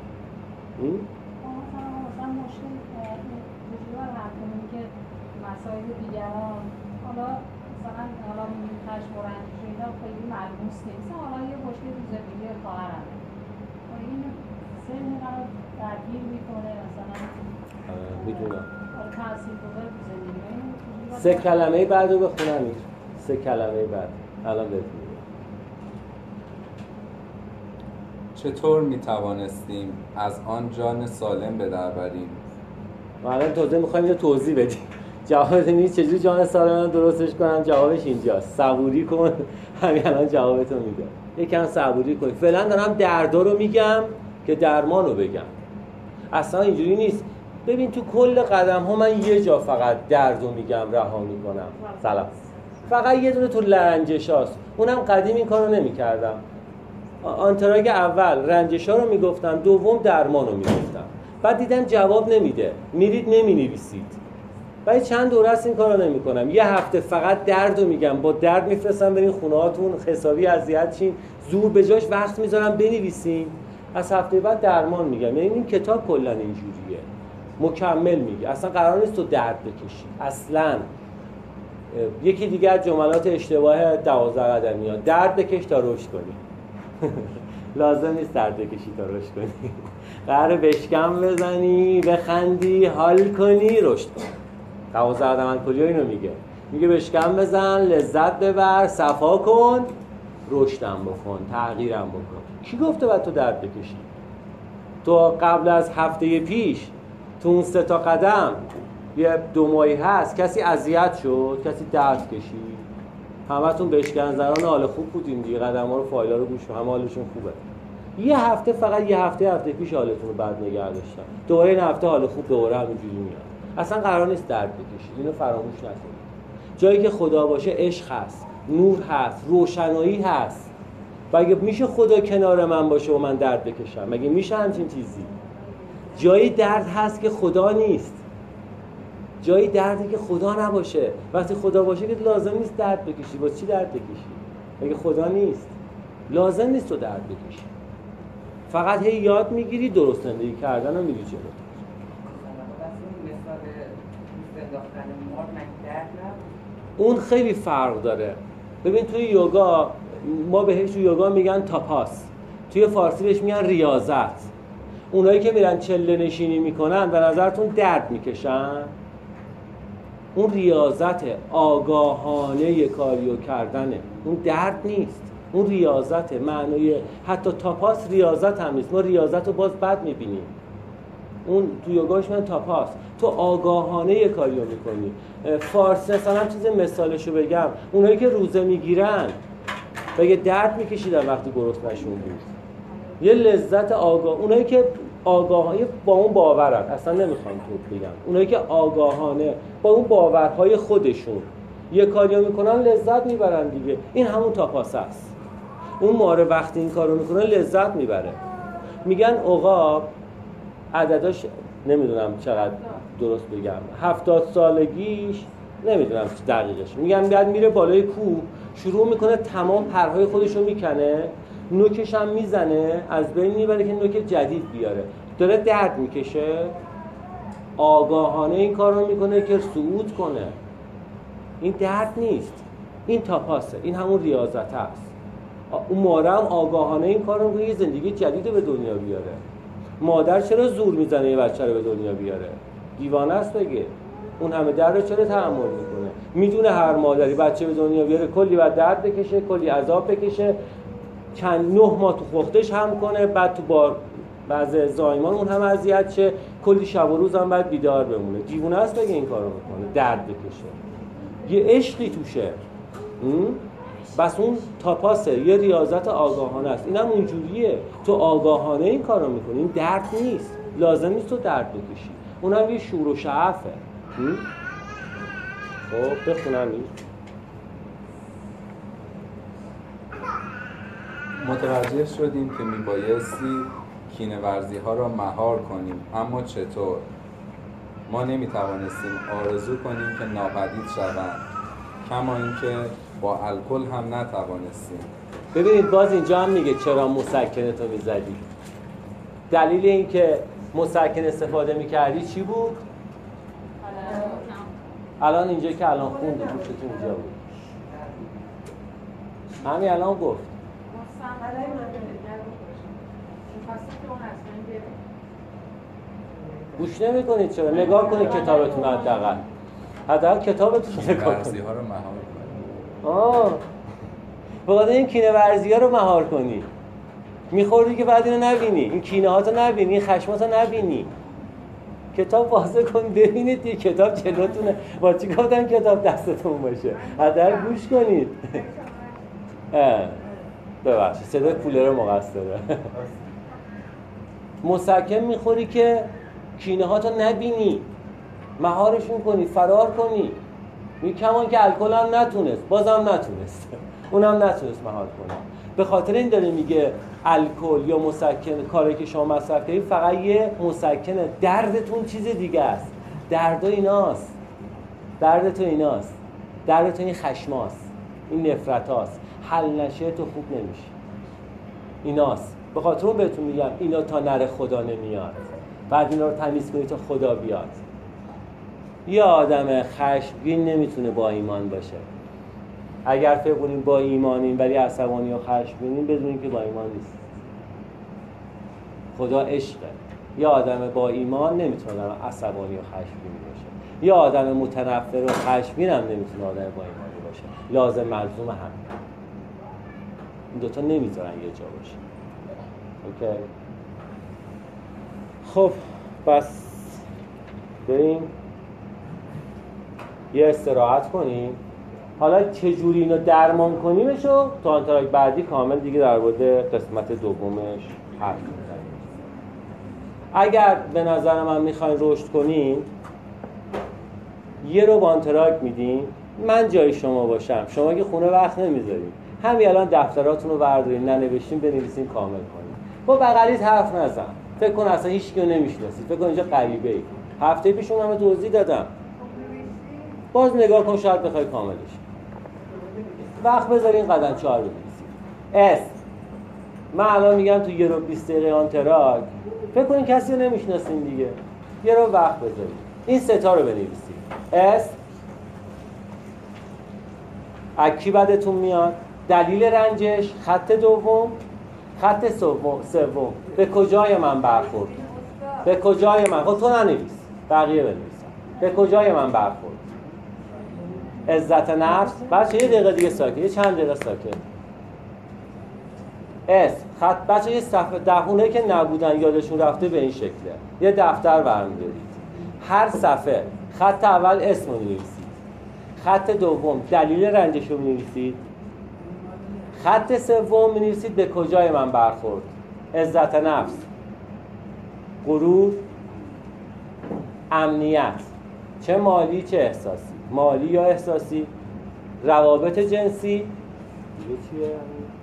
مثلا مشکل وجود هر کنیم که مسائل دیگران، حالا مثلا حالا میگیم خشم و رنج اینا خیلی ملموس نیست. مثلا حالا یه مشکل تو زندگی خواهرم، این سن قرار درگیر میکنه، مثلا میدونم حالا تاثیرگذار تو زندگی. سه کلمه بعد رو بخونم. سه کلمه بعد الان بهت میگم. چطور میتوانستیم از آن جان سالم به در بریم؟ ما الان تازه میخوایم اینو توضیح بدیم. جوابت نیست چجوری جان سالم رو درستش کنم. جوابش اینجاست. صبوری کن. همین الان جوابتو میگم. یکم صبوری کن. فعلا دارم دردا رو میگم که درمان رو بگم. اصلا اینجوری نیست. ببین تو کل قدم ها من یه جا فقط درد رو میگم، رها میکنم. سلام. فقط یه دونه تو رنجش هاست. اونم قدیم این کار رو نمی کردم. آنتراگ اول رنجش ها رو میگفتم، دوم درمان رو میگفتم. بعد دیدم جواب نمیده، میرید نمی نویسید. بعد چند دوره است این کار رو نمی کنم. یه هفته فقط درد رو میگم، با درد میفرستم برین خونه هاتون، حسابی اذیت شین، زور به جاش وقت میذارم بنویسین. از هفته بعد درمان میگم. یعنی این کتاب کلا اینجوریه، مکمل میگه. اصلا قرار نیست تو درد بکشی اصلا. یکی دیگه از جملات اشتباه دوازده قدمی ها، درد بکش تا رشد کنی. لازم نیست درد بکشی تا رشد کنی. قراره بشکم بزنی، بخندی، حال کنی، رشد کنی. دوازده قدم الکلی اینو میگه. میگه بشکم بزن، لذت ببر، صفا کن، رشدم بکن، تغییرم بکن. کی گفته باید تو درد بکشی؟ تو قبل از هفته پیش تو اون سه تا قدم یه دو ماهی هست کسی اذیت شد، کسی درد کشید؟ همتون بشکن زنان حال خوب بودین دیگه، قدم‌ها رو فایل‌ها رو گوش، همه حالشون خوبه. یه هفته فقط یه هفته هفته پیش حالتون رو بد نگه داشتن، دوباره این هفته حال خوب دوباره همینجوری میاد. اصلا قرار نیست درد بکشید، اینو فراموش نکنید. جایی که خدا باشه عشق هست، نور هست، روشنایی هست. و اگه میشه خدا کنار من باشه و من درد بکشم، مگه میشه همچین چیزی؟ جایی درد هست که خدا نیست، جایی دردی که خدا نباشه. وقتی خدا باشه که لازم نیست درد بکشی. با چی درد بکشی؟ مگه خدا نیست؟ لازم نیست تو درد بکشی. فقط هی یاد میگیری درست زندگی کردن و میری جلو. اون خیلی فرق داره. ببین توی یوگا، ما بهش توی یوگا میگن تاپاس، توی فارسی بهش میگن ریاضت. اونایی که میرن چله نشینی میکنن به نظرتون درد میکشن؟ اون ریاضت آگاهانه کاریو کردنه، اون درد نیست. اون ریاضت معنی، حتی تاپاس ریاضت هم نیست. ما ریاضت رو باز بد میبینیم. اون تو یوگاش من تاپاس. تو آگاهانه یه کاری رو میکنی. فارسی مثلا چیز مثالشو بگم، اونایی که روزه میگیرن بگه درد میکشیدن وقتی گرسنه‌شون بود، یه لذت آگاه. اونایی که آگاهانه با اون باورن، اصلا نمیخوام تو بگم، اونایی که آگاهانه با اون باورهای خودشون یه کاری رو میکنن لذت میبرن دیگه. این همون تاپاس است. اون ماره وقتی این کارو میکنه لذت میبره. میگن عقاب عدداش نمیدونم چقدر درست بگم، هفتاد سالگیش نمیدونم دقیقش، میگم بعد میره بالای کوه شروع میکنه تمام پرهای خودشو میکنه، نوکش هم میزنه از بین میبره که نوک جدید بیاره. داره درد میکشه، آگاهانه این کار رو میکنه که صعود کنه. این درد نیست، این تاپاسه، این همون ریاضت هست. اون مادر هم آگاهانه این کار رو میکنه یه زندگی جدید رو به دنیا بیاره. مادر چرا زور میزنه یه بچه رو به دنیا بیاره؟ دیوانه است بگه. اون همه درد رو چرا تحمل میکنه؟ میدونه هر مادری بچه به دنیا بیاره کلی بعد درد بکشه، کلی عذاب بکشه، چند نه ماه تو پختش هم کنه، بعد تو بار بعض زایمان اون هم اذیت شه، کلی شب و روز هم بعد بیدار بمونه. دیوونه است بگه این کارو میکنه، درد بکشه. یه عشقی توشه. بس اون تاپاسه، یه ریاضت آگاهانه است. اینم اونجوریه، تو آگاهانه این کارو میکنی، این درد نیست، لازم نیست تو درد بکشی، اونم یه شور و شعفه. خب بخونم این. متوجه شدیم که میبایستی کینه‌ورزی ها را مهار کنیم، اما چطور؟ ما نمیتوانستیم آرزو کنیم که ناپدید شوند، کما اینکه با الکل هم نتوانستیم. ببینید باز اینجا هم میگه چرا مسکنه تو میزدی. دلیل این که مسکن استفاده میکردی چی بود؟ الان اینجا که الان خونده بود تو اینجا بود، همین الان گفت گوش نمی کنید. چرا؟ نگاه کنید کتابتون حداقل حداقل کتابتون نگاه کنید. ورزی ها رو مهار کنید. آه بخاطر این کینه ورزی ها رو مهار کنی. میخوردی که بعد اینو نبینی، این کینه ها تو نبینی، این خشمات رو نبینی. کتاب واسه کن ببینید، یه کتاب جلوتونه. با چی گفتم کتاب دستتون باشه؟ حداقل گوش کنید. ببخشید صدای کولر مقصره. مسکن میخوری که کینه ها تو نبینی، مهارشون کنی، فرار کنی. می کمان که الکل هم نتونست، بازم نتونست، اونم نتونست مهار کنه. به خاطر این داره میگه الکل یا مسکن، کاری که شما مصرف کردید فقط یه مسکنه. دردتون چیز دیگه است. درد ایناست، درد تو ایناست، درد تو این خشماست، این نفرت هاست. حل نشه تو خوب نمیشه. ایناست. به خاطر اون بهتون میگم اینا تا نره خدا نمیاد. بعد اینا رو تمیز کنید تا خدا بیاد. یه آدم خشمگین نمیتونه با ایمان باشه. اگر فکر کنیم با ایمانیم ولی عصبانی و خشمگینیم، بدونیم که با ایمان نیست. خدا عشقه. یه آدم با ایمان نمیتونه آدم عصبانی و خشمگین باشه. یه آدم متنفر و خشمگین هم نمیتونه آدم با ایمانی باشه. لازم ملزوم هم. این دوتا نمیذارن یه جا باشه. اوکی. خب پس بریم یه استراحت کنیم. حالا چجوری اینو درمان کنیمشو تا انتراک بعدی کامل دیگه در مورد قسمت دومش حرف میزنیم. اگر به نظر من میخواین رشد کنین، یه رو با انتراک میدین. من جای شما باشم، شما که خونه وقت نمیذارین، همین الان دفتراتون رو بردارین، ننوشتین، بنویسین، کامل کنین. با بغلیت حرف نزن. فکر کن اصلا هیچ کیو نمیشناسی، فکر کن اینجا غریبه ای. هفته پیش اونم توضیح دادم. باز نگاه کن، شاید بخوای کاملش. وقت بذارین قدم چهار بنویسین. اس من الان میگم تو یه رو بیست دقیقه آنتراک، فکر کنین کسی رو نمیشناسین دیگه. یه رو وقت بذارین. این سه تا رو بنویسین. اس اکی بدتون میاد، دلیل رنجش، خط دوم، خط سوم، سوم به کجای من برخورد؟ به کجای من؟ خب تو ننویس، بقیه بنویسن. به کجای من برخورد؟ عزت نفس. بچه یه دقیقه دیگه ساکت، یه چند دقیقه ساکت. اسم خط. بچه یه صفحه دهونه که نبودن یادشون رفته به این شکله، یه دفتر برمی‌دارید، هر صفحه خط اول اسم رو می‌نویسید، خط دوم دلیل رنجش رو می‌نویسید، خط سوم می‌نویسید به کجای من برخورد، عزت نفس، غرور، امنیت، چه مالی چه احساسی، مالی یا احساسی، روابط جنسی، دیگه چیه؟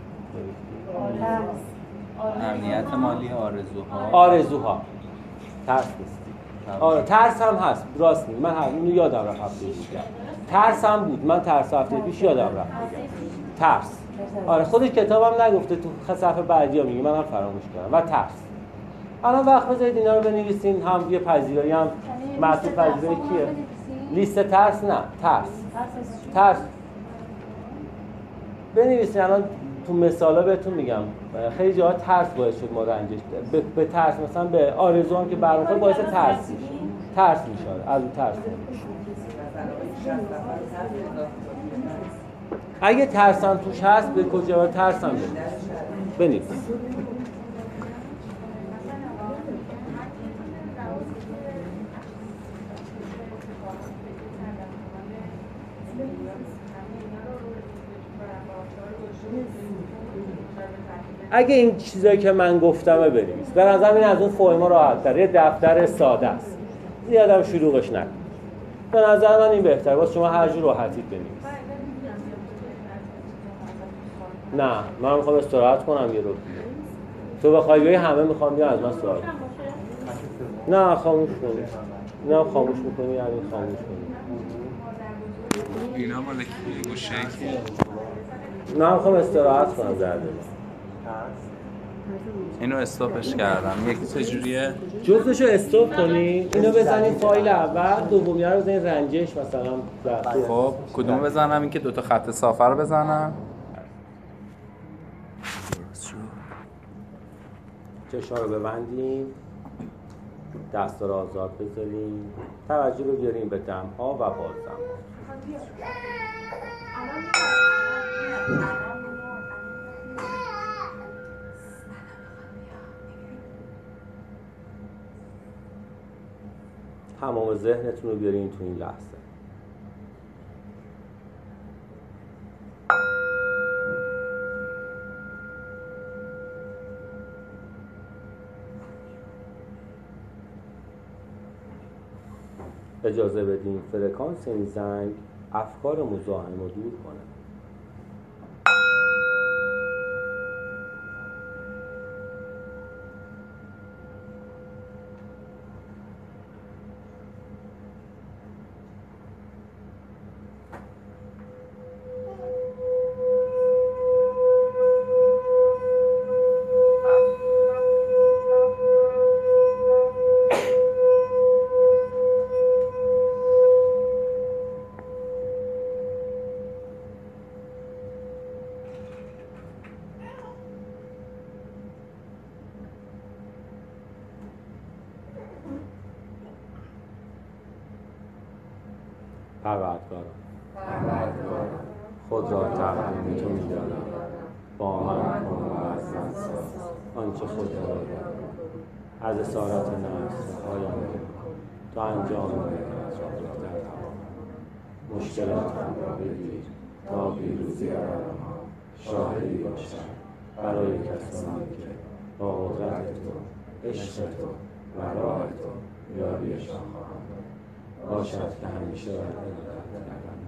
امنیت مالی، آرزوها آرزوها ترس نیست. آره ترس هم هست، راست میگی، من همین یادم رفت هفته پیش. ترس هم بود، من ترس هفته پیش یادم رفت بگم. ترس آره خودش کتابم نگفته، تو صفحه بعدی ها میگه، منم فراموش کردم. و ترس. الان وقت بذارید اینا رو بنویسین، هم یه پذیرایی هم معطوف پذیرایی کیه؟ لیست ترس نه، ترس ترس بنویسین. الان تو مثالا بهتون میگم خیلی جاها ترس باعث شد ما رنجش به, به ترس، مثلا به آرزو هم که برمیخوره باعث ترس میشه، ترس میشه از اون ترس میشه. اگه ترس هم توش هست به کجا ترس هم بنویس. اگه این چیزایی که من گفتمه بنویس. به نظرم این از اون فویما راحت تره، یه دفتر ساده است، زیادم شلوغش نکن. به نظر من این بهتره، واسه شما هر جور راحتید بنویس. نه من میخوام استراحت کنم یه رو. تو بخوای بیای همه میخوام بیان از من سوال. نه خاموش کنی. نه خاموش میکنی یعنی خاموش کنی. اینا مال کی گوشه کی؟ نه میخوام استراحت کنم درده. اینو استاپش کردم. یکی چجوریه؟ جفتشو استاپ کنی، اینو بزنی فایل اول، دومی رو بزنی رنجش مثلا. خب کدوم بزنم؟ این که دوتا خط صافه رو بزنم. چشا رو ببندیم، دستا رو آزاد بذاریم، توجه رو بیاریم به دم‌ها و بازدم‌ها. تمام ذهنتون رو بیارین تو این لحظه. اجازه بدیم فرکانس این زنگ افکار مزاحم رو دور کنه. پروردگارا خود را تقدیم تو می‌دانم، با من کن و از من ساز آنچه خود را دارم، از اسارت نفس پایم تا انجام نکند را بهتر تمام. مشکلاتم را بگیر تا پیروزی آرام‌ها شاهدی باشد برای کسانی که با قدرت تو، عشق تو و راه تو یاریشان خواهند باشد که همیشه بر ارادت کردن.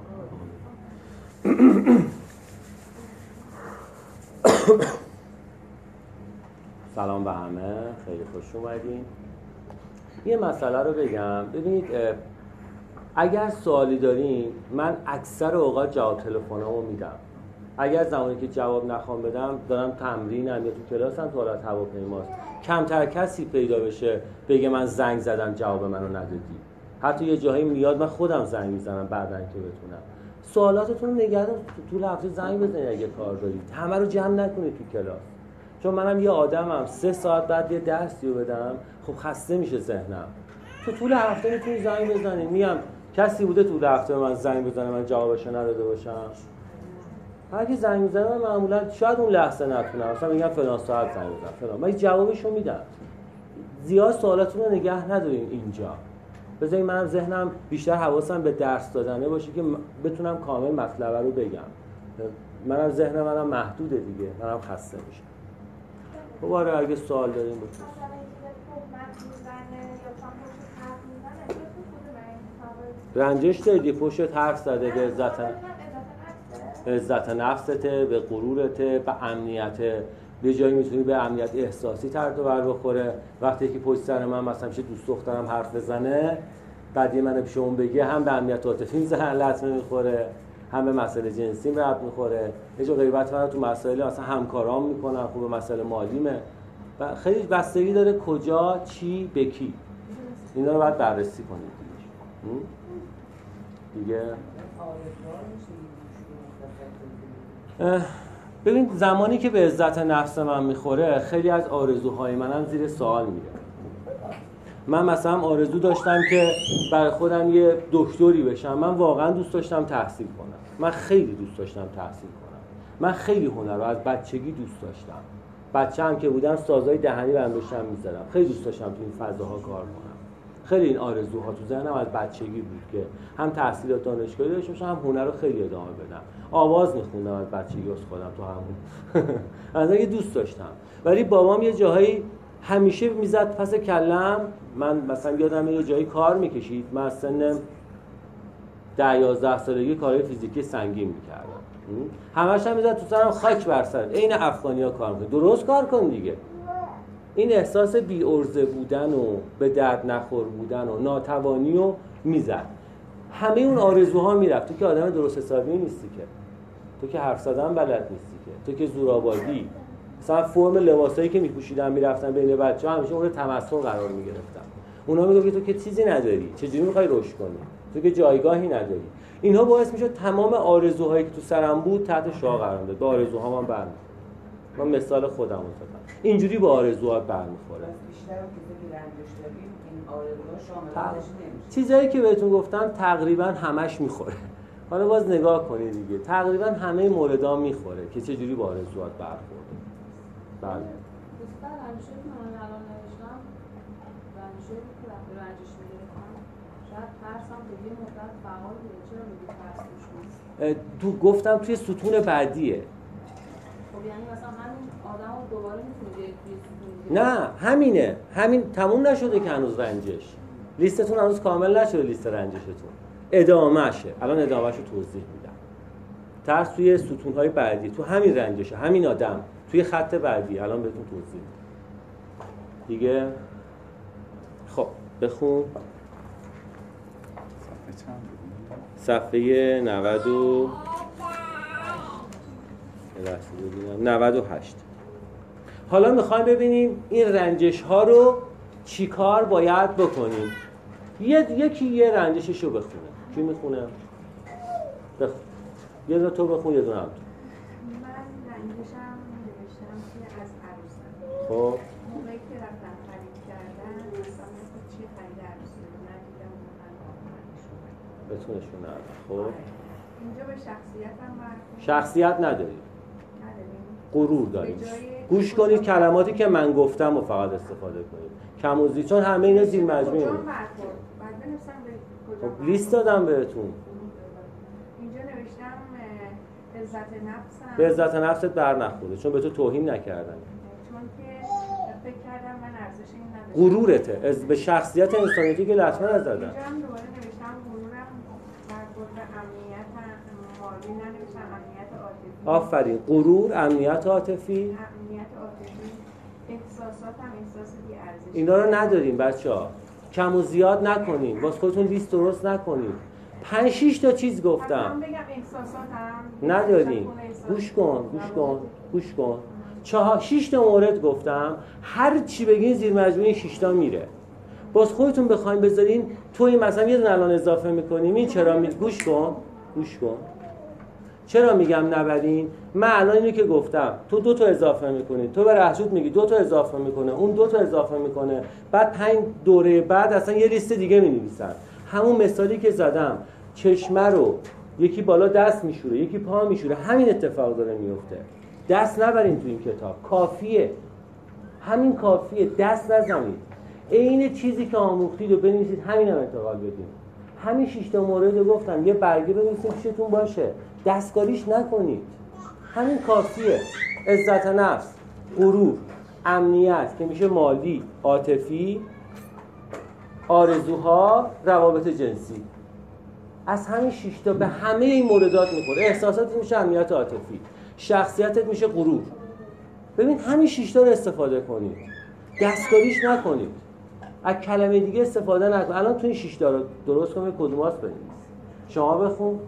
سلام به همه، خیلی خوش اومدین. یه مسئله رو بگم. ببینید اگر سوالی دارین من اکثر اوقات جواب تلفنامو میدم. اگر زمانی که جواب نخوام بدم دارم تمرینم یا تو کلاسم تو حالت هواپیماست، کمتر کسی پیدا بشه بگه من زنگ زدم جواب منو ندادی. حتی یه جایی میاد من خودم زنگ میزنم بعدن که بتونم. سوالاتتون رو نگه دارید، طول هفته زنگ بزنید اگه کار دارید. همه رو جمع نکنید تو کلاس. چون منم یه آدمم، سه ساعت بعد یه درسی رو بدم خب خسته میشه ذهنم. تو طول هفته میتونید زنگ بزنید. میام کسی بوده طول هفته من زنگ بزنه من جوابشو نداده باشم؟ هر کی زنگ میزنه من معمولا شاید اون لحظه نتونم، مثلا میگم فلان ساعت زنگ بزن فلان، من جوابشو میدم. زیاد سوالاتون رو نگه ندارین اینجا. بذارین منم ذهنم بیشتر حواسم به درس دادنه باشه که بتونم کامل مطلب رو بگم. منم ذهن منم محدوده دیگه، منم خسته میشم. خب آره اگه سوال دارین بپرسید. رنجش دادی، پشت حرف زده به عزت عزت نفسته، به غرورته، به امنیت، به جایی میتونی به امنیت احساسی ترد و بر بخوره. وقتی که پشت سر من مثلا میشه دوست دخترم حرف بزنه، بعد یه منو پیش اون بگه، هم به امنیت عاطفی میزنه لطمه میخوره، هم به مسئله جنسی ربط میخوره. یه جو غیبت من تو مسائل مثلا همکارام میکنن، خوب مسئله مالیمه و خیلی بستگی داره کجا، چی، به کی. اینا رو باید بررسی کنید دیگه. ببین زمانی که به عزت نفس من میخوره، خیلی از آرزوهای منم زیر سوال میره. من مثلا آرزو داشتم که برای خودم یه دکتری بشم. من واقعا دوست داشتم تحصیل کنم. من خیلی دوست داشتم تحصیل کنم. من خیلی هنر رو از بچگی دوست داشتم. بچه هم که بودم سازهای دهنی برم داشتم میزدم. خیلی دوست داشتم تو این فضاها کار کنم. خیلی این آرزوها تو ذهنم از بچگی بود که هم تحصیلات دانشگاهی داشته باشم، هم هنر رو خیلی ادامه بدم. آواز میخوندم از بچگی از خودم تو همون. از اینکه دوست داشتم. ولی بابام یه جاهایی همیشه میزد پس کلم. من مثلا یادم یه جایی کار میکشید، من از سن ده یازده سالگی کارهای فیزیکی سنگین میکردم. همش هم میزد تو سرم خاک بر سرت، عین افغانی‌ها کار میکنه. درست کار کن دیگه. این احساس بی ارزه بودن و به درد نخور بودن و ناتوانی رو میزد. همه اون آرزوها میرفت. تو که آدم درست حسابی نیستی که. تو که حرف زدن بلد نیستی که. تو که زورآبادی. مثلا فرم لباسایی که میپوشیدم میرفتن بین بچه‌ها همیشه اون رو تمسخر قرار میگرفتم. اونا میگفتن تو که چیزی نداری، چجوری میخوای رشد کنی؟ تو که جایگاهی نداری. اینها باعث میشد تمام آرزوهایی که تو سرم بود تحت شعاع قرار بده. به آرزوها من برمیخورم. من مثال خودم رو زدم. اینجوری با آرزوها برمیخوره. بیشتر که رنجش داریم این آرزوها شامل نمیشه. چیزایی که بهتون گفتم تقریبا همش میخوره. حالا باز نگاه کنید دیگه. تقریبا همه موردا میخوره که چه جوری با آرزوات برخورده. بله. دوستان رنجش من الان نوشتم. رنجش که وقتی رنجش میگیرم شاید ترسم به یه مدت فعال بوده. چرا میگی ترس توش نیست؟ تو گفتم توی ستون بعدیه. خب یعنی مثلا همین آدمو دوباره میتونی توی نه همینه. همین تموم نشده که هنوز رنجش. لیستتون هنوز کامل نشده لیست رنجشتون. ادامهشه. الان ادامهشو توضیح میدم. ترس توی ستون‌های بعدی، تو همین رنجشه، همین آدم توی خط بعدی الان بهتون توضیح میدم. دیگه خب بخون. صفحه نود و نود و هشت. حالا میخوایم ببینیم این رنجش ها رو چی کار باید بکنیم. یه یکی یه رنجششو بخونه. کی میخونه؟ بخون. یه دونه تو بخون، یه دونه هم تو. من رنجشم نوشتم که از عروسم. خب موقعی که رفتم خرید کردن مثلا چی خرید عروسی رو ندیدم واقعا بهتون نشون ندادم. خب اینجا به شخصیتم برخورد. شخصیت نداری. غرور داریم. گوش کنید کلماتی که من گفتم رو فقط استفاده کنید. کم و زیاد، چون همه اینا زیر مجموعه. خب لیست دادم بهتون. اینجا نوشتم عزت نفسم. به عزت نفست بر نخوره چون به تو توهین نکردن. چون که فکر کردم من ارزش این نداشتم. غرورته. از به شخصیت انسانیتی که لطمه نزدن. اینجا هم دوباره نوشتم غرورم برخورد امنیت مالی ننوشتم امنیت عاطفی. آفرین. غرور، امنیت عاطفی. امنیت عاطفی. احساساتم احساس بی‌ارزشی. اینا رو نداریم بچه‌ها. کم و زیاد نکنین. واسه خودتون لیست درست نکنین. پنج شش تا چیز گفتم. بگم احساساتم نداریم. گوش کن، گوش کن، گوش کن. چهار شش تا مورد گفتم. هر چی بگین زیر مجموعه شش تا میره. باز خودتون بخواید بذارین توی مثلا یه دونه الان اضافه می‌کنیم. این چرا می گوش کن، گوش کن. چرا میگم نبرین؟ من الان اینو که گفتم تو دو تا اضافه میکنی، تو به رهجوت میگی دو تا اضافه میکنه، اون دو تا اضافه میکنه، بعد پنج دوره بعد اصلا یه لیست دیگه مینویسن. همون مثالی که زدم، چشمه رو یکی بالا دست میشوره، یکی پا میشوره. همین اتفاق داره میفته. دست نبرین تو این کتاب، کافیه، همین کافیه، دست نزنید. عین چیزی که آموختید رو بنویسید، همین هم انتقال بدین. همین شش تا مورد رو گفتم، یه برگه بنویسید پیشتون باشه، دستکاریش نکنید، همین کافیه. عزت نفس، غرور، امنیت که میشه مالی، عاطفی، آرزوها، روابط جنسی. از همین شش تا به همه این موردات میخوره. احساساتت میشه امنیت عاطفی، شخصیتت میشه غرور. ببین همین شش تا رو استفاده کنید، دستکاریش نکنید، از کلمه دیگه استفاده نکنید. الان تو این شش تا رو درست کنید، کدوماست بنویس. شما بخون. من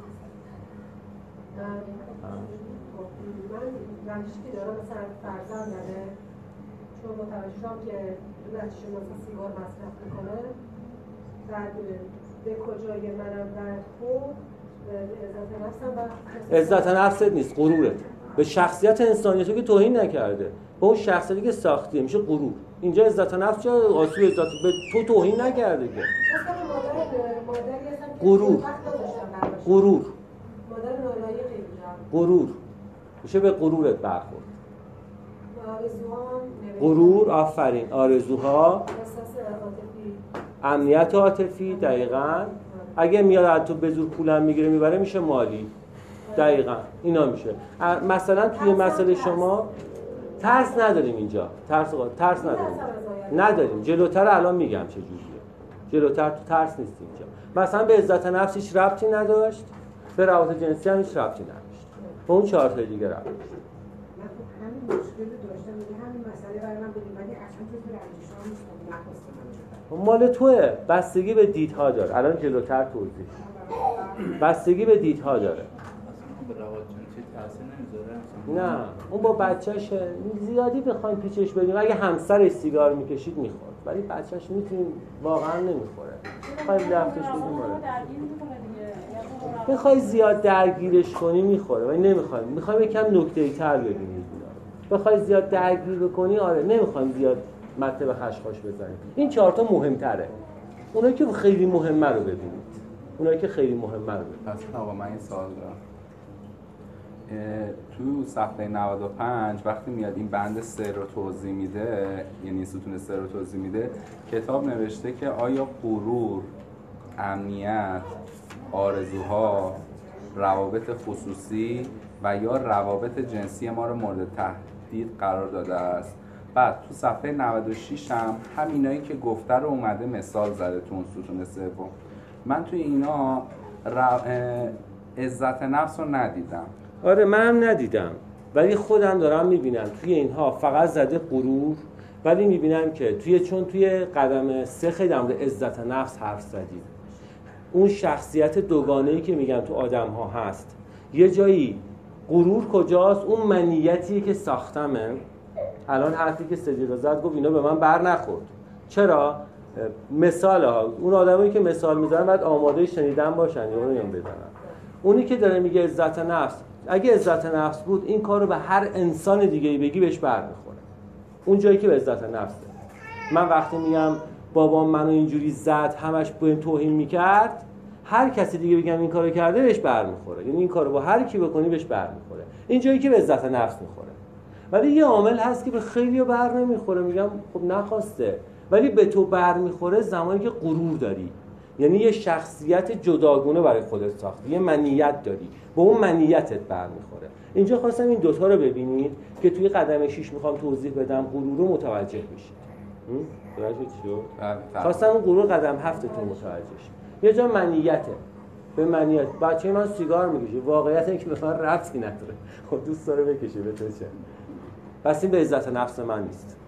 روشی که دارم مثلا فرزندمه، چون متوجه شدم که بچه‌ش مثلا سیگار مصرف میکنه، بعد به کجای منم بعد خوب عزت نفسم، عزت نفست نیست، غرورت. به شخصیت انسانیت که توهین نکرده، به اون شخصیتی که ساختیه میشه غرور. اینجا عزت نفس چه آسو عزت به تو توهین نکرده که. غرور، غرور، غرور میشه به غرورت برخورد. غرور، آفرین، آرزوها، امنیت عاطفی، دقیقاً. اگه میاد از تو به زور پولم میگیره میبره میشه مالی، دقیقاً اینا میشه. مثلا توی مسئله شما ترس نداریم اینجا، ترس ترس نداریم، نداریم. جلوتر الان میگم چه جوریه. جلوتر تو ترس نیست اینجا. مثلا به عزت نفس هیچ ربطی نداشت، به روابط جنسی هم هیچ ربطی نداشت، به اون چهار تا دیگه ربط داشت. من همین مشکل داشتم، میگه همین مسئله برای من بودیم، ولی اصلا تو رنجشام نیستم، نخواستم. مال توئه، بستگی به دیدها داره. الان جلوتر توضیح بستگی به دیدها داره. نه اون با بچه‌شه، زیادی بخوایم پیچش بدیم. اگه همسرش سیگار میکشید میخورد، ولی بچه‌ش میتونیم واقعا نمیخوره. بخوایم لفتش بدیم آره. بخوای زیاد درگیرش کنی میخوره، ولی نمیخوایم. میخوایم یکم نکته‌ای‌تر ببینید. بخوای زیاد درگیر بکنی آره، نمیخوایم زیاد مته به خشخاش بزنیم. این چهار تا مهم‌تره. اونایی که خیلی مهمه رو ببینید. اونایی که خیلی مهمه رو ببینید. پس آقا من این سوال دارم. تو صفحه نود و پنج وقتی میاد این بند سه رو توضیح میده، یعنی ستون سه رو توضیح میده، کتاب نوشته که آیا غرور، امنیت، آرزوها، روابط خصوصی و یا روابط جنسی ما رو مورد تهدید قرار داده است. بعد تو صفحه نود و شش هم همینایی که گفته رو اومده مثال زده تو اون ستون سوم. من توی اینا عزت نفس رو ندیدم. آره منم ندیدم، ولی خودم دارم میبینم توی اینها فقط زده غرور، ولی میبینم که توی چون توی قدم سه خیلی در مورد عزت نفس حرف زدیم. اون شخصیت دوگانه‌ای که میگم تو آدم ها هست، یه جایی غرور کجاست؟ اون منیتی که ساختمه. الان حرفی که سجیده زد گفت اینا به من بر نخورد. چرا؟ مثال ها، اون آدمایی که مثال میزنن باید آماده شنیدن باشن یا اونو بزنن. اونی که داره میگه عزت نفس، اگه عزت نفس بود این کارو به هر انسان دیگه‌ای بگی بهش برمیخوره. اون جایی که به عزت نفسه. من وقتی میگم بابام منو اینجوری زد، همش به این توهین میکرد، هر کسی دیگه بگم این کارو کرده بهش برمیخوره. یعنی این کارو با هر کی بکنی بهش برمیخوره. این جایی که به عزت نفس میخوره. ولی یه عامل هست که به خیلی‌ها بر نمیخوره، میگم خب نخواسته، ولی به تو برمیخوره زمانی که غرور داری. یعنی یه شخصیت جداگونه برای خودت ساختی، یه منیت داری، به اون منیتت برمیخوره. اینجا خواستم این دوتا رو ببینید که توی قدم شیش میخوام توضیح بدم، غرور رو متوجه میشید. متوجه چیو؟ خواستم اون غرور قدم هفتتون متوجه شید. یه جا منیته، به منیت. بچه من سیگار میکشه، واقعیت اینه که به من ربطی نداره، خب دوست داره بکشه، به تو چه؟ پس این به عزت نفس من نیست.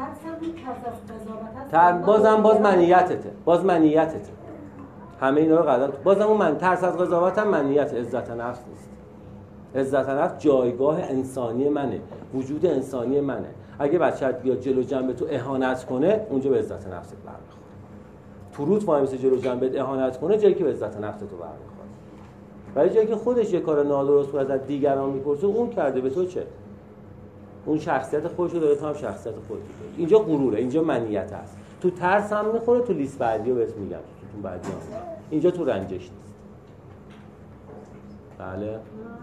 ترس بازم باز منیتته، باز منیتته. همه اینا رو قدم بازم اون من ترس از قضاوت هم منیت، عزت نفس نیست. عزت نفس جایگاه انسانی منه، وجود انسانی منه. اگه بچه‌ت بیاد جلو جنب تو اهانت کنه، اونجا به عزت نفست برمیخوره. تو روت وای میسه جلو جنبت اهانت کنه، جایی که به عزت نفس تو برمیخوره. ولی جایی که خودش یه کار نادرست رو از دیگران میپرسه، اون کرده، به تو چه؟ اون شخصیت خودشو داره، تو هم شخصیت خودت داری. اینجا غروره، اینجا منیت هست. تو ترس هم میخوره، تو لیست بعدی رو بهت میگم، تو بعدی هم. اینجا تو رنجش نیست. بله.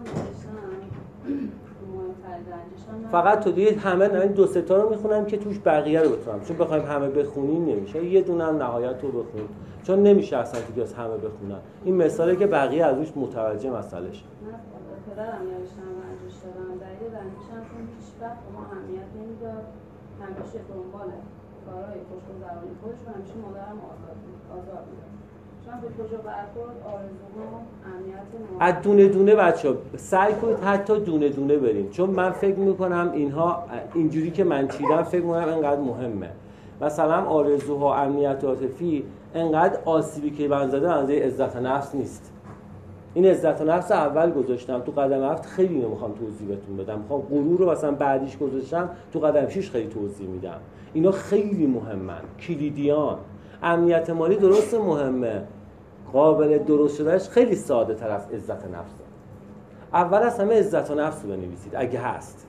فقط تو دیگه همه این دو سه تا رو میخونم که توش بقیه رو بتونم، چون بخوایم همه بخونیم نمیشه، یه دونه هم نهایت رو بخونیم چون نمیشه اصلا تو کلاس همه بخونن. این مثاله که بقیه از روش متوجه مسئله شه. من پدرم نوشتم ورزش دادم، دلیل ورزشم چون هیچ وقت به ما اهمیت نمیداد، همیشه دنبال کارهای خوشگذرانی خودش و همیشه مادرم آزاد آزاد میداد. چون به کجا برخورد آرزوها اهمیت نمیداد. از دونه دونه بچه‌ها سعی کنید حتی دونه دونه بریم، چون من فکر میکنم اینها اینجوری که من چیدم فکر میکنم اینقدر مهمه. مثلا آرزوها، امنیت عاطفی، انقدر آسیبی که من زده اندازه عزت نفس نیست. این عزت نفس اول گذاشتم تو قدم هفت، خیلی نمیخوام توضیح بهتون بدم. میخوام غرور رو مثلا بعدیش گذاشتم تو قدم شش، خیلی توضیح میدم. اینا خیلی مهمن، کلیدیان. امنیت مالی درست مهمه، قابل درست شدهش خیلی ساده تر از عزت نفس. اول از همه عزت نفس رو بنویسید اگه هست.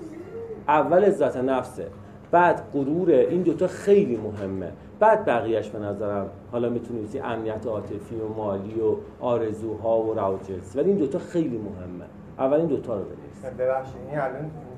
اول عزت نفسه، بعد غرور. این دوتا خیلی مهمه، بعد بقیهش به نظرم حالا میتونید بنویسید امنیت عاطفی و مالی و آرزوها و روابط جنسی، ولی این دوتا خیلی مهمه. اول این دوتا رو بنویسید. ببخشید این الان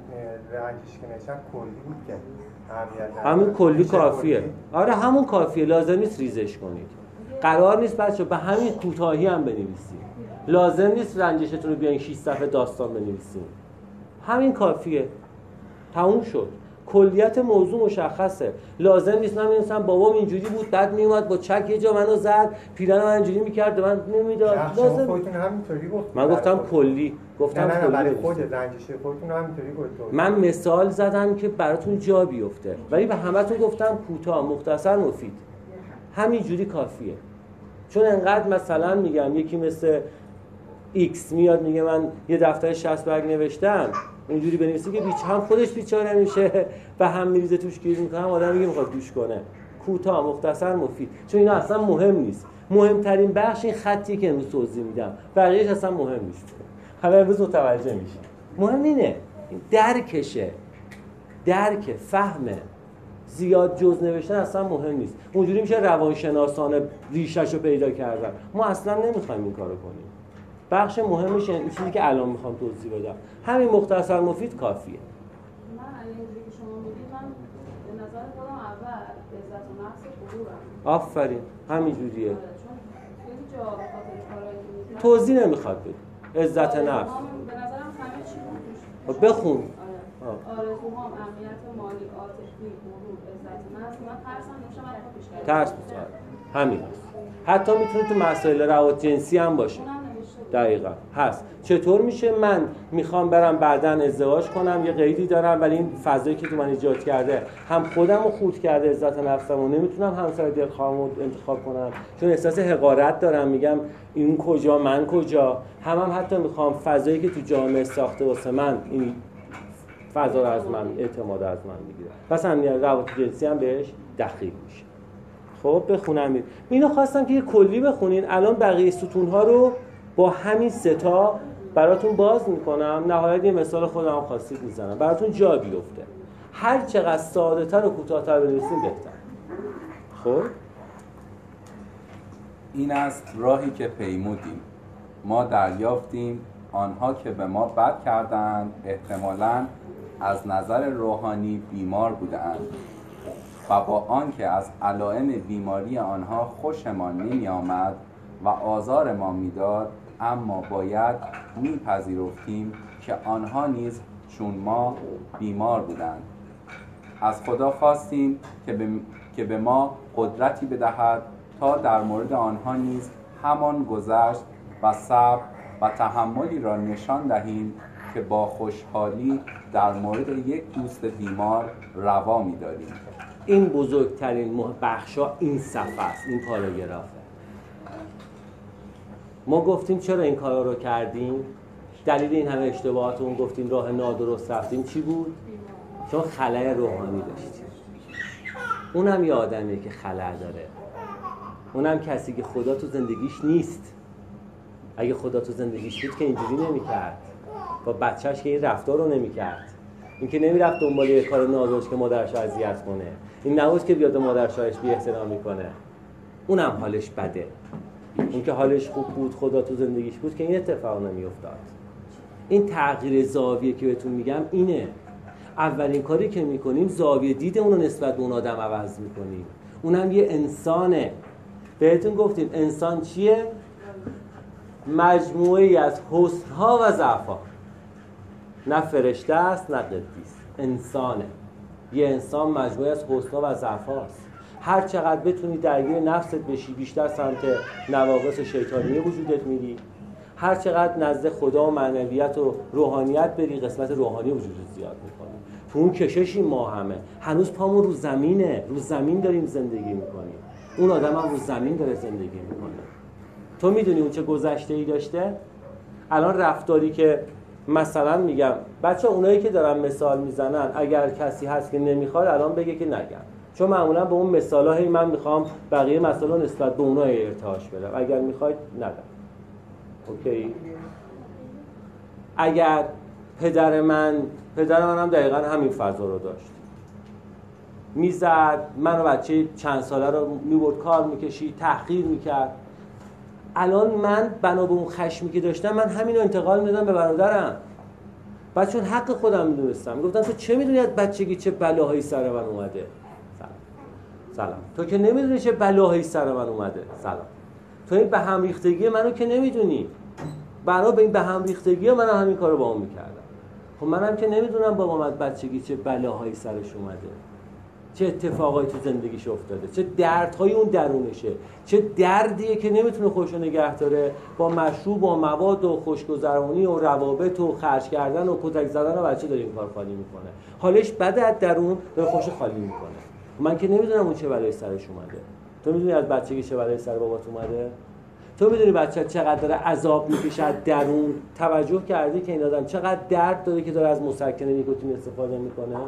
رنجش که نشم کلی بود که اهمیت همین کلی کافیه. آره همون کافیه، لازم نیست ریزش کنید. قرار نیست بچه به همین کوتاهی هم بنویسید. لازم نیست رنجشتون رو بیاین شش صفحه داستان بنویسید. همین کافیه. تموم شد. کلیت موضوع مشخصه. لازم نیست من می‌نویسم بابام اینجوری بود، بعد میومد با چک یه جا منو زد، پیرن من اینجوری می‌کرد، من نمیداد. لازم خودتون همینطوری گفت. من گفتم کلی، گفتم نه نه کلی. برای خود رنجش خودتون همینطوری گفت. من مثال زدم که براتون جا بیفته، ولی به همتون گفتم کوتاه، مختصر، مفید. همین جوری کافیه. چون انقدر مثلا میگم یکی مثل ایکس میاد میگه من یه دفتر شصت برگ نوشتم، اونجوری بنویسی که بیچ هم خودش بیچاره میشه و هم میریزه توش گیر میکنه، هم آدم میگه میخواد گوش کنه. کوتاه، مختصر، مفید. چون اینا اصلا مهم نیست. مهمترین بخش این خطی که امروز توضیح میدم، بقیه‌اش اصلا مهم نیست. حالا امروز متوجه میشی. مهم اینه درکشه، درک، فهمه. زیاد جز نوشتن اصلا مهم نیست. اونجوری میشه روانشناسانه ریشه‌ش رو پیدا کردن. ما اصلا نمیخوایم این کارو کنیم. بخش مهمش این چیزی که الان میخوام توضیح بدم. همین مختصر مفید کافیه. من اینجوری که شما میگید من به نظر خودم اول عزت و نفس غرورم. آفرین، همین جوریه. چون خیلی جا به خاطر کارهایی که میکنم توضیح نمیخواد بده. عزت نفس. به نظرم همه چی بود. بخون. آرزوهام، امنیت مالی، عاطفی، غرور، عزت نفس. من ترسم نمیشه من خودش کردم. ترس می‌ذاره. همین هست. حتی میتونه تو مسائل روابط جنسی هم باشه. دقیقاً هست. چطور میشه من میخوام برم بعداً ازدواج کنم، یه قیدی دارم ولی این فضایی که تو من ایجاد کرده هم خودم رو خورد کرده، عزت نفسم و نمیتونم همسر دلخواهم رو انتخاب کنم چون احساس حقارت دارم، میگم این کجا من کجا. هم هم حتی میخوام فضایی که تو جامعه ساخته واسه من این فضا رو از من، اعتماد از من میگیره. پس هم روابط جنسی هم بهش دخیل میشه. خب بخونم اینو خواستم که یه کلی بخونین. الان بقیه ستون‌ها رو با همین سه تا براتون باز میکنم. نهایت یه مثال خودم خواستید میزنم براتون جا بیفته. هر چقدر ساده‌تر و کوتاه‌تر بنویسین بهتر. خب این است راهی که پیمودیم. ما دریافتیم آنها که به ما بد کردند احتمالاً از نظر روحانی بیمار بودند و با آنکه از علائم بیماری آنها خوشمان نمی آمد و آزار ما میداد، اما باید میپذیرفتیم که آنها نیز چون ما بیمار بودند. از خدا خواستیم که به, که به ما قدرتی بدهد تا در مورد آنها نیز همان گذشت و صبر و تحملی را نشان دهیم که با خوشحالی در مورد یک دوست بیمار روا می‌داریم. این بزرگترین بخشا این صفحه است، این پاراگرافه. ما گفتیم چرا این کارا رو کردیم؟ دلیل این همه اشتباهاتون گفتیم راه نادرست رفتیم چی بود؟ چون خلأ روحانی داشتیم. اونم یه آدمیه که خلأ داره. اونم کسی که خدا تو زندگیش نیست. اگه خدا تو زندگیش بود که اینجوری نمی‌کرد. با بچه‌اش که این رفتار رو نمی‌کرد. این که نمی‌رفت دنبال یه کار نادرست که مادرش رو اذیت کنه. این نبود که بیاد مادرش رو بی احترامی کنه. اونم حالش بده. اون که حالش خوب بود، خدا تو زندگیش بود، که این اتفاق نمیافتاد. این تغییر زاویه که بهتون میگم اینه. اولین کاری که میکنیم زاویه دیدمون رو نسبت به اون آدم عوض میکنیم. اونم یه انسانه. بهتون گفتیم انسان چیه؟ مجموعه‌ای از حسن‌ها و ضعف‌ها. نه فرشته است نه قدیس، انسانه. یه انسان مجموعه از حسن‌ها و ضعف‌هاست. هر چقدر بتونی درگیر نفست بشی بیشتر سمت نواقص شیطانی وجودت میری، هر چقدر نزد خدا و معنویت و روحانیت بری قسمت روحانی وجودت زیاد میکنی. تو اون کششی ما همه هنوز پامون رو زمینه، رو زمین داریم زندگی میکنیم. اون آدم هم رو زمین داره زندگی میکنه. تو میدونی اون چه گذشته‌ای داشته؟ الان رفتاری که مثلا میگم بچه اونایی که دارن مثال میزنن اگر کسی هست که نمیخواد الان بگه که نگم، چون معمولا به اون مثالا هی من میخوام بقیه مثالا نسبت به اونها ارتعاش بدم. اگر میخواید ندم. اوکی؟ اگر پدر من پدر من هم دقیقا همین فضا رو داشت، میزد منو بچه چند ساله رو میبرد کار میکشید، تحقیر میکرد. الان من بنا به اون خشمی که داشتم من همین رو انتقال میدادم به برادرم، بعد چون حق خودم میدونستم گفتم تو چه میدونی از بچگی چه بلاهایی سر من اومده؟ سلام. سلام. تو که نمیدونی چه بلاهایی سر من اومده. سلام. تو این به هم ریختگی منو که نمیدونی. برای به این به هم ریختگی من همین کارو با اون میکردم. خب منم که نمیدونم بابام از بچگی چه بلاهایی سرش اومده، چه اتفاقایی تو زندگیش افتاده، چه دردهای اون درونشه، چه دردیه که نمیتونه خودشو نگه داره، با مشروب و مواد و خوشگذرانی و روابط و خرج کردن و کتک زدن و بچه داره این کار خالی میکنه. حالش بده، از درون داره خودشو خالی میکنه. من که نمیدونم اون چه بلایی سرش اومده. تو میدونی از بچگی چه بلایی سر بابات اومده؟ تو میدونی بچه چقدر داره عذاب میکشه از درون؟ توجه کردی که این آدم چقدر درد داره که داره از مسکن نیکوتین استفاده میکنه؟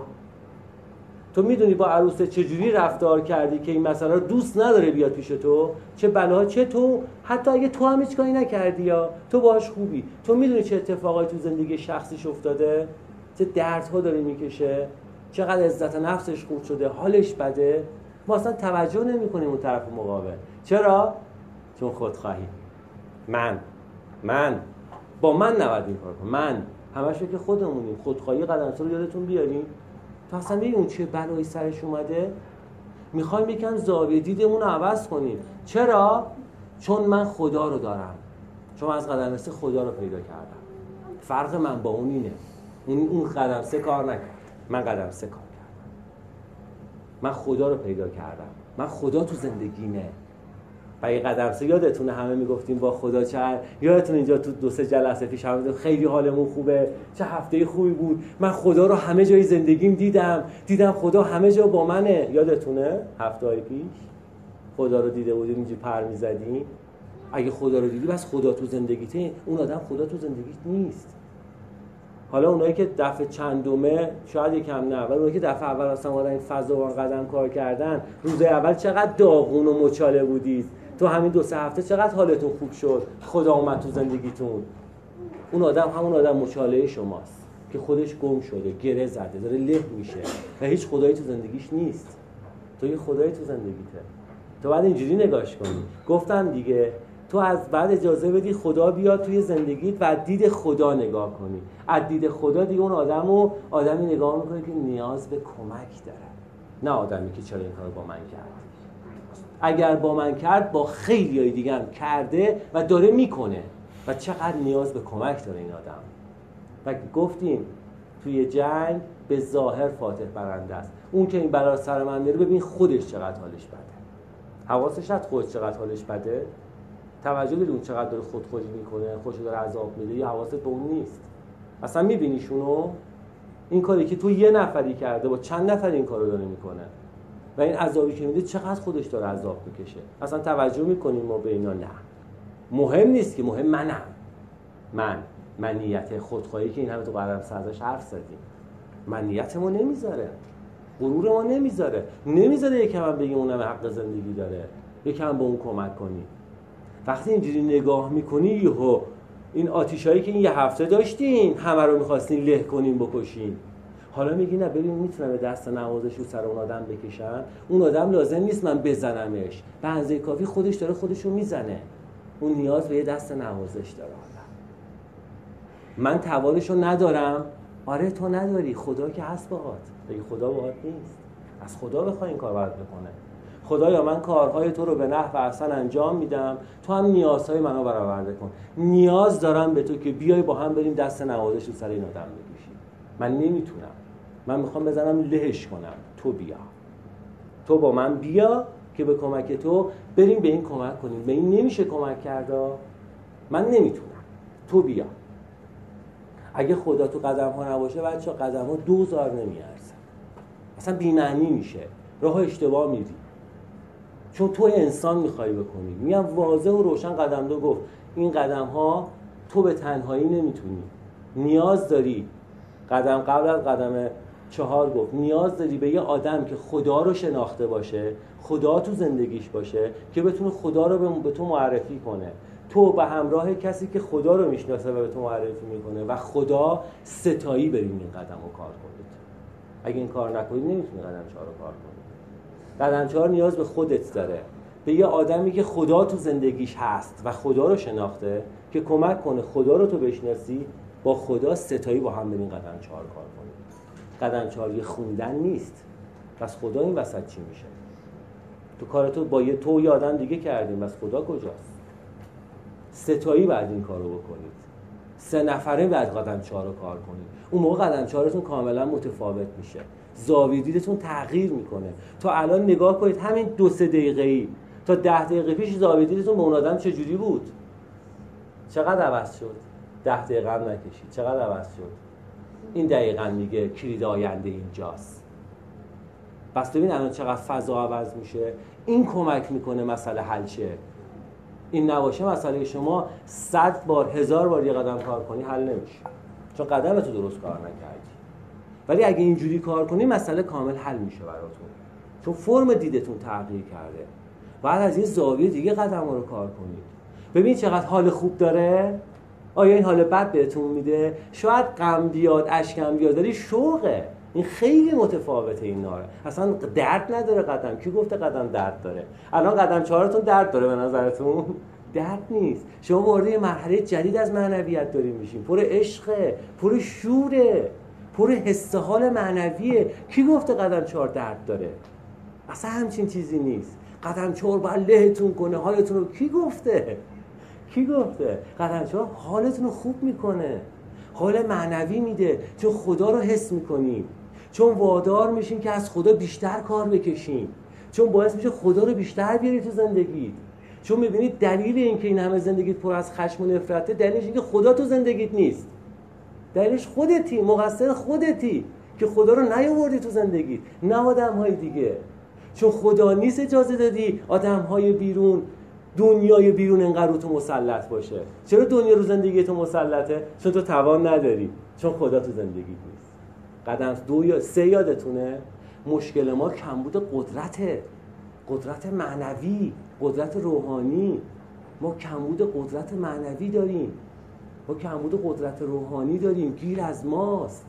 تو میدونی با عروسه چجوری رفتار کردی که این مسئله رو دوست نداره بیاد پیش تو؟ چه بلاها، چه تو حتی اگه تو هم هیچ کاری نکردی یا تو باهاش خوبی، تو میدونی چه اتفاقایی تو زندگی شخصیش افتاده؟ چه دردها داره میکشه؟ چقدر عزت نفسش خورد شده، حالش بده. ما اصلا توجه نمی‌کنیم اون طرف مقابل. چرا؟ چون خودخواهی. من من با من نباید این کار کنم. من همش که خودمونیم. خودخواهی قدم رو یادتون بیارین. تو اصلا ببین اون چه بلایی سرش اومده. میخوایم یکم زاویه دیدمون رو عوض کنیم. چرا؟ چون من خدا رو دارم. چون من از قدم سه خدا رو پیدا کردم. فرق من با اون اینه. اون اون قدم سه کار نکرد. من قدم سه کار کردم. من خدا رو پیدا کردم. من خدا تو زندگیمه. و این قدم سه یادتونه همه میگفتیم با خدا چه، یادتونه اینجا تو دو سه جلسه پیش هم خیلی حالمون خوبه، چه هفته خوبی بود، من خدا رو همه جای زندگیم دیدم دیدم خدا همه جا با منه. یادتونه هفته‌های پیش خدا رو دیده بودیم اینجوری پر می‌زدیم؟ اگه خدا رو دیدی بس خدا تو زندگیته، اون آدم خدا تو زندگیت نیست. حالا اونایی که دفعه چندمه شاید یکم نه، ولی اونایی که دفعه اول اصلا وارد این فضا و قدم کار کردن، روز اول چقدر داغون و مچاله بودید، تو همین دو سه هفته چقدر حالتون خوب شد، خدا اومد تو زندگیتون. اون آدم همون آدم مچاله شماست که خودش گم شده، گره زده، داره له میشه و هیچ خدایی تو زندگیش نیست. تو یه خدایی تو زندگیته. تو بعد اینجوری نگاش کنی. گفتم دیگه تو از بعد اجازه بدی خدا بیاد توی زندگیت و از دید خدا نگاه کنی. از دید خدا دیگه اون آدمو آدمی نگاه میکنه که نیاز به کمک داره، نه آدمی که چرا این کارو با من کرد. اگر با من کرد با خیلیای دیگه هم کرده و داره میکنه و چقدر نیاز به کمک داره این آدم. و گفتیم توی جنگ به ظاهر فاتح برنده است. اون که این بلا سر من میاره ببین خودش چقدر حالش بده. حواسش هست خودش چقدر حالش بده؟ توجه داری اون چقدر داره خودخوری میکنه، خودشو داره عذاب میده، یا حواست به اون نیست؟ اصلا میبینیشونو؟ این کاری که تو یه نفری کرده با چند نفر این کارو داره میکنه و این عذابی که میده چقدر خودش داره عذاب میکشه. اصلا توجه میکنیم ما به اینا؟ نه. مهم نیست که، مهم منم. من منیت خودخواهی که این همه تو قلم سازش حرف زدیم، منیت ما نمیذاره، غرور ما نمیذاره، نمیذاره یکم هم بگیم اونم حق زندگی داره، یکم به اون کمک کنی. وقتی اینجوری نگاه میکنی یهو این آتیشایی که این یه هفته داشتین همه رو میخواستین له کنین بکشین، حالا میگی نه ببین میتونم به دست نوازش رو سر اون آدم بکشم، اون آدم لازم نیست من بزنمش، به اندازه کافی خودش داره خودش رو میزنه. اون نیاز به یه دست نوازش داره. من توانشو ندارم. آره تو نداری، خدا که هست باهات. بگی خدا باهات نیست، از خدا بخوای این کار باید بکنه. خدایا من کارهای تو رو به نحو احسن انجام میدم، تو هم نیازهای منو برآورده کن. نیاز دارم به تو که بیای با هم بریم دست نوازش رو سر این آدم بکشیم. من نمیتونم، من میخوام بزنم لهش کنم. تو بیا، تو با من بیا که به کمک تو بریم به این کمک کنیم. به این نمیشه کمک کرد، من نمیتونم، تو بیا. اگه خدا تو قدم ها نباشه بچه ها قدم ها دوزار نمیارزن، اصلا بی‌معنی میشه، راه اشتباه میری، چون تو انسان میخوای بکنی. میگم واضح و روشن قدم دو گفت این قدم ها تو به تنهایی نمیتونی، نیاز داری. قدم قبل از قدم چهار گفت نیاز داری به یه آدم که خدا رو شناخته باشه، خدا تو زندگیش باشه، که بتونه خدا رو به تو معرفی کنه. تو به همراه کسی که خدا رو میشناسه و به تو معرفی میکنه و خدا ستایی بریم این قدم رو کار کنید. اگه این کار نکنید نمیتونی قدم چهار رو کار کنید. قدم چهار نیاز به خودت داره، به یه آدمی که خدا تو زندگیش هست و خدا رو شناخته که کمک کنه خدا رو تو بشناسی، با خدا ستایی با هم بریم قدم چهار کار کنید. قدم چهار یه خوندن نیست. پس خدا این وسط چی میشه؟ تو کارتو با یه تو یه آدم دیگه کردیم، بس خدا کجاست؟ ستایی بعد این کارو بکنید، سه نفره بعد قدم چهار رو کار کنید. اون موقع قدم چهارتون کاملا متفاوت میشه، زاویه دیدتون تغییر میکنه. تا الان نگاه کنید همین دو سه دقیقه‌ای تا ده دقیقه پیش زاویه دیدتون به اون آدم چجوری بود؟ چقدر عوض شد؟ ده دقیقه هم نکشید چقدر عوض شد؟ این دقیقاً میگه کلید آینده اینجاست. پس ببین الان چقدر فضا عوض میشه. این کمک میکنه مسئله حل شه. این نباشه مسئله شما صد بار هزار بار یه قدم کار کنی حل نمیشه، چون قدم تو درست کار نکردی. ولی اگه اینجوری کار کنی مسئله کامل حل میشه براتون، چون فرم دیدتون تغییر کرده. بعد از این زاویه دیگه قدم رو کار کنید. ببین چقدر حال خوب داره. آیا این حال بد بهتون میده؟ شاید غم بیاد، اشکم بیاد، ولی شوقه. این خیلی متفاوته. این ناره اصلا درد نداره. قدم کی گفته قدم درد داره؟ الان قدم چهارتون درد داره به نظرتون؟ درد نیست. شما وارد یه مرحله جدید از معنویت داریم میشیم، پر عشقه، پر شوره، پر حس حال معنویه. کی گفته قدم چهار درد داره؟ اصلا همچین چیزی نیست. قدم چهار باید لهتون کنه، حالتون رو کی گفته؟ کی گفته؟ قدم چهار حالتون رو خوب میکنه، حال معنوی میده، چون خدا رو حس میکنیم، چون وادار میشین که از خدا بیشتر کار بکشین، چون باعث میشه خدا رو بیشتر بیاری تو زندگیت، چون میبینید دلیل این که این همه زندگیت پر از خشم و نفرته دلیلش این که خدا تو زندگیت نیست. دلیلش خودتی، مقصر خودتی که خدا رو نیاوردی تو زندگیت، نه آدم‌های دیگه. چون خدا نیست اجازه دادی آدم‌های بیرون، دنیای بیرون انقدر رو تو مسلط باشه. چرا دنیا رو زندگی تو مسلطه؟ چون تو توان نداری، چون خدا تو زندگیت نیست. قدم دو یا سه یادتونه؟ مشکل ما کمبود قدرته، قدرت معنوی، قدرت روحانی. ما کمبود قدرت معنوی داریم، ما کمبود قدرت روحانی داریم. گیر از ماست،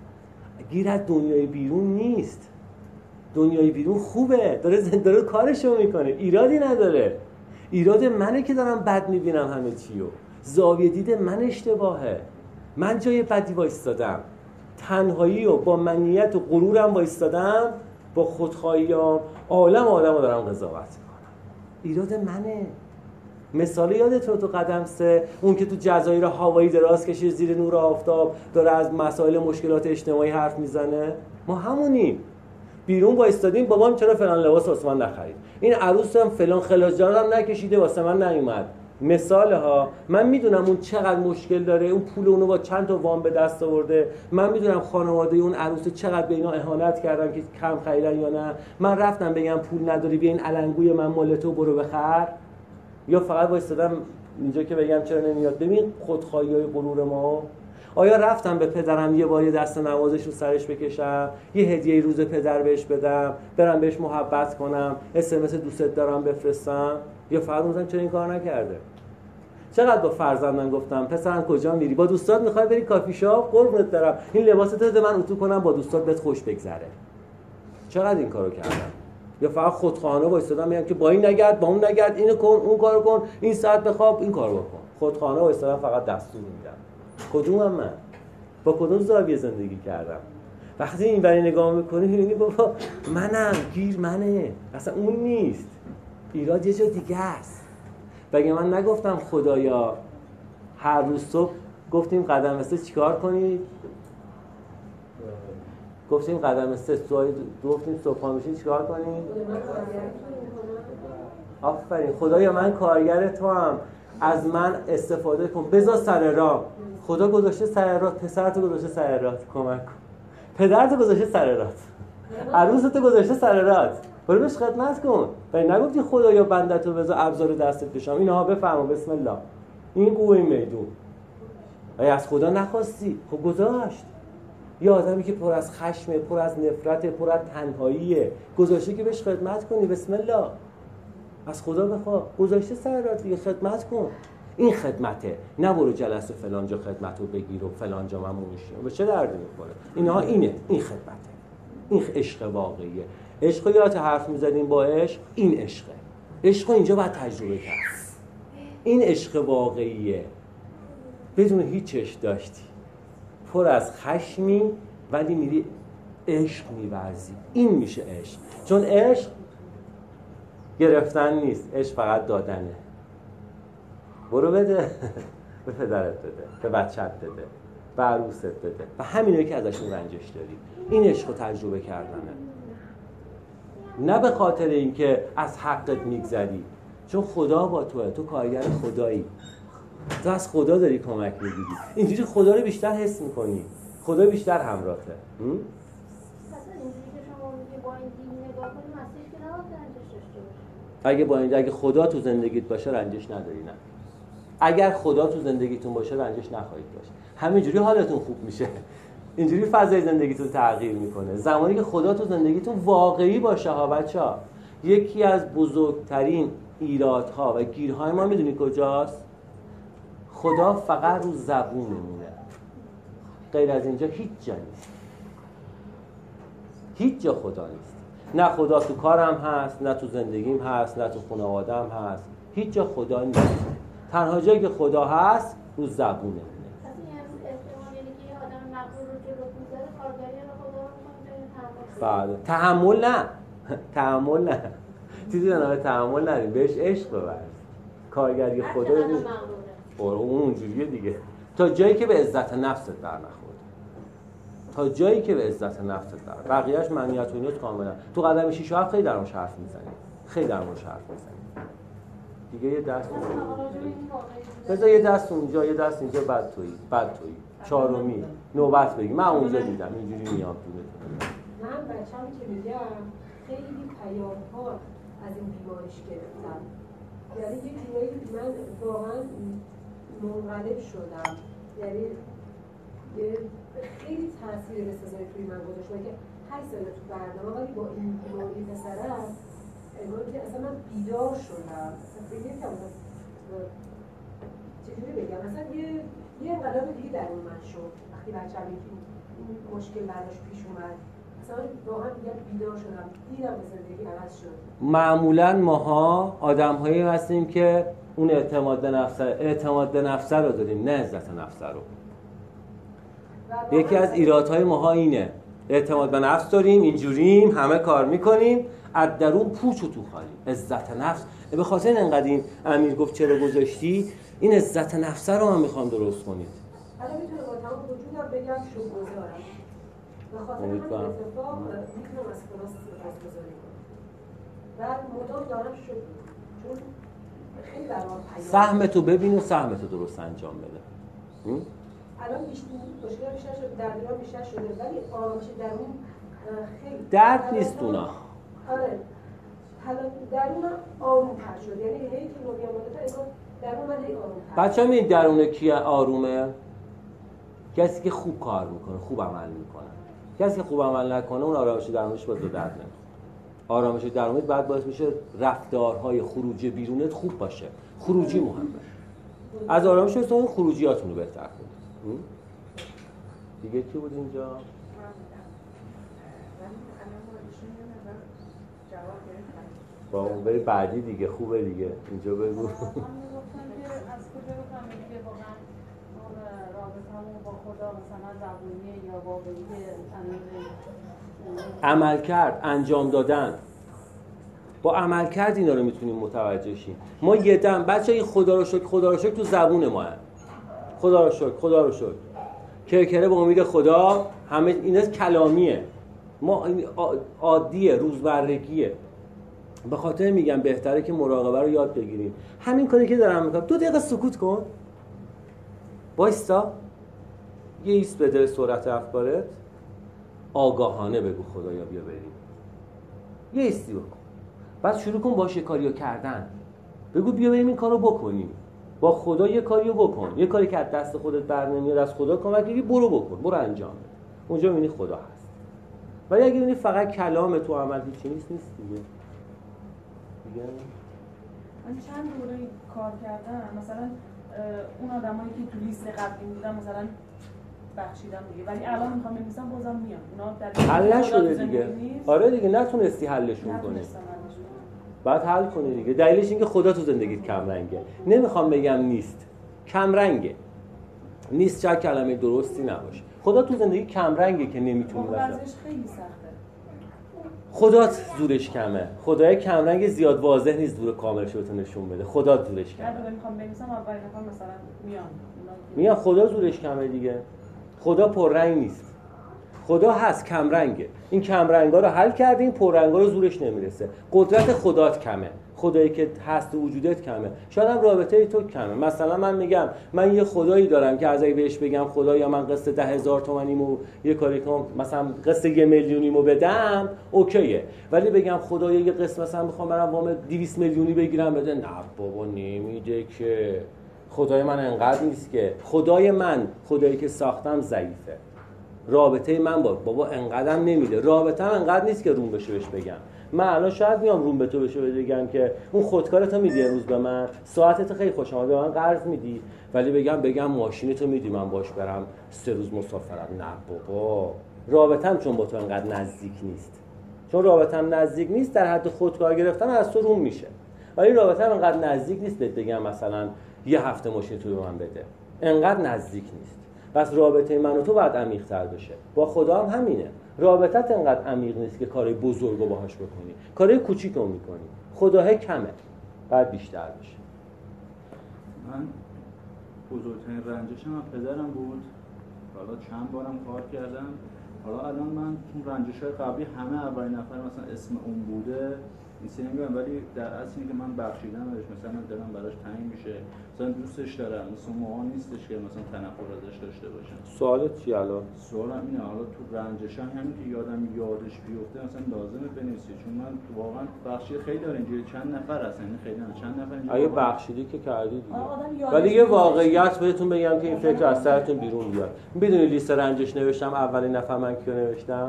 گیر از دنیای بیرون نیست. دنیای بیرون خوبه، داره داره کارشو میکنه، ایرادی نداره. ایراد منه که دارم بد میبینم همه چیو. زاویه دید من اشتباهه. من جای بدی وایستادم، تنهایی و با منیت و غرورم وایستادم، با خودخواهیام عالم عالمو دارم قضاوت میکنم. ایراد منه. مثال یادتونه تو قدم سه، اون که تو جزایر هوایی دراز کشید زیر نور آفتاب داره از مسائل مشکلات اجتماعی حرف میزنه؟ ما همونیم. بیرون وایستادیم، بابام چرا فلان لباس واسه من نخرید، این عروسم فلان خلاجارم نکشیده واسه من نیومد. مثال ها. من میدونم اون چقدر مشکل داره، اون پول اونو با چند تا وام به دست آورده. من میدونم خانواده اون عروس چقدر به اینا اهانت کردن که کم خریدن یا نه. من رفتم بگم پول نداری بیا این علنگوی من مال تو برو بخر، یا فقط وایستادم اینجا که بگم چرا نمیاد؟ ببین خودخواهی غرور ما. آیا رفتم به پدرم یه بار یه دست نوازش رو سرش بکشم، یه هدیه روز پدر بهش بدم، برم بهش محبت کنم، اس ام اس دوست دارم بفرستم، یا فقط اونم چرا این کار نکرده؟ چقدر با فرزندم گفتم پسرم کجا میری؟ با دوستات میخوای بری کافی شاپ؟ قربونت برم این لباست بده من اتو کنم با دوستات بهت خوش بگذره. چقدر این کارو کردم؟ یا فقط خودخواهانه وایسادم میگم که با این نگرد، با اون نگرد، اینو کن، اون کارو کن، این ساعت بخواب، این کارو بکن. خودخواهانه وایسادم فقط دستور میدم. کدومم من؟ با کدوم زاویه زندگی کردم؟ وقتی این وری نگاه میکنی میبینی بابا منم، گیر منه، اصلا اون نیست، ایراد یه جا دیگه است. بگه من نگفتم خدایا هر روز صبح گفتیم قدم سه چیکار کنید؟ گفتیم قدم سه سوال گفتیم صبح میشین چیکار کنید؟ آفرین. خدایا من کارگر تو هم، از من استفاده کن، بذار سر راه. خدا گذاشته سر راه، پسرتو گذاشته سر راه، کمک کن. پدرتو گذاشته سر راه، عروستو گذاشته سر راه، برو بهش خدمت کن. ولی نگفتی خدایا بندتو بذار ابزار دستت بشم، اینها بفرما بسم الله، این گوه این میدون. ای از خدا نخواستی، خب گذاشت. یه آدمی که پر از خشمه، پر از نفرته، پر از تنهاییه، گذاشته که بهش خدمت کنی، بسم الله، از خدا بخوا، گذاشته سر راه دیگه، خدمت کن. این خدمته، نه برو جلسه فلان جا خدمتو بگیر و فلان جا ممنون شی. به چه دردی میخوره؟ اینها اینه، این خدمته. این عشق واقعیه. عشق یادت حرف میزدیم با عشق، این عشقه. عشق اینجا باید تجربه کرد. این عشق واقعیه. بدون هیچ عشق داشتی، پر از خشمی، ولی میری عشق می‌ورزی. این میشه عشق. چون عشق گرفتن نیست، عشق فقط دادنه. برو بده، به پدرت بده، به بچت بده، به عروست بده، و همینه که ازشون رنجش داری. این عشق رو تجربه کردنه، نه به خاطر اینکه از حقت میگذری، چون خدا با توه، تو کارگر خدایی، تو از خدا داری کمک میگیری. اینجوری خدا رو بیشتر حس میکنی، خدا بیشتر همراهته. مثلا اینجوری که شما میگه با این دین نگاه کنیم، مسیح که نباید رنجش داشته باشه. اگه با این، اگه خدا تو زندگیت باشه رنجش نداری. نه، اگر خدا تو زندگیتون باشه رنجش نخواهید داشت. همینجوری حالتون خوب میشه، اینجوری فضای زندگیتون تغییر میکنه. زمانی که خدا تو زندگیتون واقعی باشه ها بچه‌ها. یکی از بزرگترین ایرادها و گیرهای ما میدونی کجاست؟ خدا فقط رو زبونمونه، غیر از اینجا هیچ جا نیست. هیچ جا خدا نیست. نه خدا تو کارم هست، نه تو زندگیم هست، نه تو خانواده‌ام هست. هیچ جا خدا نیست. تنها جایی که خدا هست رو زبونمونه. بله. تحمل نه، تحمل نه، چیزی به نام تحمل نداریم، بهش عشق بورز. کارگری خدا رو اون اونجوریه دیگه. تا جایی که به عزت نفست در نخورد، تا جایی که به عزت نفست در، بقیه‌اش معنیت و اینات کاملا. تو قدم شیش و هفت خیلی در موردش حرف میزنیم، خیلی در موردش حرف میزنیم دیگه. یه دست بذار، یه دست اونجا، یه دست اینجا، بعد تویی، بعد تویی چهارمی نوبت بگی. من اونجا دیدم اینجوری میام دونه. من بچه‌م که میگم خیلی پیام‌ها از این بیماریش گرفتم. یعنی یه جورایی من واقعا منقلب شدم. یعنی خیلی تاثیر بسازه توی من گذاشت که هشت سال تو برنامه، ولی با این بیماری پسرم انگار که اصلا من بیدار شدم. اصلا فکر نمی‌کردم چجوری بگم، مثلا یه یه انقلاب دیگه در اون من شد وقتی بچه‌م این مشکل براش پیش اومد. واقعا بیدار شدم، دیدم به زندگی عوض شد. معمولاً ماها آدم‌هایی هستیم که اون اعتماد به نفس اعتماد به نفس رو داریم، نه عزت نفس رو. یکی از ایرادهای ماها اینه، اعتماد به نفس داریم، اینجوریم، همه کار میکنیم، از درون پوچ و تو خالیم. عزت نفس به خاطر اینقدر این امیر گفت چرا گذاشتی، این عزت نفس رو من میخوام درست کنید. حالا میتونه با تمام وجودم بگم شکرگزارم. به خاطر همین اتفاق میتونم از خدا سپاسگزاری کنم. بعد مدام دارم شکر، چون خیلی برام پیام. سهمتو ببین و سهمتو درست انجام بده. الان بیشتر مشکل بیشتر شده، دردم بیشتر شده، ولی آرامش درون خیلی درد نیست اونا. آره. حالا درون آروم‌تر شد. یعنی هی که رو میامده تا درون من هی آروم‌تر. بچه‌ها می درون کی آرومه؟ کسی که خوب کار میکنه، خوب عمل میکنه. کسی که خوب عمل نکنه اون آرامش درونش باز درد نمیکنه. آرامش درونت بعد باعث میشه رفتارهای خروجی بیرونت خوب باشه. خروجی مهمه. از آرامش اون خروجیاتون رو بهتر کنید. دیگه کی بود اینجا؟ جواب با اون بری بعدی دیگه خوبه دیگه اینجا بگو. من میگفتم که از کجا بفهمید که واقعا اون رابطه‌مون با خدا مثلا زبونیه یا واقعیه. عمل کرد، انجام دادن. با عمل کرد اینا رو میتونیم متوجه شیم. ما یه دم بچه این خدا رو شکر خدا رو شکر تو زبون ما هست. خدا رو شکر خدا رو شکر کرکره به امید خدا، همه اینا کلامیه، ما عادیه، روزمرگیه. به خاطر میگم بهتره که مراقبه رو یاد بگیریم. همین کاری که دارم میکنم، دو دقیقه سکوت کن، وایستا، یه ایست بده سرعت افکارت، آگاهانه بگو خدایا بیا بریم، یه ایستی بکن، بعد شروع کن باشه کاریو کردن، بگو بیا بریم این کارو بکنیم، با خدا یه کاریو بکن، یه کاری که از دست خودت بر نمیاد از خدا کمک بگیر، برو بکن، برو انجام بده، اونجا میبینی خدا هست. ولی اگه ببینی فقط کلام تو عمل هیچی نیست نیست دیگه. دیگه من چند دوره کار کردم، مثلا اون آدمایی که تو لیست قبلی بودن مثلا بخشیدم دیگه، ولی الان میخوام بنویسم بازم میان اونا در حل نشده دیگه. آره دیگه نتونستی حلشون کنی، بعد حل کنی دیگه. دلیلش این که خدا تو زندگیت کم رنگه. نمیخوام بگم نیست، کم رنگه. نیست چه کلمه درستی نباشه. خدا تو زندگی کم رنگه که نمیتونی واسه خیلی سخته. خدا زورش کمه. خدای کم رنگ زیاد واضح نیست زور کاملش رو نشون بده. خدا زورش کمه. من میخوام بنویسم اول نفر مثلا میان. میان خدا زورش کمه دیگه. خدا پررنگ نیست. خدا هست کم رنگه. این کم رنگا رو حل کردیم، پررنگا رو زورش نمیرسه. قدرت خدات کمه. خدایی که هست و وجودت کمه. شاید هم رابطه تو کمه. مثلا من میگم من یه خدایی دارم که از اگه بهش بگم خدایا من قسط ده هزار تومانیمو یه کاری کنم، مثلا قسط یه میلیونیمو بدم، اوکیه. ولی بگم خدایا یه قسط مثلا میخوام برم وام دویست میلیونی بگیرم بده، نه بابا نمیده که. خدای من انقدر نیست که. خدای من، خدایی که ساختم ضعیفه. رابطه من با بابا انقدرم نمیده. رابطه من انقدر نیست که روم بشه بهش بگم. من الان شاید میام روم به تو بشه بگم که اون خودکارتو میدی امروز به من، ساعتت خیلی خوش اومده، من قرض میدی، ولی بگم بگم ماشینتو میدی من باش برم سه روز مسافرم، نه بابا. رابطه‌ام چون با تو انقدر نزدیک نیست. چون رابطه‌ام نزدیک نیست در حد خودکار گرفتن از تو روم میشه. ولی رابطه‌ام انقدر نزدیک نیست بگم مثلا یه هفته ماشین تو به من بده. انقدر نزدیک نیست. پس رابطه من و تو باید عمیق‌تر بشه. با خدا هم همینه. رابطت انقدر عمیق نیست که کارهای بزرگو باهاش بکنی. کارهای کوچیکو میکنی. خداه کمه. بعد بیشتر بشه. من بزرگترین رنجشم از پدرم بود. حالا چند بارم کار کردم. حالا الان من تو رنجش‌های قبلی همه اولین نفر مثلا اسم اون بوده. این سری میگم، ولی در اصل اینه که من بخشیدم بهش، مثلا دلم براش تنگ میشه، مثلا دوستش دارم، مثلا موها نیستش که مثلا تنفر ازش داشته باشم. سوالت چی الان؟ سوالم اینه حالا تو رنجشم همین که یادم یادش بیفته مثلا لازمه بنویسی، چون من واقعا بخشی خیلی داره اینجوری چند نفر هستن، این خیلی نه چند نفر اینجوری. اگه بخشیدی که کردی دیگه. ولی یه واقعیت بهتون بگم که این فکر از سرتون بیرون بیاد. میدونی لیست رنجش نوشتم اولین نفر من کیو نوشتم؟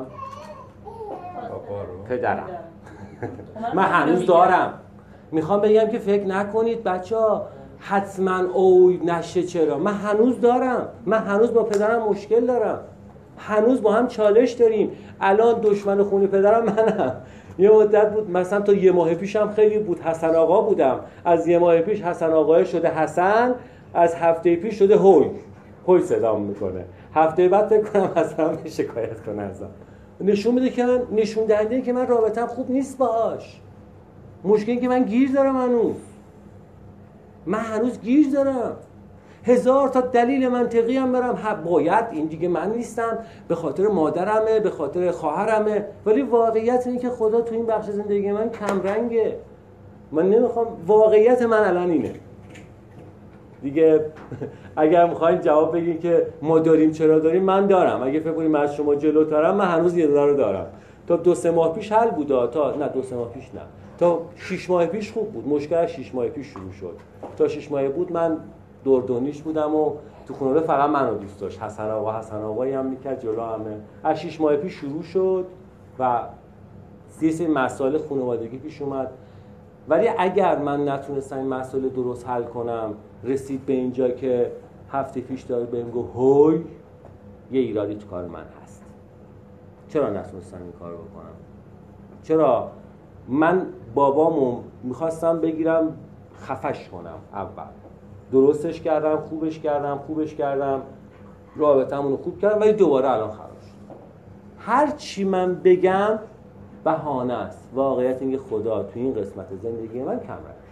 پدرم. من هنوز دارم. میخوام بگم که فکر نکنید بچه‌ها حتما اوی نشه چرا. من هنوز دارم. من هنوز با پدرم مشکل دارم. هنوز با هم چالش داریم. الان دشمن خونی پدرم منم. یه مدت بود مثلا تا یه ماه پیشم خیلی بود حسن آقا بودم. از یه ماه پیش حسن آقا شده حسن، از هفته پیش شده هوی. هوی صدام میکنه. هفته بعد فکر کنم حسن شکایت کنه ازم. نشون میده که من نشون دهنده که من رابطم خوب نیست باهاش. مشکلی که من گیر دارم هنوز. من هنوز گیر دارم. هزار تا دلیل منطقی هم برم باید این دیگه من نیستم، به خاطر مادرمه، به خاطر خواهرمه، ولی واقعیت اینه که خدا تو این بخش زندگی من کم رنگه. من نمیخوام، واقعیت من الان اینه. دیگه اگر میخواین جواب بگین که ما داریم چرا داریم، من دارم. اگه فکر کنید من از شما جلوترم، من هنوز یه دونه رو دارم. تا دو سه ماه پیش حل بود، تا نه دو سه ماه پیش نه. تا شش ماه پیش خوب بود. مشکل از شش ماه پیش شروع شد. تا شش ماه بود من دردونیش بودم و تو خانواده فقط منو دوست داشت. حسن آقا حسن آقایی هم میکرد جلو همه. از شش ماه پیش شروع شد و سه سه مسائل خانوادگی پیش اومد. ولی اگر من نتونستم این مسئله درست حل کنم، رسید به اینجا که هفته پیش داره بهم گفت هوی یه ایرادی تو کار من هست. چرا نتونستم این کار بکنم؟ چرا من بابامو میخواستم بگیرم خفش کنم اول، درستش کردم، خوبش کردم خوبش کردم رابطمون رو خوب کردم، ولی دوباره الان خراب شد. هر چی من بگم بهانه است. واقعیت اینکه خدا تو این قسمت زندگی من کم رفت.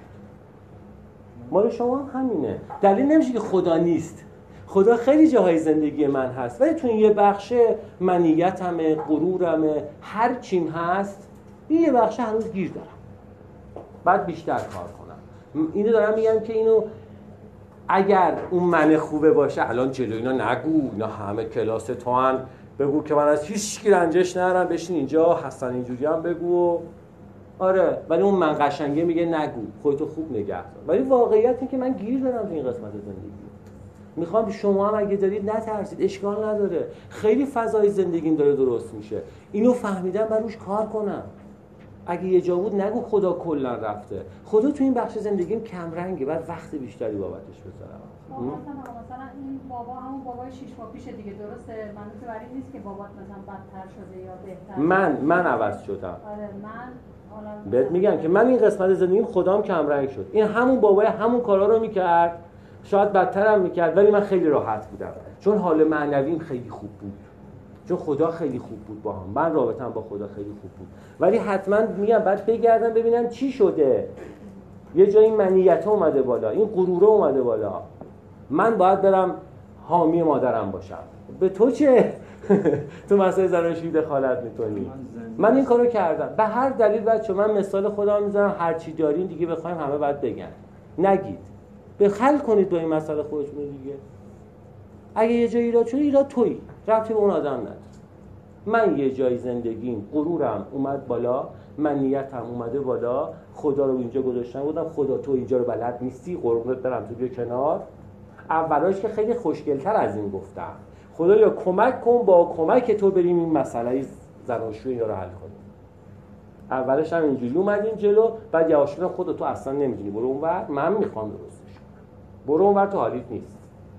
مال شما هم همینه. دلیل نمیشه که خدا نیست. خدا خیلی جاهای زندگی من هست، ولی تو این یه بخش منیتمه، غرورمه، هر چیم هست، این یه بخش هنوز گیر دارم. بعد بیشتر کار کنم. اینو دارم میگم که اینو اگر اون من خوبه باشه، الان جلو اینا نگو، اینا همه کلاس تو هن، بگو که من از هیچ کی رنجش نرم، بشین اینجا حسن اینجوری هم بگو. آره، ولی اون من قشنگه میگه نگو، خودتو خوب نگه دار. ولی واقعیت اینه که من گیر دارم تو این قسمت زندگی. میخوام شما هم اگه دارید نترسید، اشکال نداره. خیلی فضای زندگیم داره درست میشه. اینو فهمیدم من روش کار کنم. اگه یه جا بود نگو خدا کلا رفته. خدا تو این بخش زندگیم کم رنگه، بعد وقت بیشتری بابتش بذارم. مثلا مثلا این بابا همون بابای شش ماه پیش دیگه، درسته؟ من تو برای نیست که بابات مثلا بدتر شده یا بهتر. من من عوض شدم. آره من حالا بهت میگم که من این قسمت زندگیم خدام کم رنگ شد. این همون بابای همون کارا رو میکرد، شاید بدتر هم میکرد، ولی من خیلی راحت بودم. چون حال معنویم خیلی خوب بود. چون خدا خیلی خوب بود با هم. من رابطه‌ام با خدا خیلی خوب بود. ولی حتما میگم بعد بگردم ببینم چی شده. یه جایی این منیت اومده بالا، این غروره اومده بالا. من باید برم حامی مادرم باشم. به تو چه؟ تو مسئله زناشویی دخالت میکنی. من این کارو کردم. به هر دلیل بچه من مثال خودم میذارم، هر چی دارین دیگه بخوایم همه باید بگن. نگید. بخل کنید با این مسئله خودتون دیگه. اگه یه جایی ایراد شده، ایراد تویی. ربطی به اون آدم نداره. من یه جای زندگیم غرورم اومد بالا، منیتم اومده بالا، خدا رو اینجا گذاشتم، گفتم خدا تو اینجا رو بلد نیستی، قربونت برم تو بیا کنار. اولاش که خیلی خوشگل‌تر از این گفتم، خدا یا کمک کن با کمک تو بریم این مسئله زناشویی رو حل کنیم. اولش هم اینجوری اومدیم جلو، بعد یواش یواش خدا تو اصلا نمیدونی، برو اونور، من میخوام درستش کنم، برو اونور، تو حالیت نیست.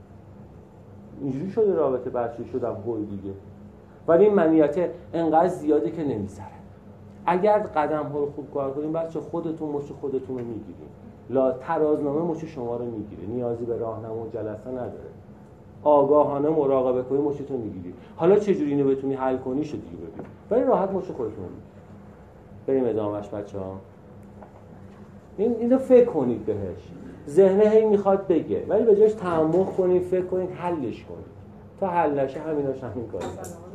اینجوری شده رابطه، بچه شدم هوی دیگه. ولی این منیت انقدر زیاده که نمیذاره. اگر قدم ها رو خوب کار کنیم بچه، خودتون مچ خودتون رو میگیریم. لا ترازنامه مچ شما رو میگیره، نیازی به راهنما و جلسه نداره. آگاهانه مراقبه کنی مچتون میگیری. حالا چه جوری اینو بتونی حل کنی شو دیگه ببین. ولی راحت مچ خودتون رو میگیری. بریم ادامهش بچه‌ها. این اینو فکر کنید بهش. ذهن هی میخواد بگه، ولی به جاش تعمق کنید، فکر کنید، حلش کنید. تا حل نشه همیناش همین کار.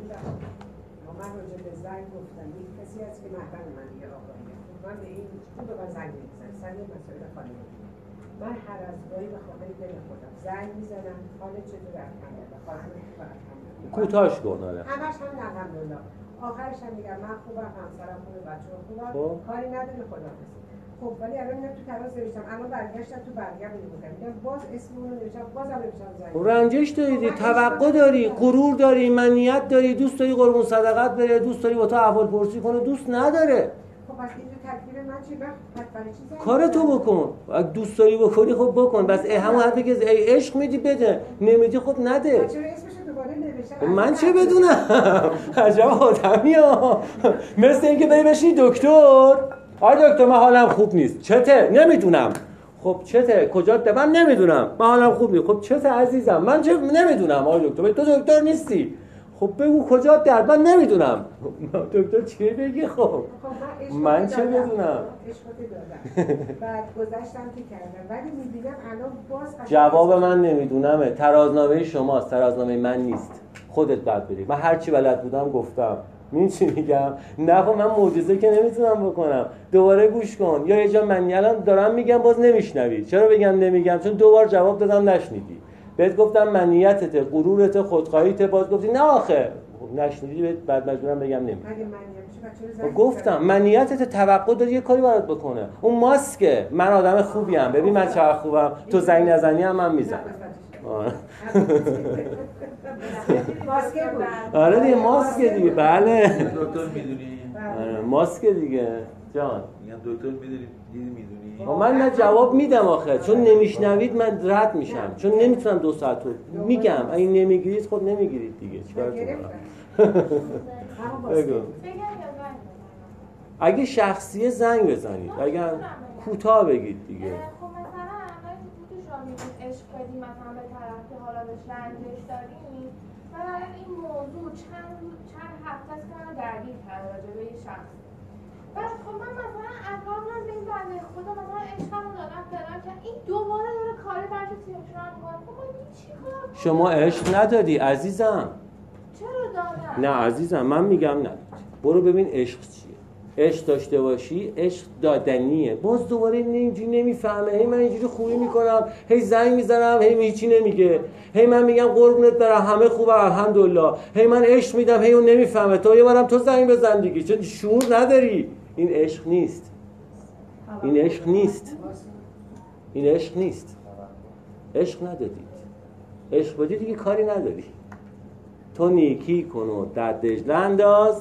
من راجع به زنگ گفتم، یک کسی هست که محبن من یه آقاییه. من به این تو به من زنگ میزنم، سر مسائل خانواده. من هر از گاهی به خاطر دل خودم زنگ میزنم، حالت چطور الحمدلله، خانم خوبه الحمدلله. کوتاهش کن آره. همش هم الحمدلله. آخرش هم میگم من خوبم، همسرم خوبه، بچه‌ها خوبن، کاری نداره خدا هست. خب ولی الان اینا تو تراس نوشتم، الان برگشتم تو برگم میگم میگم باز اسم اون رو نوشتم، بازم نوشتم زنگ. رنجش داری، توقع داری، غرور داری، منیت داری، دوست داری قربون صدقات بره، دوست داری با تو احوال پرسی کنه، دوست نداره. خب پس این تکلیف من چی وقت برای چی زنگ؟ کارتو بکن. اگه دوست داری بکنی خب بکن. بس همون حرفی که ای عشق میدی بده، نمیدی خب نده. چرا اسمشو دوباره نوشتم؟ من چه بدونم؟ عجب آدمی‌ها. مثل اینکه بری بشی دکتر. آره دکتر من حالم خوب نیست. چته؟ نمیدونم. خب چته؟ کجا ده؟ من نمیدونم. من حالم خوب نیست. خب چته عزیزم؟ من چه نمیدونم. آره دکتر تو دکتر نیستی. خب بگو کجا ده؟ من نمیدونم. دکتر چی بگی خب؟ من چه بدونم؟ اشکاتی دادم. بعد گذشتم که کردم. ولی میبینم الان باز جواب من نمیدونمه. ترازنامه شماست، ترازنامه من نیست. خودت بعد بری. من هر چی بلد بودم گفتم. این چی میگم؟ نه خب من معجزه که نمیتونم بکنم. دوباره گوش کن. یا یه جا من الان دارم میگم باز نمیشنوی. چرا بگم نمیگم؟ چون دوبار جواب دادم نشنیدی. بهت گفتم منیتته، غرورته، خودخواهیته، باز گفتی نه آخه. نشنیدی بعد مجبورم بگم نمیگم. گفتم منیتته، توقع داری یه کاری برات بکنه. اون ماسکه. من آدم خوبیم. ببین من چقدر خوبم. تو زنگ نزنی هم من میزنم. ماسک بود. آره دیگه ماسک دیگه. بله. دکتر میدونی؟ آره ماسک دیگه. جان. میگم دکتر میدونی؟ میدونی؟ من نه جواب میدم آخه، چون نمیشنوید من رد میشم، چون نمیتونم دو ساعت رو میگم. اگه نمیگیرید خب نمیگیرید دیگه. چیکار کنم؟ بگو. اگه شخصیه زنگ بزنید، اگر کوتاه بگید دیگه. خب مثلا الان که تو شما میگید عشق بدی مثلا به طرف که حالا بهش رنجش داریم، من الان این موضوع چند چند هفته است که من درگیر کرده راجع به یه شخص. بعد خب من مثلا عقابم به این بنده خدا مثلا عشقمو دادم فلان که این دوباره داره کاری برش تیمش رو میکنه. خب من چی کار کنم؟ شما عشق ندادی عزیزم. چرا دادم؟ نه عزیزم من میگم ندادی. برو ببین عشق چیه. عشق داشته باشی عشق دادنیه. باز دوباره اینجوری نمیفهمه. هی من اینجوری خوبی میکنم، هی زنگ میزنم، هی هیچی نمیگه. هی من میگم قربونت برم همه خوبه الحمدلله. هی من عشق میدم، هی اون نمیفهمه. تو یه بارم تو زنگ بزن دیگه. چه شعور نداری؟ این عشق نیست. این عشق نیست. این عشق نیست. عشق ندادید. عشق بدی دیگه کاری نداری. تو نیکی کن و در دجله انداز،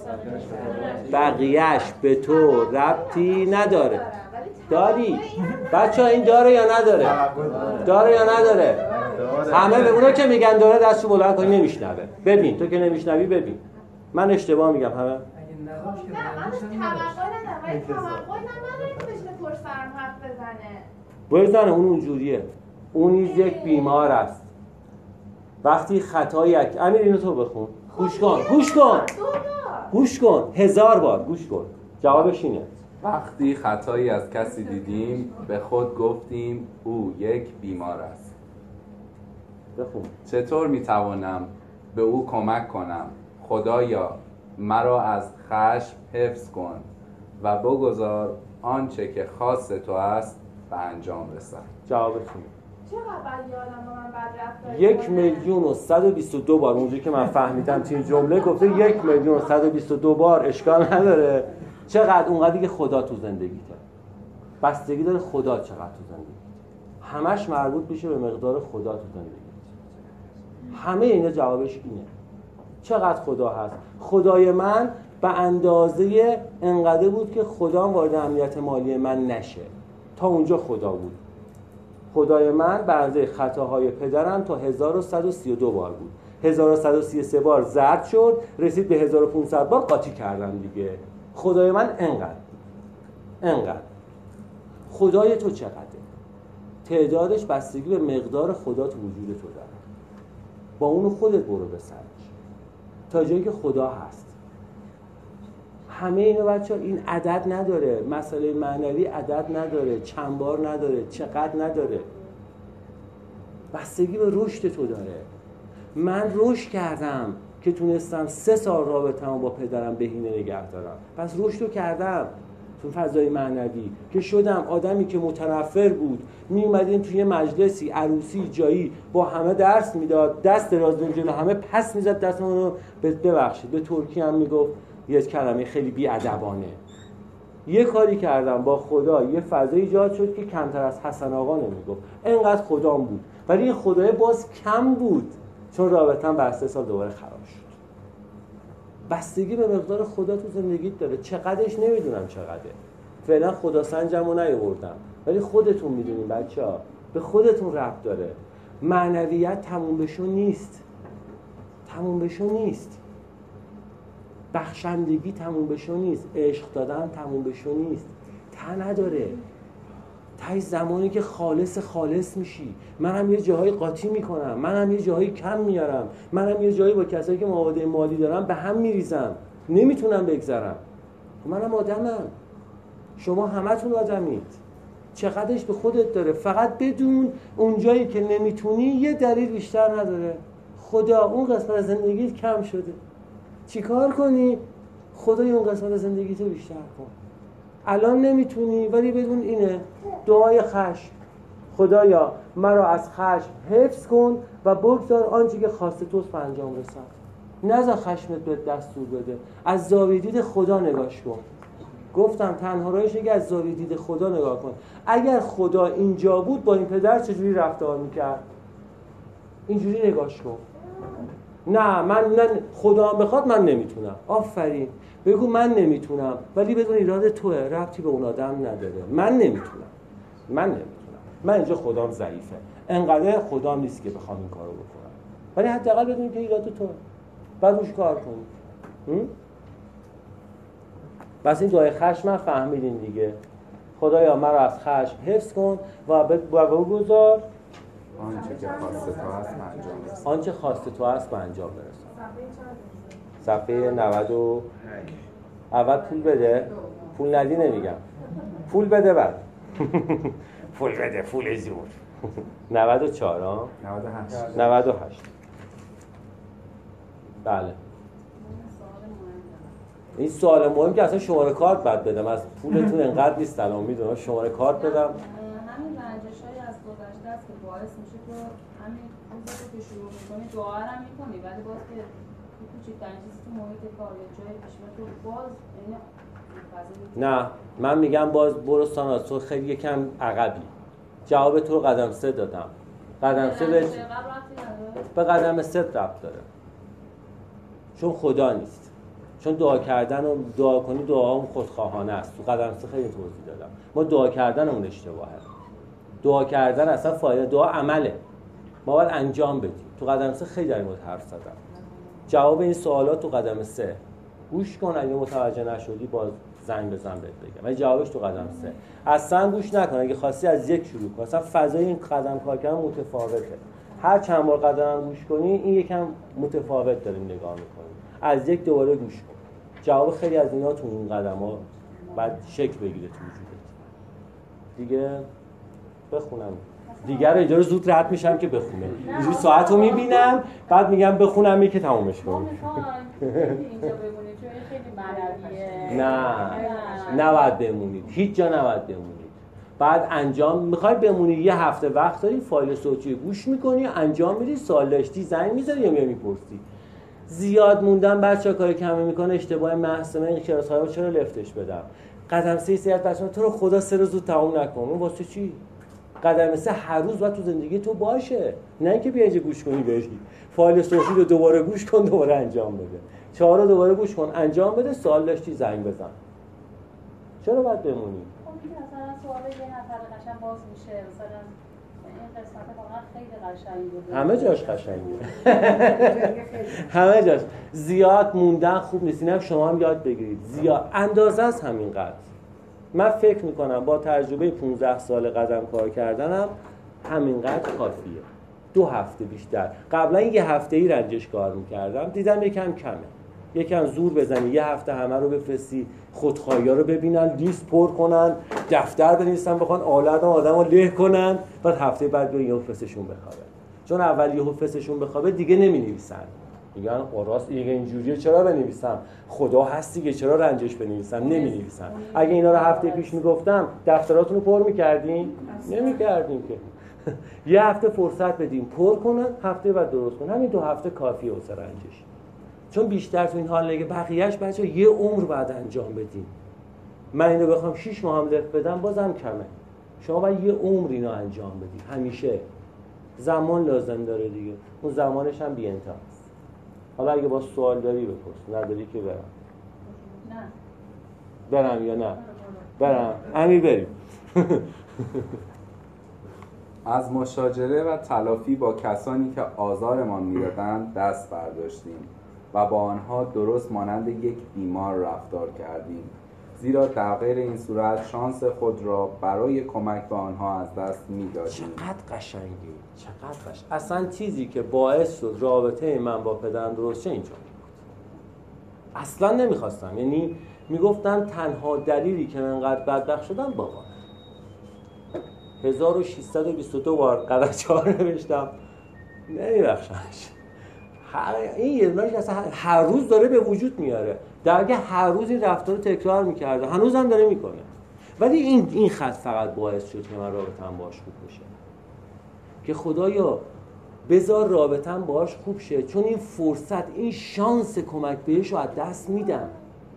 بقیهش به تو ربطی نداره. داری؟ بچه ها این داره یا نداره؟ داره یا نداره؟ همه به اونا که میگن داره دستشو بلند کنی نمیشنوه. ببین تو که نمیشنوی ببین. من اشتباه میگم همه؟ نه من توقع ندارم ولی توقع ندارم که بشه پر سرم حرف بزنه. بزنه اون اونجوریه. اون نیز یک بیمار است. وقتی خطایی یک امیر اینو تو بخون. گوش کن گوش کن گوش کن هزار بار گوش کن. جوابش اینه وقتی خطایی از کسی دیدیم به خود گفتیم او یک بیمار است. بخون. چطور میتوانم به او کمک کنم؟ خدایا مرا از خشم حفظ کن و بگذار آنچه که خاص تو است به انجام رسد. جوابش اینه. چقدر بعد یادم با من بد رفتاری یک میلیون و صد و بیست و دو بار اونجوری که من فهمیدم توی جمله گفته یک میلیون و صد و بیست و دو بار اشکال نداره. چقدر اونقدری که خدا تو زندگیته. بستگی داره خدا چقدر تو زندگیته. همش مربوط میشه به مقدار خدا تو زندگیت. همه اینا جوابش اینه. چقدر خدا هست؟ خدای من به اندازه انقدر بود که خدا وارد امنیت مالی من نشه. تا اونجا خدا بود. خدای من به اندازه خطاهای پدرم تا هزار و صد و سی و دو بار بود. هزار و صد و سی و سه بار زرد شد، رسید به هزار و پانصد بار قاطی کردم دیگه. خدای من انقدر انقدر. خدای تو چقدره؟ تعدادش بستگی به مقدار خدا تو وجود تو داره. با اونو خودت برو به سرش تا جایی که خدا هست. همه اینو بچه ها این عدد نداره. مسئله معنوی عدد نداره، چند بار نداره، چقدر نداره. بستگی به رشد تو داره. من رشد کردم که تونستم سه سال رابطه‌مو با پدرم بهینه نگه دارم. پس رشدو کردم تو فضای معنوی که شدم آدمی که متنفر بود. می اومدیم توی مجلسی عروسی جایی با همه درس میداد، دست دراز جلو همه پس میزد دستمون رو ببخشید. به ترکی هم میگفت یه کلمه خیلی بی‌ادبانه. یه کاری کردم با خدا، یه فضای ایجاد شد که کمتر از حسن آقا نمیگفت. انقدر خدام بود ولی این خدای باز کم بود چون رابطه‌ام بعد سه سال دوباره خراب شد. بستگی به مقدار خدا تو زندگیت داره. چقدرش نمیدونم چقدره. فعلا خدا سنجمو نیاوردم ولی خودتون میدونین بچه‌ها. به خودتون ربط داره. معنویت تموم بشو نیست. تموم بشو نیست. بخشندگی تموم بشو نیست. عشق دادن تموم بشو نیست. ته نداره. ته زمانی که خالص خالص میشی. منم یه جاهای قاطی میکنم، منم یه جاهای کم میارم، منم یه جایی با کسایی که معاوضه مالی دارم به هم میریزم، نمیتونم بگذرم. منم آدمم. شما همتون آدمید. چقدرش به خودت داره. فقط بدون اون جایی که نمیتونی یه دلیل بیشتر نداره. خدا اون قسمت از زندگیت کم شده. چیکار کنی؟ خدای اون قسمت از زندگیتو بیشتر کن. الان نمیتونی ولی بدون اینه دعای خشم. خدایا مرا از خشم حفظ کن و بگذار آنچه که خواسته توست به انجام رسد. نذار خشمت بهت دستور بده. از زاویه دید خدا نگاش کن. گفتم تنها راهش اینه که از زاویه دید خدا نگاه کن. اگر خدا اینجا بود با این پدر چجوری رفتار میکرد؟ اینجوری نگاش کن. نه من نه خدا هم بخواد من نمیتونم. آفرین. بگو من نمیتونم ولی بدون ایراد توه، ربطی به اون آدم نداره. من نمیتونم. من نمیتونم. من اینجا خدام ضعیفه. انقدر خدام نیست که بخوام این کارو بکنم. ولی حداقل بدون که ایراد توه. بعد روش کار کنی. بس این دعای خشم من فهمیدین دیگه. خدایا مرا از خشم حفظ کن و بگذار آنچه که خواسته تو هست به انجام برسان. آنچه خواسته تو هست به انجام برسان. صفحه نود و اول پول بده، پول ندی نمیگم، پول بده بعد پول بده، پول زور. نود و چهار ها؟ نود و هشت. نود و هشت. بله. این سوال مهم که اصلا شماره کارت باید بدم، از پولتون انقدر نیست الان میدونم، شماره کارت بدم. همین رنجش‌های از گذشته است که باعث میشه تو همین روزی که شروع می‌کنی دعا هم می‌کنی، ولی باز که کوچکترین چیزی تو محیط کار یا جای پیش میاد باز این نه من میگم باز برو ساناز، تو خیلی یکم عقبی. جواب تو رو قدم سه دادم. قدم سه به به قدم سه ربط داره، چون خدا نیست، چون دعا کردن و دعا کنی دعا هم خودخواهانه است. تو قدم سه خیلی توضیح دادم. ما دعا کردن اون اشتباهه. دعا کردن اصلا فایده، دعا عمله، ما باید انجام بدیم. تو قدم سه خیلی در مورد حرف زدم. جواب این سوالات تو قدم سه. گوش کن، اگه متوجه نشدی باز زنگ بزن بهت بگم. ولی جوابش تو قدم سه. اصلا گوش نکن، اگه خواستی از یک شروع کن. اصلا فضای این قدم کار کردن متفاوته. هر چند بار قدم گوش کنی این یکم متفاوت داریم نگاه می‌کنیم. از یک دوباره گوش کن. جواب خیلی از اینا تو اون قدم‌ها بعد شکل بگیره تو وجودت. دیگه بخونم. دیگر اجازه زود رد میشم که بخونه. اینجوری ساعتو میبینم بعد میگم بخونم یکی تمومش کنم. اینجا بمونید چون خیلی معنویه. نه نباید بمونید، هیچ جا نباید بمونید. بعد انجام میخوای بمونی، یه هفته وقت داری، فایل صوتی گوش میکنی، انجام میدی، سوال داشتی زنگ میذاری یا میای میپرسی. زیاد موندن بچه‌ها کاری کمی میکنه، اشتباه محض. این کلاس‌ها چرا لفتش بدم؟ قدم سه سیاست بچه‌ها تو رو خدا سه روز زود تموم نکن. اون واسه چی؟ قدم سه هر روز باید تو زندگی تو باشه، نه اینکه بیا اینجا گوش کنی بری. فایل صوتی رو دوباره گوش کن، دوباره انجام بده. چهار رو دوباره گوش کن، انجام بده، سوال داشتی زنگ بزن. چرا باید بمونی؟ خب مثلا سوال یه نفر قشنگ باز میشه، مثلا این قسمت واقعا خیلی قشنگ بود. همه جاش قشنگه. همه جاش. زیاد موندن خوب نیست. اینم شما هم یاد بگیرید. زیاد اندازه است همینقدر. من فکر میکنم با تجربه پانزده سال قدم کار کردنم همینقدر کافیه. دو هفته بیشتر. قبلا یه هفته‌ای رنجش کار میکردم، دیدم یکم کمه. یکم زور بزنی، یه هفته همه رو بفرستی، خودخواهی‌ها رو ببینن، لیست پر کنن، دفتر بنویسن، بخوان آلت آدمو له کنن، بعد هفته بعد بیان یهو فسشون بخوابه. چون اول یهو فسشون بخوابه دیگه نمی‌نویسن. میگن قراص دیگه اینجوریه چرا بنویسم؟ خدا هست دیگه چرا رنجش بنویسم؟ نمی‌نویسن. اگه اینا رو هفته پیش میگفتم دفتراتون رو پر می‌کردین؟ نمی‌کردین که. یه هفته فرصت بدیم پر کنن، هفته بعد درست کنن. همین دو هفته کافیه واسه رنجش. چون بیشتر تو این حال نگه بقیه‌اش بچه‌ها یه عمر بعد انجام بدین. من اینو بخوام شش ماه هم لفت بدم بازم کمه. شما باید یه عمر اینو انجام بدید. همیشه زمان لازم داره دیگه. اون زمانش هم بی‌انتهاست. حالا اگه با سوال داری بپرس، نداری که برم. نه. برم یا نه؟ برم. امیر بریم. از مشاجره و تلافی با کسانی که آزارمان می‌دادند دست برداشتیم و با آنها درست مانند یک بیمار رفتار کردیم، زیرا در غیر این صورت شانس خود را برای کمک به آنها از دست می‌دادیم. چقدر قشنگی، چقدر قشنگ. اصلا چیزی که باعث شد رابطه من با پدرم درست شه اینجا بود. اصلا نمیخواستم، یعنی میگفتن تنها دلیلی که من انقدر بدبخت شدم بابا. هزار و ششصد و بیست و دو بار قدر چهار نوشتم، نمیبخشمش. این یه دونهش اصلا هر روز داره به وجود میاره. درگه هر روز این رفتار رو تکرار میکرده، هنوز هم داره میکنه. ولی این این خط فقط باعث شد که من رابطه‌ام باهاش خوب بشه. که خدایا بذار رابطه‌ام باهاش خوب شه، چون این فرصت، این شانس کمک بهش رو از دست میدم.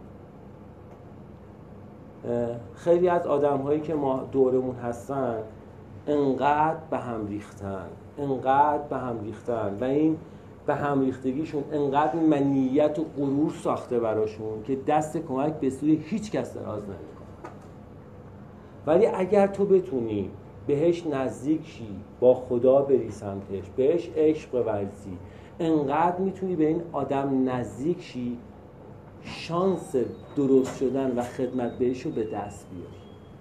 خیلی از آدم‌هایی که ما دورمون هستن انقدر به هم ریختن، انقدر به هم ریختن و این به هم ریختگیشون انقدر منیت و غرور ساخته براشون که دست کمک به سوی هیچ کس دراز نمیکنه. ولی اگر تو بتونی بهش نزدیک شی، با خدا بری سمتش، بهش عشق بورزی، انقدر میتونی به این آدم نزدیک شی شانس درست شدن و خدمت بهش رو به دست بیاری.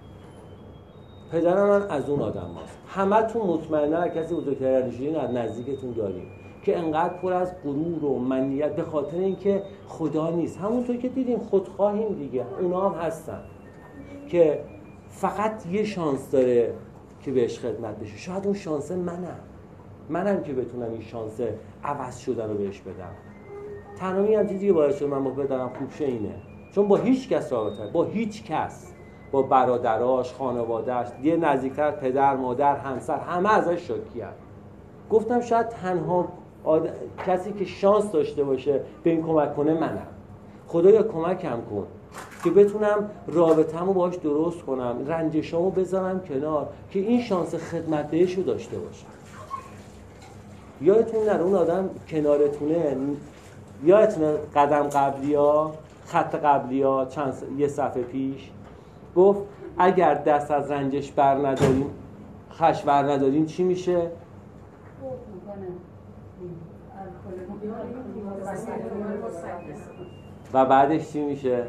پدرم من از اون آدم هاست. همه تون مطمئنه کسی بزرگتر رشدین از نزدیکتون داریم که انقدر پر از غرور و منیت به خاطر اینکه خدا نیست. همونطور که دیدیم خودخواهیم دیگه، اونا هم هستن که فقط یه شانس داره که بهش خدمت بشه. شاید اون شانس منم منم که بتونم این شانس عوض شدن رو بهش بدم. تنها هم چیزی که باعث شد من با پدرم خوب شه اینه، چون با هیچ کس رابطه با هیچ کس، با برادراش، خانواده‌اش، یه نزدیکتر پدر، مادر، همسر، همه ازش شاکی‌اند. گفتم شاید تنها آد... کسی که شانس داشته باشه به این کمک کنه منم. خدایا کمکم کن که بتونم رابطه‌مو باهاش درست کنم، رنجشامو بذارم کنار که این شانس خدمت بهش رو داشته باشم. یادتون نره اون آدم کنارتونه، یادتونه قدم قبلیا، خط قبلیا چند س... یه صفحه پیش گفت اگر دست از رنجش بر نداریم، خش بر نداریم چی میشه؟ و بعدش چی میشه؟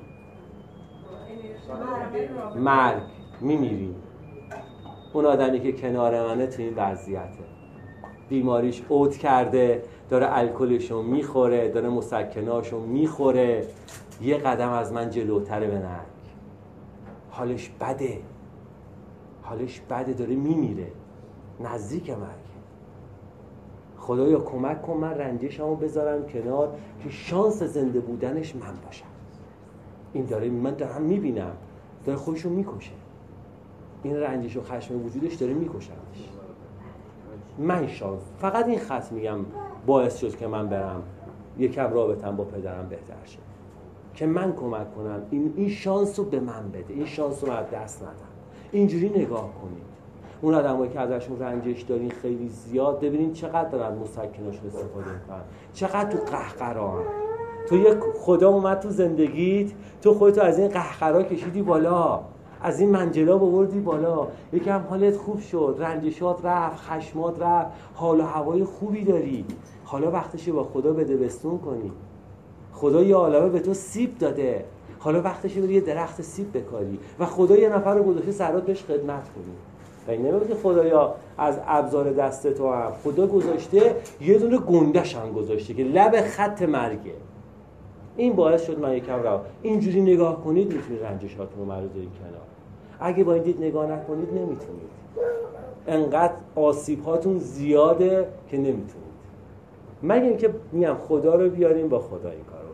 مرگ. میمیریم. اون آدمی که کنار منه تو این وضعیته، بیماریش عود کرده، داره الکلشو میخوره، داره مسکناشو میخوره، یه قدم از من جلوتره به مرگ. حالش بده، حالش بده، داره میمیره، نزدیک مرگ. خدایا کمک کن من رنجشمو بذارم کنار که شانس زنده بودنش من باشم. این داره، من دارم میبینم داره خودشو میکشه، این رنجش و خشم وجودش داره میکشمش. من شانس، فقط این خط میگم باعث شد که من برم یکم رابطم با پدرم بهتر شه، که من کمک کنم این این شانس رو به من بده، این شانس رو من دست ندم. اینجوری نگاه کنید. اون آدمایی که ازشون رنجش دارین خیلی زیاد، ببینید چقدر دارن مسکناشون استفاده میکنن، چقدر تو قهقران. تو یک خدا اومد تو زندگیت، تو خودتو از این قهقرا کشیدی بالا، از این منجلا بردی بالا، یکم حالت خوب شد، رنجشات رفت، خشمات رفت، حال و هوای خوبی داری. حالا وقتشه با خدا بدبستون کنی. خدا یه عالمه به تو سیب داده، حالا وقتشه بری یه درخت سیب بکاری و خدا یه نفر رو گذاشته سرات بهش خدمت کنی. و این نمیگه خدایا از ابزار دست تو هم، خدا گذاشته یه دونه گندش هم گذاشته که لب خط مرگه. این باعث شد من یکم رو اینجوری نگاه کنید، میتونید رنجشاتون رو مرز دارید کنار. اگه با این دید نگاه نکنید نمیتونید، انقدر آسیب هاتون زیاده که نمیتونید، مگه اینکه میگم خدا رو بیاریم با خدا این کار رو.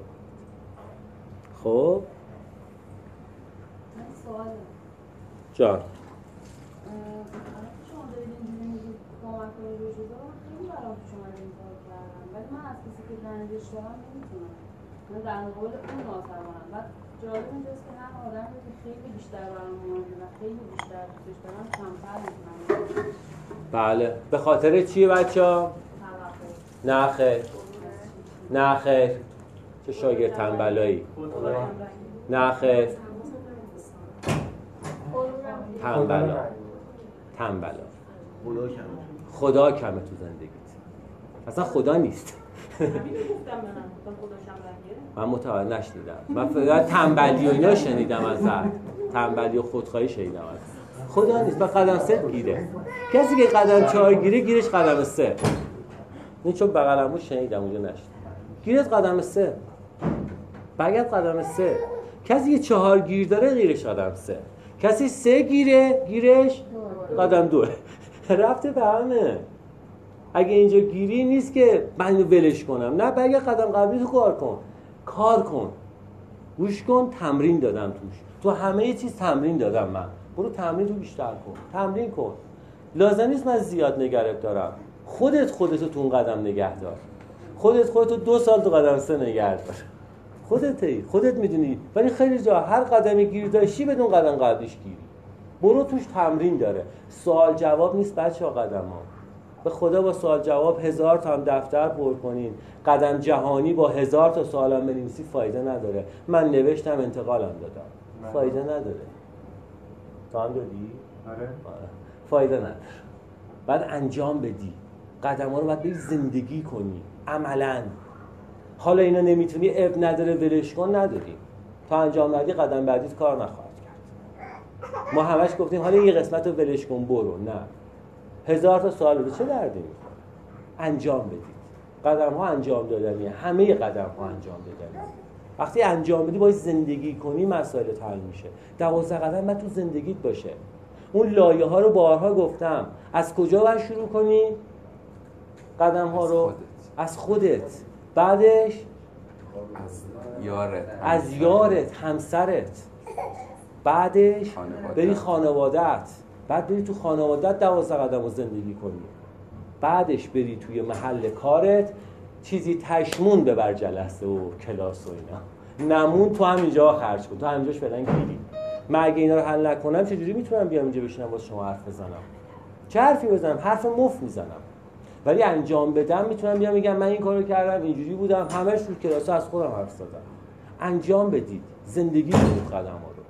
خب سوال جان شما دارید اینجوری میگید کمک کنید روی چیزا، خیلی برام شما این کار کردم، ولی من از کسی که رنجش دارم نمیتونم. من در مقابل اون ناتوانم. بعد جالب اینجاست که هر آدمی که خیلی بیشتر برام مهمه و خیلی بیشتر دوستش دارم کمتر میتونم. بله. به خاطر چیه بچه‌ها؟ نه خیر، نه خیر، چه شاگرد تنبلایی. نه خیر، تنبلا تنبلا خدا کمه تو زندگیت، اصلا خدا نیست. من متوجه نشنیدم، من فقط تنبلی و اینا شنیدم ازت، تنبلی و خودخواهی شنیدم ازت. خدا نیست. به قدم سه گیره، کسی که قدم چهار گیره گیرش قدم سه. این چون بغلمو شنیدم اونجا نشنیدم. گیرت قدم سه، بگت قدم سه. کسی که چهار گیر داره گیرش قدم سه، کسی سه گیره گیرش قدم دوه. رفته به همه. اگه اینجا گیری نیست که من ولش کنم، نه، بگه قدم قبلی تو کار کن، کار کن، گوش کن. تمرین دادم توش، تو همه چیز تمرین دادم من. برو تمرین تو بیشتر کن، تمرین کن. لازم نیست من زیاد نگرت دارم. خودت خودتو تو اون قدم نگه دار، خودت خودتو دو سال تو قدم سه نگه دار. خودتی، خودت میدونی. ولی خیلی جا هر قدمی گیر داشتی بدون قدم قبلیش گیری. برو توش تمرین داره. سوال جواب نیست بچه ها قدم ها. به خدا با سوال جواب هزار تا هم دفتر پر کنین، قدم جهانی با هزار تا سوال هم بنویسی فایده نداره. من نوشتم انتقالم دادم، فایده نداره. تو هم دادی؟ آره. فایده نداره. بعد انجام بدی، قدم ها رو باید بری زندگی کنی عملاً. حالا اینا نمیتونی، اب نداره، ولش کن، نداریم. تا انجام ندی قدم بعدیت کار نخواهد کرد. ما همش گفتیم حالا یه قسمت رو ولش کن برو. نه، هزار تا سوال رو چه دردی میکنه؟ انجام بدید. قدم ها انجام دادنیه، همه قدم ها انجام دادنیه. وقتی انجام بدی باید زندگی کنی، مسائل حل میشه. دوازده قدم بعد تو زندگیت باشه. اون لایه ها رو بارها گفتم. از کجا باید شروع کنی؟ قدم ها رو خودت. از خودت، بعدش از یارت، از یارت، همسرت، بعدش خانواده. بری خانوادت، بعد بری تو خانوادت دوازده قدم رو زندگی کنی، بعدش بری توی محل کارت چیزی تشمون ببر جلسه و کلاس و اینا، نمون تو همینجا خرج کن، تو همینجاش فعلا گیری. من اگه اینا رو حل نکنم چجوری میتونم بیام اینجا بشینم واسه شما حرف بزنم؟ چه حرفی بزنم؟ حرف مفت میزنم. ولی انجام بدم میتونم بیام میگم من این کارو کردم، اینجوری بودم، همش تو کلاس از خودم حرف زدم. انجام بدید، زندگی کنید قدم ها رو.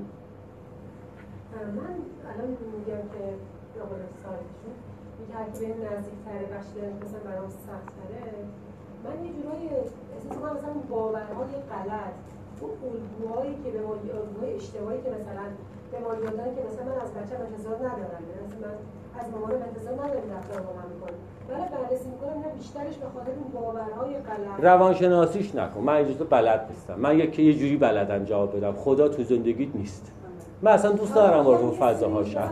من الان میگم که آقای سالشون میگه هر کی به نزدیک‌تره بخشیدن مثلا برام سخت‌تره. من یه جورایی احساس می‌کنم مثلا باورهای غلط، اون الگوهایی که به ما الگوهای اشتباهی که مثلا به ما یادن که مثلا من از بچه‌م انتظار ندارم، مثلا من از مامانم انتظار ندارم رفتار با من می‌کنه. ولی بررسی می‌کنم اینا بیشترش به خاطر اون باورهای غلط. روانشناسیش نکن. من اینجوری بلد نیستم. من یکی یه جوری بلدم جواب بدم. خدا تو زندگیت نیست. من اصلا دوست دارم وارد اون فضاها شم.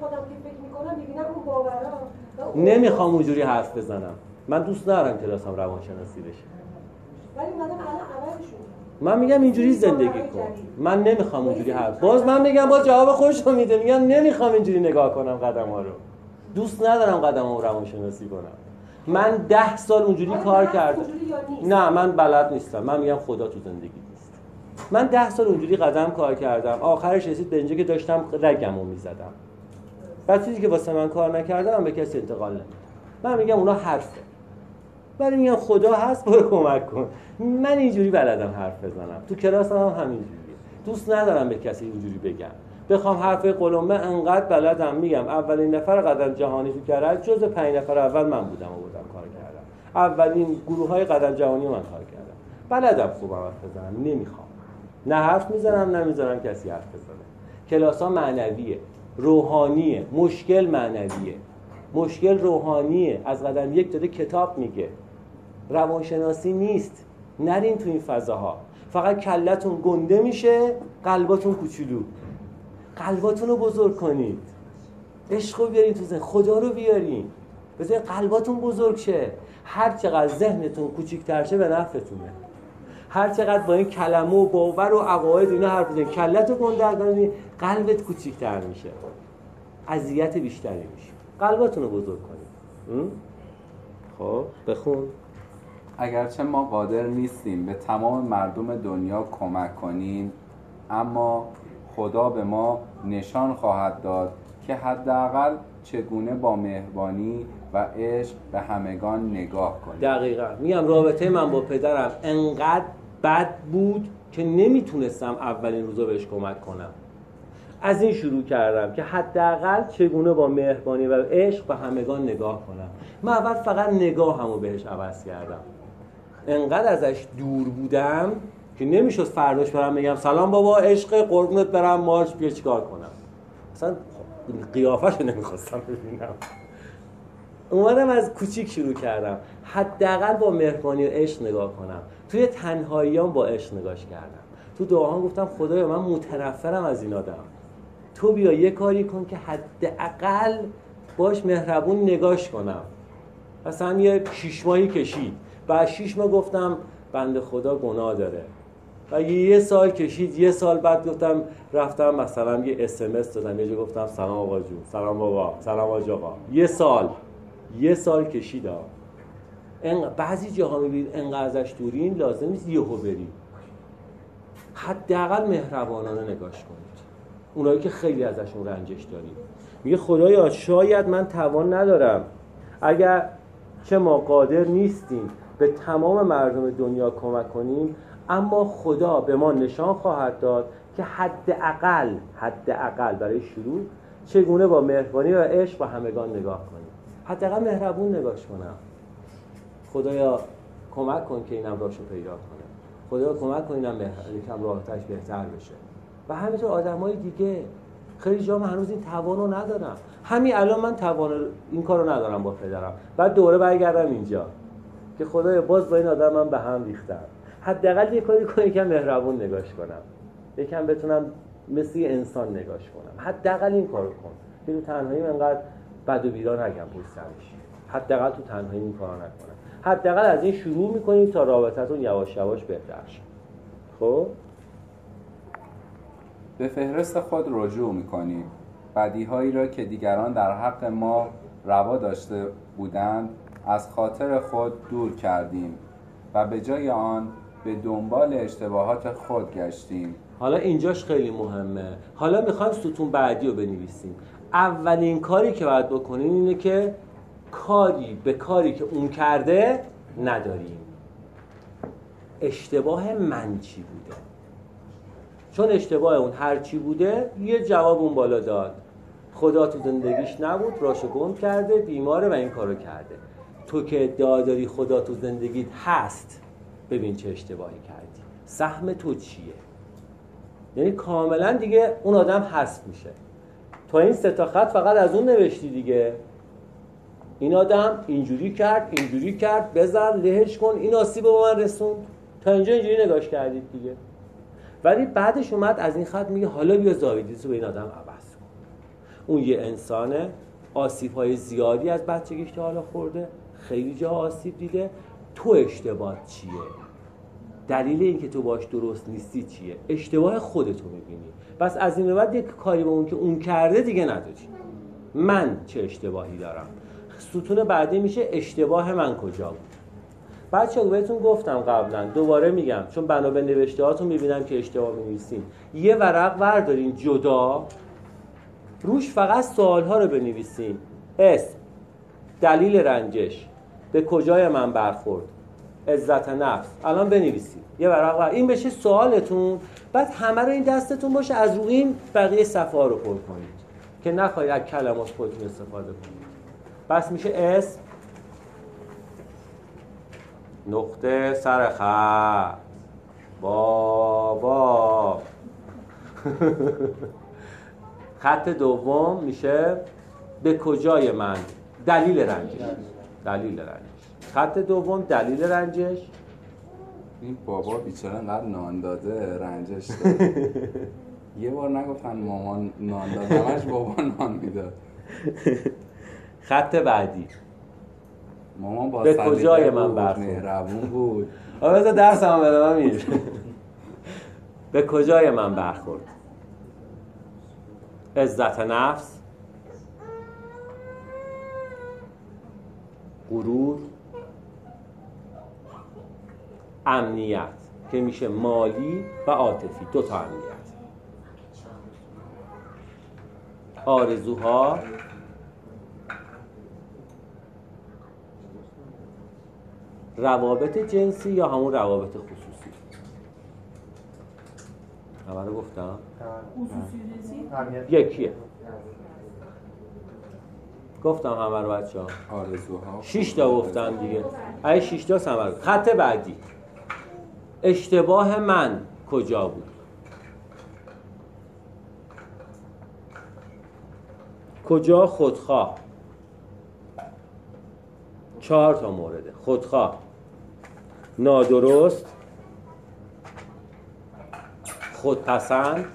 نمیخوام اونجوری حرف بزنم. من دوست دارم کلاسم روانشناسی بشه. ولی من الان عوضشون. من میگم اینجوری زندگی کن. من نمیخوام اونجوری حرف. باز من میگم باز جواب خودش رو میده. میگم نمیخوام اینجوری نگاه کنم قدم‌ها رو. دوست ندارم قدم‌ها رو روانشناسی کنم. من ده سال اونجوری کار کردم. نه من بلد نیستم. من میگم خدا تو زندگی نیست. من ده سال اونجوری قدم کار کردم. آخرش رسید به اینجا که داشتم رگمو میزدم. بعد چیزی که واسه من کار نکردم من به کسی انتقال نمیدم. من میگم اونا حرفه. ولی میگم خدا هست برو کمک کن. من اینجوری بلدم حرف بزنم. تو کلاسم هم همینجوریه. دوست ندارم به کسی اینجوری بگم. بخوام حرف قلمبه انقدر بلدم میگم اولین نفر قدم جهانی تو کرد جز پنج نفر اول من بودم و بودم کار کردم. اولین گروه‌های قدم جهانی من کار کردم. بلدم خوب حرف بزنم. نمیخوام. نه حرف میزنم نمیذارم کسی حرف بزنه. کلاس‌ها معنویه، روحانیه، مشکل معنویه، مشکل روحانیه. از قدم یک داده کتاب میگه. روانشناسی نیست. نرین تو این فضاها. فقط کلتون گنده میشه، قلباتون کوچولو. قلباتون رو بزرگ کنید. عشق رو بیارین تو ذهن، خدا رو بیارین. بذارین قلباتون بزرگ شه. هر چقدر ذهنتون کوچیک‌تر شه به نفعتونه. هر چقدر با این کلمه و باور و عقاید اینا حرف بزنید، کلتو گنده کنید، قلبت کوچیک‌تر میشه. اذیت بیشتری میشه. قلباتون رو بزرگ کنید. خب بخون. اگرچه ما قادر نیستیم به تمام مردم دنیا کمک کنیم، اما خدا به ما نشان خواهد داد که حداقل چگونه با مهربانی و عشق به همگان نگاه کنیم. دقیقاً. میگم رابطه من با پدرم انقدر بد بود که نمیتونستم اولین روزا بهش کمک کنم. از این شروع کردم که حداقل چگونه با مهربانی و عشق به همگان نگاه کنم. من اول فقط نگاهمو بهش عوض کردم. انقدر ازش دور بودم که نمیشد فرداش برم بگم سلام بابا عشق قربونت برم مارش بیا چیکار کنم. اصلا قیافه‌شو نمیخواستم ببینم. اومدم از کوچیک شروع کردم. حداقل با مهربانی و عشق نگاه کنم. توی تنهاییام با عشق نگاش کردم. تو دعاهام گفتم خدایا من متنفرم از این آدم. تو بیا یه کاری کن که حداقل باش مهربون نگاش کنم. مثلا یه شش ماهی کشید. بعد شش ماه گفتم بنده خدا گناه داره. و یه سال کشید، یه سال بعد گفتم رفتم مثلا یه اس ام اس دادم، یه جا گفتم سلام آقا جون، سلام بابا، سلام آقا. یه سال یه سال کشید. این بعضی جاها میبینید انقدر ازش دورین لازم نیست یهو برید. حداقل مهربانانه نگاش کنید. اونایی که خیلی ازشون رنجش دارید. میگه خدایا شاید من توان ندارم، اگر چه ما قادر نیستیم به تمام مردم دنیا کمک کنیم، اما خدا به ما نشان خواهد داد که حداقل حداقل برای شروع چگونه با مهربانی و عشق با همگان نگاه کنیم. حداقل مهربون نگاش کنم. خدایا کمک کن که اینم راشو پیدا کنه، خدا کمک کن اینم یکم راحتش بهتر بشه. و همینطور آدمای دیگه خیلی جا من هنوز این توانو ندارم. همین الان من توان این کارو ندارم با پدرم، بعد دوره برگردم اینجا که خدایا باز با این آدم من به هم ریختم، حداقل یه کاری کنم یکم مهربون نگاش کنم، یکم بتونم مثل انسان نگاش کنم، حداقل این کارو کن که تو تنهایی انقدر بد و بیرا نگم پشت سرش، حداقل تو تنهایی این کارو نکنم، حداقل از این شروع میکنید تا رابطتون یواش یواش بهتر شه. خب به فهرست خود رجوع میکنید. بدیهایی را که دیگران در حق ما روا داشته بودند از خاطر خود دور کردیم و به جای آن به دنبال اشتباهات خود گشتیم. حالا اینجاش خیلی مهمه. حالا میخوایم ستون بعدی رو بنویسیم. اولین کاری که باید بکنیم اینه که کاری به کاری که اون کرده نداریم. اشتباه من چی بوده؟ چون اشتباه اون هر چی بوده یه جواب اون بالا داد. خدا تو زندگیش نبود، راشو گم کرده، بیماره و این کارو کرده. تو که ادعا داری خدا تو زندگیت هست، ببین چه اشتباهی کردی. سهم تو چیه؟ یعنی کاملا دیگه اون آدم هست میشه. تو این سه تا خط فقط از اون نوشتی دیگه. این آدم اینجوری کرد، اینجوری کرد، بذار لهش کن، این آسیب به من رسوند. تا اینجا اینجوری نگاش کردید دیگه. ولی بعدش اومد از این خط میگه حالا بیا زاویه‌دیدتو به این آدم عوض کن. اون یه انسانه، آسیب‌های زیادی از بچگیش تا حالا خورده، خیلی جا آسیب دیده. تو اشتباه چیه؟ دلیل این که تو باش درست نیستی چیه؟ اشتباه خودتو میبینی. پس از این به بعد یک کاری به اون که اون کرده دیگه نداری. من چه اشتباهی دارم؟ ستون بعدی میشه اشتباه من کجا بود؟ بچه‌ها بهتون گفتم قبلا، دوباره میگم چون بنا به نوشته هاتون میبینم که اشتباه می‌نویسین. یه ورق بردارین جدا، روش فقط سوال‌ها رو بنویسین. اسم، دلیل رنجش، به کجای من برخورد، عزت نفس. الان بنویسید. یه ورق بر این بشه سوالتون، بعد همه رو این دستتون باشه از رو این بقیه صفحه‌ها رو پر کنید که نخواهید از کلمات خودتون استفاده کنید. بس میشه اسم، نقطه سر خط، بابا. خط دوم میشه به کجای من، دلیل رنجش. دلیل رنجش. خط دوم دلیل رنجش. این بابا بیچاره انقدر نان داده رنجش داره. یه بار نگفتن مامان نان داد، همش بابا نان میداد. خط بعدی مامان با به کجای من برخورد، مهربون بود. آره بذار درس هم بده من میره. به کجای من برخورد، عزت نفس، غرور، امنیت که میشه مالی و عاطفی، دو تا امنیت، آرزوها، روابط جنسی یا همون روابط خصوصی. همه رو گفتم؟ خصوصی جنسی؟ یکیه. گفتم همه رو بچه ها؟ آرزوها شیش تا گفتم دیگه. ای شیش تا همه رو. خط بعدی اشتباه من کجا بود؟ کجا خودخواه؟ چهار تا مورده. خودخواه، نادرست، خودپسند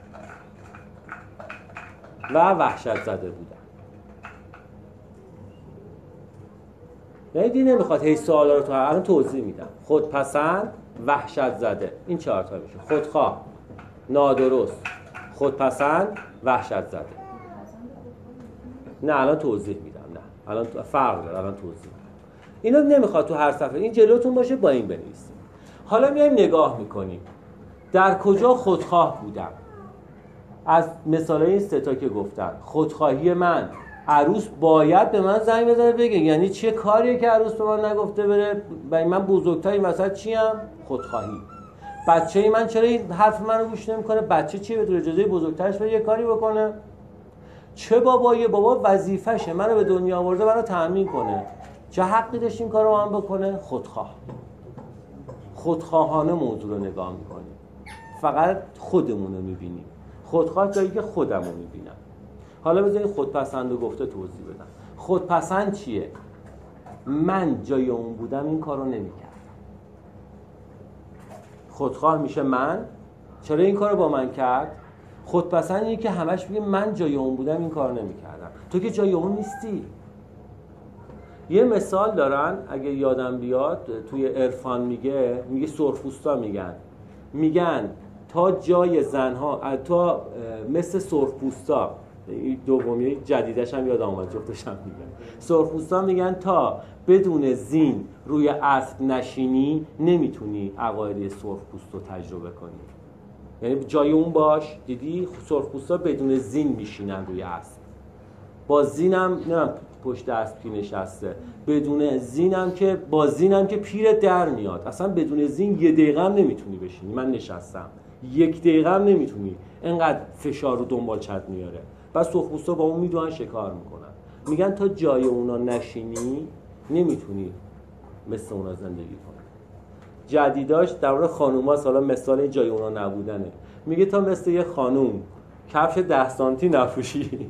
و وحشت زده بودن. یعنی دی نمیخواد هی سوالا رو تو الان توضیح میدم. خودپسند، وحشت زده، این چهار تا میشه. خودخواه، نادرست، خودپسند، وحشت زده. نه الان توضیح میدم. نه الان فرق داره، الان توضیح میدم. اینا نمیخواد تو هر صفحه این جلوتون باشه، با این بنویسید. حالا میایم نگاه میکنیم در کجا خودخواه بودم. از مثالای این سه تا که گفتن، خودخواهی من، عروس باید به من زنگ بزنه بگه یعنی چه کاریه که عروس به من نگفته بره، من بزرگتر این وسط چیم؟ خودخواهی. بچه من چرا این حرف منو گوش نمیکنه؟ بچه چی بدون اجازه بزرگترش بره یه کاری بکنه؟ چه بابایه؟ بابا وظیفشه منو به دنیا آورده، منو تأمین کنه. چه حقی داشت این کارو من بکنه؟ خودخواه. خودخواهانه موضوع رو نگاه میکنیم، فقط خودمون رو میبینیم. خودخواه جایی که خودم رو میبینم. حالا بذارید خودپسند رو گفته توضیح بدم. خودپسند چیه؟ من جای اون بودم این کار رو نمیکردم. خودخواه میشه من، چرا این کار رو با من کرد؟ خودپسند اینه که همش میگه من جای اون بودم این کار رو نمیکردم. تو که جای اون نیستی. یه مثال دارن اگه یادم بیاد توی عرفان میگه میگه سرخپوستا میگن میگن تا جای زنها تا مثل سرخپوستا، دومی جدیدش هم یادم اومد جفتش هم میگن سرخپوستا میگن تا بدون زین روی اسب نشینی نمیتونی عقاید سرخپوست رو تجربه کنی. یعنی جای اون باش. دیدی سرخپوستا بدون زین میشینن روی اسب، با زینم نه پشت اسب کی نشسته، بدون زینم که با زینم که پیرت در میاد. اصلا بدون زین یه دقیقه هم نمیتونی بشینی. من نشستم یک دقیقه هم نمیتونی، انقدر فشار رو دنبال چت میاره. بس سرخپوستا با اون میدونن شکار میکنن. میگن تا جای اونا نشینی نمیتونی مثل اونا زندگی کنی. جدیداش در مورد خانوما حالا مثال جای اونا نبودنه. میگه تا مثل یه خانوم کفش ده سانتی نپوشی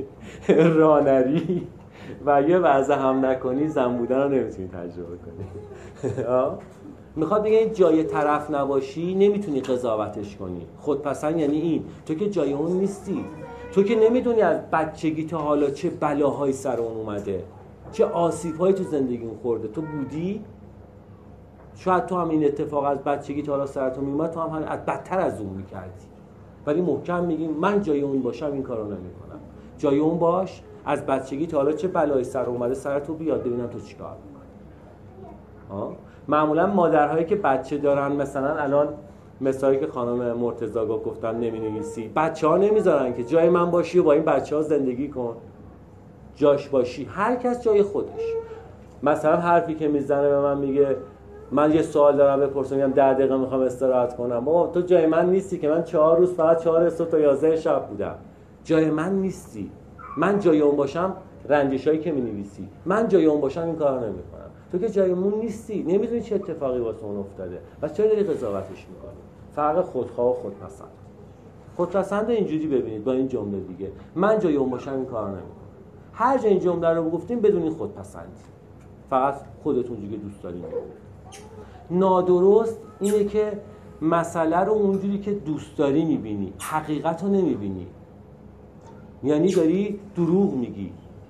رانری و یه وضع هم نکنی زن بودن رو نمیتونی تجربه کنی. میخواد بگه این جای طرف نباشی نمیتونی قضاوتش کنی. خودپسند یعنی این، تو که جای اون نیستی. تو که نمیدونی از بچگی تا حالا چه بلاهایی سر اون اومده، چه آسیب‌هایی تو زندگی اون خورده. تو بودی؟ شاید تو هم این اتفاق از بچگی تا حالا سرت میومد، تو هم از بدتر از اون میکردی. ولی محکم میگیم من جای اون باشم این کارو نمیکنم. جای اون باش، از بچگی تا حالا چه بلایی سر اومده سرتو بیاد ببینم تو چیکار میکنی. ها؟ معمولا مادرهایی که بچه دارن، مثلا الان مثالی که خانم مرتضی گفتن نمینویسی، بچه‌ها نمیذارن که جای من باشی و با این بچه‌ها زندگی کن، جاش باشی. هر کس جای خودش. مثلا حرفی که میزنه به من میگه من یه سوال دارم بپرسم، میگم ده دقیقه میخوام استراحت کنم. بابا تو جای من نیستی که من چهار روز فقط چهار صبح تا یازده شب بودم. جای من نیستی. من جای اون باشم رنجشایی که مینویسی، من جای اون باشم این کارو نمیکنم. تو که جایمون نیستی، نمیدونی چه اتفاقی واسه اون افتاده. بس چرا داری قضاوتش میکنی؟ فرق خودخواه و خودپسند. خودپسند اینجوری ببینید با این جمله دیگه، من جای اون باشم این کارو نمیکنم. هر جا این جمله رو گفتیم بدون خودپسندی، فقط خودتون دیگه دوست دارین. نادرست اینه که مسئله رو اونجوری که دوست داری میبینی، حقیقت رو نمیبینی. یعنی داری دروغ میگی.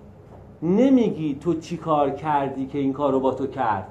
نمیگی تو چی کار کردی که این کار رو با تو کرد.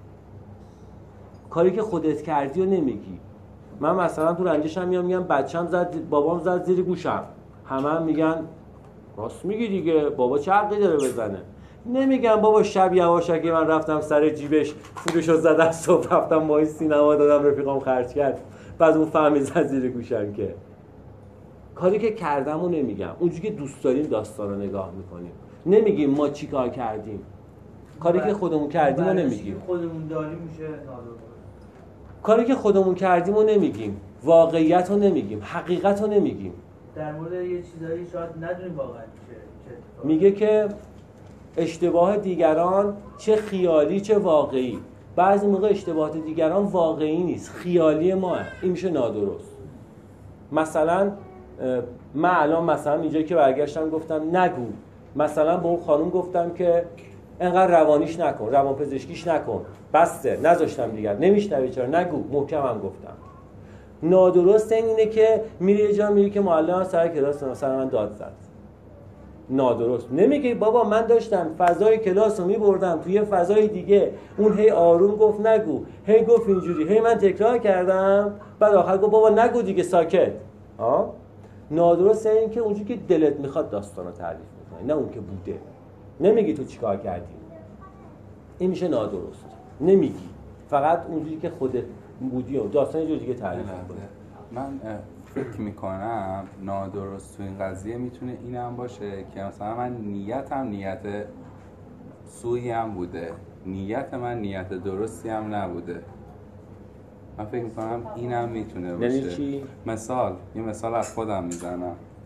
کاری که خودت کردی رو نمیگی. من مثلا تو رنجشم میام میگم بچم زد، بابام زد زیر گوشم. همه هم میگن راست میگی دیگه، بابا چه حقی داره بزنه. نمیگم بابا شب یواشکی من رفتم سر جیبش پولشو زدم، صبح رفتم با این سینما دادم رفیقام خرج کرد، بعد اون فهمید زد زیر گوشم. که کاری که کردم رو نمیگم. اونجوری که دوست داریم داستان رو نگاه میکنیم. نمیگیم ما چی کار کردیم. کاری که خودمون کردیم رو نمیگیم. خودمون داریم میشه نادرست. کاری که خودمون کردیم رو نمیگیم. واقعیت رو نمیگیم. حقیقت رو نمیگیم. در مورد یه چیزایی شاید ندونیم واقعا چه. میگه که اشتباه دیگران چه خیالی چه واقعی. بعضی موقع اشتباهات دیگران واقعی نیست، خیالی ماه. این میشه نادرست. مثلا من الان مثلا اینجایی که برگشتم گفتم نگو، مثلا به اون خانم گفتم که انقدر روانیش نکن، روان پزشکیش نکن، بسته، نذاشتم دیگر، نمیشنوی چرا، نگو، محکمم گفتم. نادرست این اینه که میری یه جا میری که معلم سر کلاس مثلا من داد زد. نادرست. نمیگی بابا من داشتم فضای کلاس رو میبردم توی فضای دیگه، اون هی آروم گفت نگو، هی گفت اینجوری، هی من تکرار کردم، بعد آخر گفت بابا نگو دیگه ساکت. ها؟ نادرست این که اونجوری که دلت میخواد داستانو تعریف میکنی، نه اون که بوده. نمیگی تو چیکار کردی. این میشه نادرست. نمیگی، فقط اونجوری که خودت بودی و داستان یه جور دیگه تعریف میکنی. من فکر میکنم نادرست تو این قضیه میتونه اینم باشه که مثلا من نیتم نیت سویی هم بوده، نیت من نیت درستی هم نبوده. من فکر میکنم اینم میتونه باشه. یعنی چی؟ مثال، یه مثال از خودم میزنم.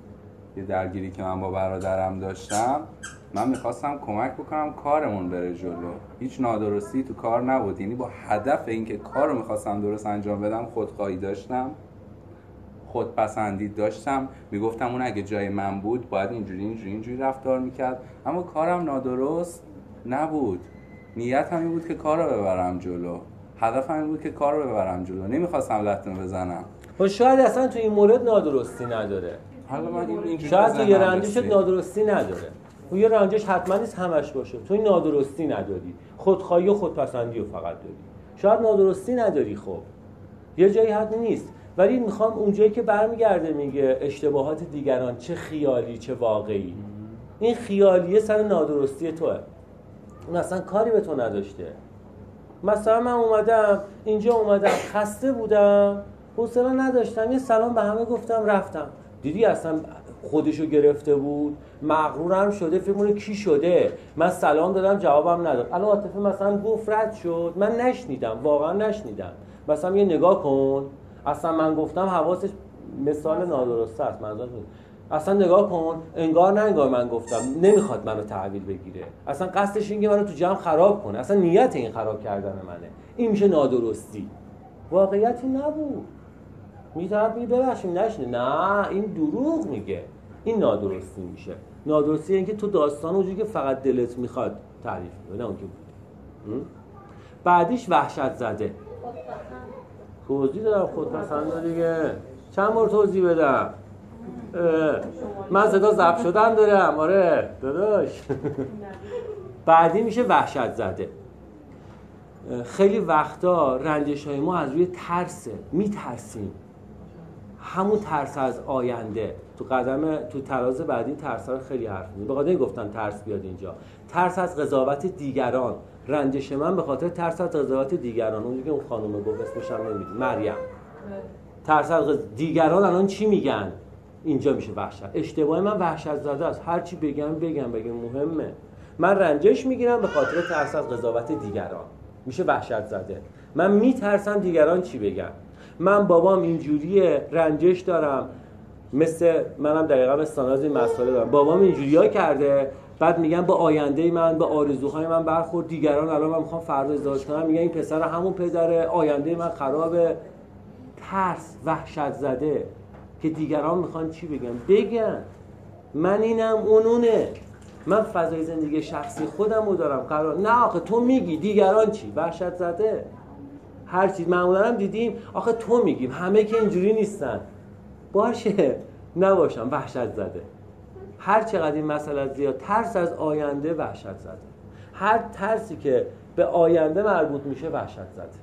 یه درگیری که من با برادرم داشتم، من میخواستم کمک بکنم کارمون بره جلو. هیچ نادرستی تو کار نبود، یعنی با هدف اینکه کار رو میخواستم درست انجام بدم خودخواهی داشتم، خودپسندی داشتم، میگفتم اون اگه جای من بود باید اینجوری اینجوری اینجوری رفتار میکرد، اما کارم نادرست نبود. نیتم این بود که کار رو ببرم جلو، هدفم این بود که کار رو ببرم جلو، نمیخواستم لطمه بزنم. و شاید اصلا تو این مورد نادرستی نداره. حالا من اینجوری شاید تو یه رنجشت نادرستی نداره. و یه رنجش حتما نیست همش باشه. تو این نادرستی نداری. خودخواهی و خودپسندی رو فقط داری. شاید نادرستی نداری، خب یه جایی حد نیست. ولی میخوام اونجایی که برمیگرده میگه اشتباهات دیگران چه خیالی چه واقعی، این خیالیه سر نادرستی توه، اون اصلا کاری به تو نداشته. مثلا من اومدم اینجا، اومدم خسته بودم، حوصله نداشتم، یه سلام به همه گفتم رفتم. دیدی اصلا خودشو گرفته بود، مغرورم شده، فکر کنه کی شده، من سلام دادم جوابم نداد. الان عاطفه مثلا گفت رد شد، من نشنیدم، واقعا نشنیدم. مثلا یه نگاه کن، اصلا من گفتم حواسش، مثال نادرسته است منظورم، اصلا نگاه کن انگار نه انگار من گفتم، نمیخواد منو تحویل بگیره، اصلا قصدش اینه که منو تو جمع خراب کنه، اصلا نیت این خراب کردن منه. این میشه نادرستی. واقعیتی نبود. میطرف میگه ببخشید نشنه، نه این دروغ میگه، این نادرستی میشه. نادرستی اینه که تو داستان اونجوری که فقط دلت میخواد تعریف کنی، نه اون که بود. بعدیش وحشت زده. توضیح دادم خودپسند دیگه، چند بار توضیح بدم؟ من صدا ضبط شدن دارم، آره داداش. بعدی میشه وحشت زده. خیلی وقتا رنجش های ما از روی ترسه، میترسیم، همون ترس از آینده. تو قدم تو تراز بعدی ترس ها رو خیلی حرف میزنیم، به خاطر این گفتن ترس بیاد اینجا. ترس از قضاوت دیگران. رنجش من به خاطر ترس از قضاوت دیگران، اونجوری که اون خانومه گفت اسمش هم نمیدونم، مریم. ترس از دیگران الان چی میگن؟ اینجا میشه وحشت. اشتباه من وحشت زده است، هر چی بگم بگم بگم مهمه. من رنجش میگیرم به خاطر ترس از قضاوت دیگران، میشه وحشت زده. من میترسم دیگران چی بگن. من بابام اینجوریه، رنجش دارم، مثل منم دقیقاً استاناز این مسئله دارم، بابام اینجوریا کرده، بعد میگن با آینده من، به آرزوهای من برخورد. دیگران الان من میخوام فردا ازدواج کنم، میگن این پسر همون پدره، آینده من خرابه. ترس، وحشت زده که دیگران میخوان چی بگن. بگن من اینم اونونه، من فضای زندگی شخصی خودم رو دارم قرار. نه آخه تو میگی دیگران چی، وحشت زده. هر چیز معمولا هم دیدیم آخه تو میگیم، همه که اینجوری نیستن. باشه نباشم، وحشت زده. هر چقدر این مسئله زیاد، ترس از آینده وحشت زده. هر ترسی که به آینده مربوط میشه وحشت زده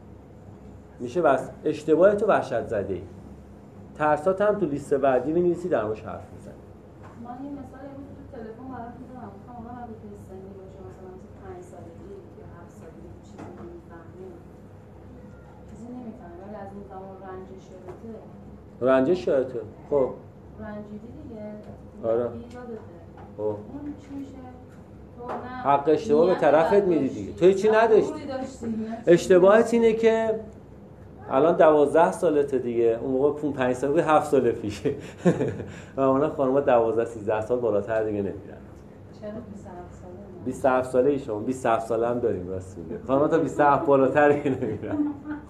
میشه. بس اشتباه تو وحشت زده ای. ترسات هم تو لیست بعدی می‌نویسی، در موردش حرف میزنی. من این مثال امروز تو تلفن برات می‌زنم، گفتم آقا مربوط به سنی باشه، مثلا تو پنج سالگی یا هفت سالگی چیزی نمی‌فهمه، چیزی نمی‌فهمه، ولی از اون زمان رنجش شده. رنجش شده. خب رنجیدی دیگه. آره. خب اون چی میشه؟ حق اشتباه به طرفت میدی دیگه. تو هیچی نداشتی. اشتباهت اینه که الان دوازده سالته دیگه، اون موقع پون پنج سال بود، هفت سال پیشه. و اونا خانم‌ها دوازده سیزده سال بالاتر دیگه نمیرن. چرا بیست و هفت ساله؟ بیست و هفت ساله ایشون، بیست و هفت ساله هم داریم راست میگه. خانم‌ها تا بیست و هفت بالاتر دیگه نمیرن.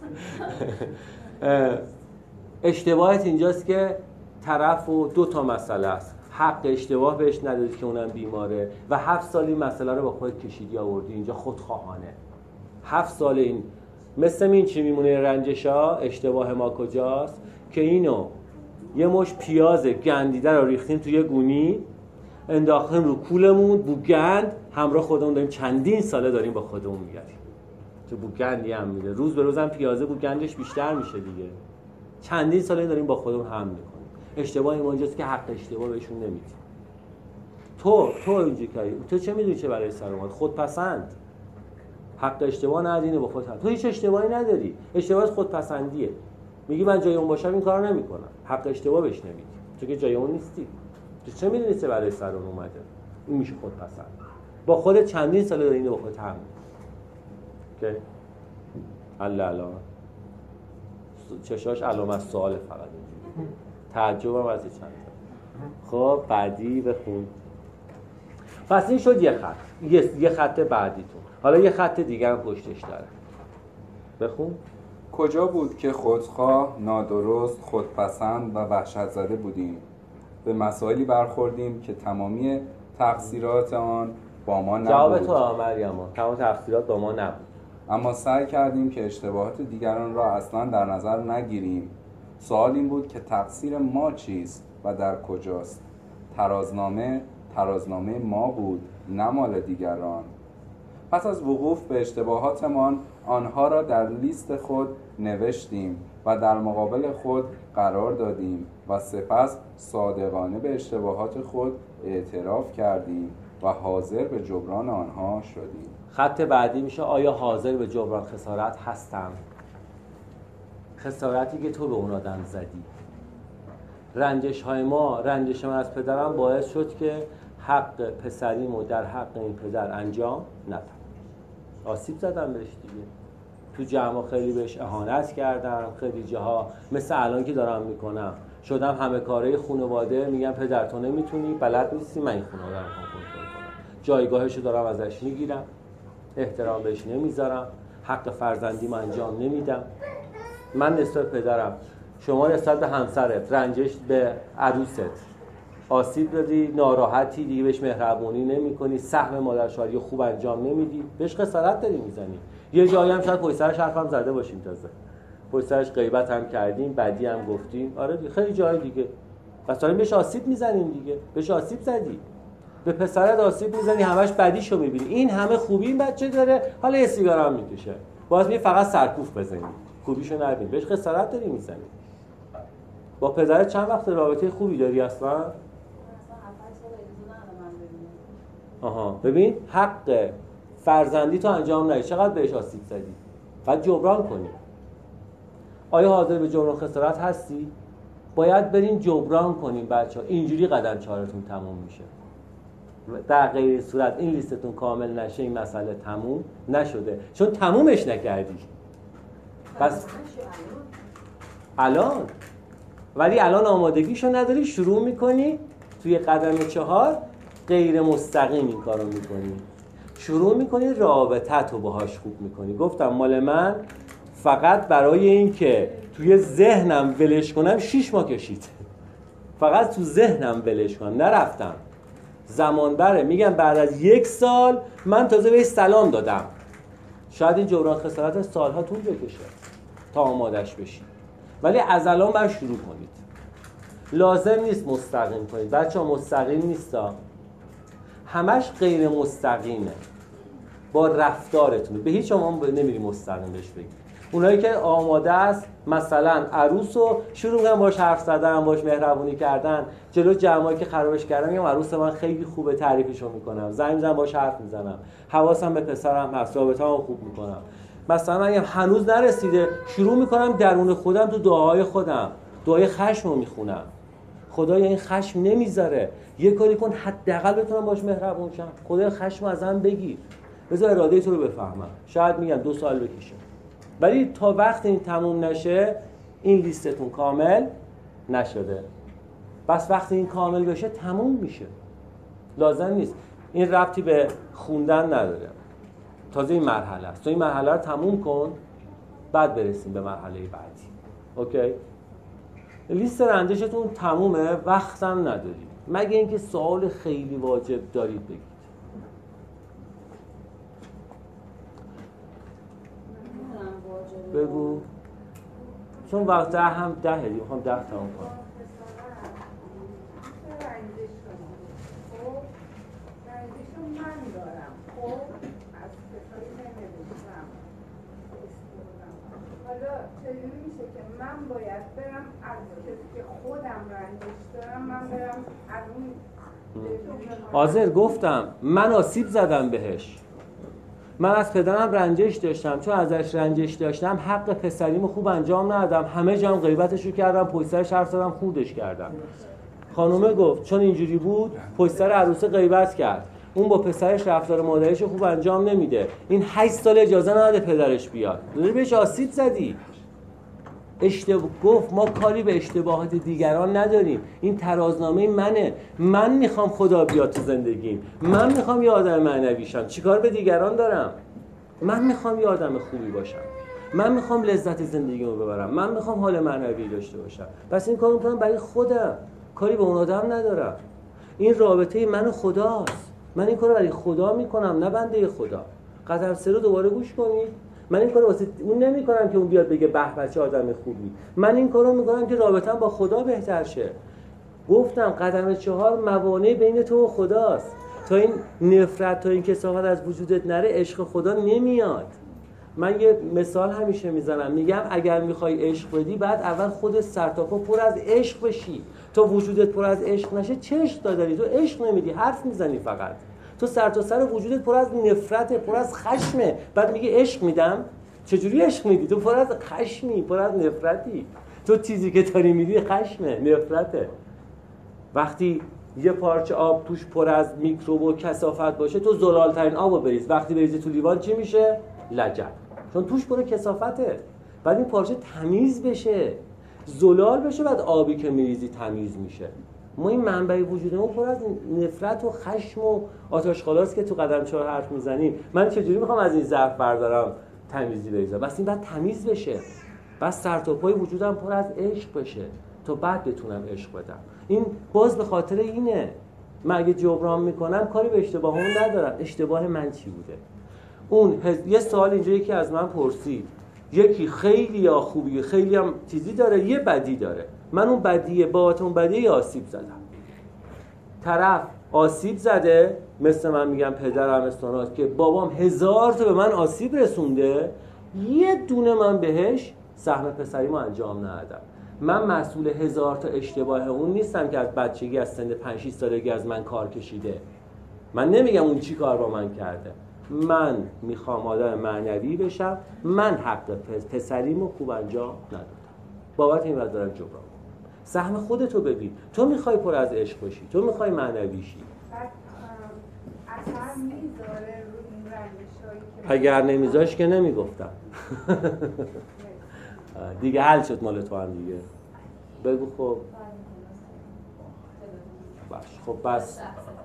اشتباهت اینجاست که طرف و دو تا مسئله است. حق اشتباه بهش ندادی که اونم بیماره و هفت سال این مسئله رو با خودت کشیدی آوردی اینجا خودخواهانه. هفت سال این مثل این چی میمونه رنجشا. اشتباه ما کجاست؟ که اینو یه مش پیاز گندیده رو ریختیم توی یه گونی، انداختیم رو کولمون، بو گند همراه خودمون داریم، چندین ساله داریم با خودمون میگردیم. چه بو گندی هم میده، روز به روز هم پیازه بو گندش بیشتر میشه دیگه. چندین ساله داریم با خودمون هم میکنیم. اشتباه ما اینجاست که حق اشتباه بهشون نمیدی. تو تو اینجوری کردی، تو چه میدونی چه برای سر اومد؟ خودپسند. حق اشتباه ندینه با خودت. تو هیچ اشتباهی نداری. اشتباه خودپسندیه. میگی من جای اون باشم این کارو نمیکنم. حق اشتباه بهش نمیدی. تو که جای اون نیستی. تو چه میدونی چه برای سر اون اومده؟ این میشه خودپسند. با خودت چندین سال داری اینو با خودت هم. اوکی؟ الله الله. چشاش علامت سوال فقط. تعجبم از چند تا. خب بعدی بخون. پس این شد یه خط، یه, یه خط بعدیتون. حالا یه خط دیگه هم پشتش داره. بخون. کجا بود که خودخواه، نادرست، خودپسند و وحشت زده بودیم؟ به مسائلی برخوردیم که تمامی تقصیرات آن با ما نبود. جواب تو مریم، تمام تقصیرات با ما نبود. اما سعی کردیم که اشتباهات دیگران را اصلا در نظر نگیریم. سوال این بود که تقصیر ما چیست و در کجاست؟ ترازنامه ترازنامه ما بود، نه مال دیگران. پس از وقوف به اشتباهاتمان آنها را در لیست خود نوشتیم و در مقابل خود قرار دادیم و سپس صادقانه به اشتباهات خود اعتراف کردیم و حاضر به جبران آنها شدیم. خط بعدی میشه آیا حاضر به جبران خسارت هستم؟ خسارتی که تو به اون آدم زدی. رنجش های ما، رنجش من از پدرم باعث شد که حق پسریمو در حق این پدر انجام ندم. آسیب زدم بهش دیگه. تو جمع خیلی بهش اهانت کردم، خیلی جاها مثل الان که دارم میکنم شدم همه کاره خانواده میگم پدر تو نمیتونی، بلد نیستی، من این خانواده رو کنترل کنم. جایگاهشو دارم ازش میگیرم، احترام بهش نمیذارم، حق فرزندیم انجام نمیدم. من نسبت پدرم، شما نسبت به همسرت، رنجش به عروست، آسیب دادی، ناراحتی، دیگه بهش مهربونی نمی‌کنی، سهم مادرشوهری خوب انجام نمیدی، بهش خسارت داری میزنی. یه جایی هم شاید پشت سرش حرفم زده باشیم، تازه پشت سرش غیبت هم کردیم، بدی هم گفتیم. آره دیگه خیلی جای دیگه پس داریم بهش آسیب میزنیم دیگه. بهش آسیب زدی، به پسرت آسیب میزنی، همش بدیشو میبینی. این همه خوبی این بچه داره، حالا یه سیگار هم میکشه، باز می فقط سرکوف بزنی، خوبیشو نبین، بهش خسارت داری میزنی. با پدرت چند وقت رابطه خوبی داری اصلا؟ آها ببین، حق فرزندی تو انجام ندی، چقدر بهش آسیب زدی، باید جبران کنی. آیا حاضر به جبران خسارت هستی؟ باید برین جبران کنیم بچه‌ها. اینجوری قدم چهارتون تموم میشه. در غیر صورت این لیستتون کامل نشه، این مسئله تموم نشده، چون تمومش نکردی. پس الان ولی الان آمادگیشو نداری، شروع میکنی توی قدم چهار غیر مستقیم این کارو میکنی، شروع میکنی رابطه‌تو باهاش خوب میکنی. گفتم مال من فقط برای این که توی ذهنم ولش کنم شیش ماه کشید، فقط تو ذهنم ولش کنم، نرفتم. زمان بره، میگم بعد از یک سال من تازه بهش سلام دادم. شاید این جبران خسارت سالها طول بکشه تا آمادش بشی، ولی از الان باید شروع کنید. لازم نیست مستقیم کنید بچه ها، مستقیم نیستا، همش غیر مستقیمه. با رفتارتونه به هیچ شما نمیری مستقیم بهش بگید. اونایی که آماده است، مثلا عروس رو شروع کنم باش حرف زدن، باش مهربونی کردن، جلو جمعایی که خرابش کردم میگم عروس من خیلی خوبه، تعریفشو میکنم، زنگ میزنم باش حرف میزنم، حواسم به پسرم هست، رابطه‌مو خوب میکنم. مثلا من هنوز نرسیده، شروع میکنم درون خودم تو دعاهای خودم دعای خشم رو میخونم. خدایا این خشم نمیذاره، یه کاری کن حداقل بتونم باش مهربون شم. خدایا خشم ازم بگیر، بذار اراده تو رو بفهمم. شاید میگم دو سال بکشه، ولی تا وقت این تموم نشه این لیستتون کامل نشده. بس وقتی این کامل بشه تموم میشه، لازم نیست. این ربطی به خوندن نداره، تازه این مرحله است. تو این مرحله رو تموم کن، بعد برسیم به مرحله بعدی. اوکی؟ لیست رنجشتون تمومه، وقتم ندارید، مگه اینکه سوال خیلی واجب دارید بگید. بگو، چون وقت ده هم ده هدی میخوام ده تموم کنم. رنجشو من دارم، خب از کسایی نمیدونم. حالا چجوری میشه که من باید برم از کسی که خودم رنجش دارم، من برم از اون آذر گفتم من آسیب زدم بهش، من از پدرم رنجش داشتم، چون ازش رنجش داشتم حق پسریمو خوب انجام ندادم، همه جام غیبتشو کردم، پشت سرش حرف زدم، خوردش کردم. خانومه گفت چون اینجوری بود پشت سر عروسه غیبت کرد، اون با پسرش رفتار مادریش خوب انجام نمیده، این هشت سال اجازه نداده پدرش بیاد، داری بهش آسیب زدی. اشتباه گفت ما کاری به اشتباهات دیگران نداریم، این ترازنامه منه، من میخوام خدا بیاد تو زندگیم، من میخوام یه آدم معنوی شم، چیکار به دیگران دارم؟ من میخوام یه آدم خوبی باشم، من میخوام لذت زندگیمو ببرم، من میخوام حال معنوی داشته باشم، پس این کارو میکنم برای خودم، کاری به اون آدم ندارم. این رابطه من و خداست، من این کارو برای خدا میکنم نه بنده خدا. قدم سه رو دوباره گوش کنید. من این کارو واسه اون نمیکنم که اون بیاد بگه به بچه آدم خوبی، من این کارو میکنم که رابطه‌ام با خدا بهتر شه. گفتم قدم چهار موانع بین تو و خداست. تا این نفرت، تا این کثافت از وجودت نره، عشق خدا نمیاد. من یه مثال همیشه میزنم، میگم اگر میخوای عشق بدی بعد اول خودت سرتاپا پر از عشق بشی. تا وجودت پر از عشق نشه چه عشق داری؟ تو عشق نمیدی، حرف میزنی فقط. تو سر تا سر وجودت پر از نفرت، پر از خشمه، بعد میگه عشق میدم. چجوری عشق میدی؟ تو پر از خشمی، پر از نفرتی. تو چیزی که داری میدی خشمه، نفرته. وقتی یه پارچه آب توش پر از میکروب و کثافت باشه، تو زلالترین آبو بریز، وقتی بریزی تو لیوان چی میشه؟ لجن. چون توش پر کثافته. بعد این پارچه تمیز بشه، زلال بشه، بعد آبی که میریزی تمیز میشه. ما این منبع وجودمون پر از نفرت و خشم و آتش خلاص که تو قدم چهار حرف میزنیم. من چجوری میخوام از این ظرف بردارم تمیزی بریزم؟ بس این بعد تمیز بشه، بس سر تا پای وجودم پر از عشق بشه تا بعد بتونم عشق بدم. این باز به خاطر اینه. من اگه جبران میکنم کاری به اشتباهمون ندارم. اشتباه من چی بوده؟ اون هز... یه سوال اینجا یکی از من پرسید، یکی خیلی یا خوبیه، خیلی هم چیزی داره، یه بدی داره. من اون بدیه با اون بدیه آسیب زدم. طرف آسیب زده، مثل من میگم پدرم استانات که بابام هزار تا به من آسیب رسونده، یه دونه من بهش سهم پسریمو انجام ندادم. من مسئول هزار تا اشتباه اون نیستم که از بچگی از سن پنج شش سالگی از من کار کشیده. من نمیگم اون چی کار با من کرده. من میخوام آدم معنوی بشم، من حق پسریمو خوب انجام ندادم. بابت این وقت دارم جبران. سهم خودتو ببین. تو میخوای پر از عشق باشی، تو میخوای معنوی شی. بعد اثر میذاره رو این رنجشایی که اگر نمیذاش که نمیگفتم. دیگه حل شد مال تو هم دیگه. بگو خب. باش خب بس.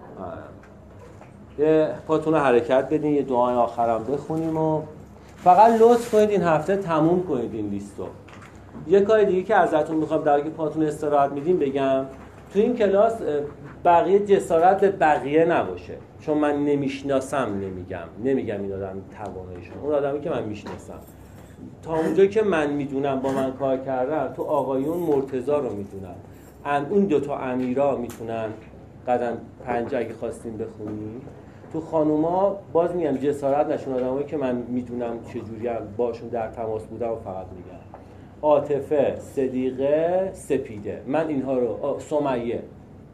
یه پاتون رو حرکت بدین، یه دعای آخرم بخونیم و فقط لطف کنید این هفته تموم کنید این لیستو. یه کار دیگه که ازتون میخوام در که پاتون استراحت میدیم بگم، تو این کلاس بقیه جسارت به بقیه نباشه، چون من نمیشناسم نمیگم نمیگم این آدم تواناییشون، اون آدمی که من میشناسم تا اونجایی که من میدونم با من کار کردن، تو آقایون مرتضی رو میدونم، اون دوتا امیرا میتونن قدم پنج اگه خواستیم بخونیم، تو خانوما باز میگم جسارت نشون، آدمایی که من میدونم چجوری باشون در تماس بودم و فقط میگم عاطفه، صدیقه، سپیده. من اینها رو سمیه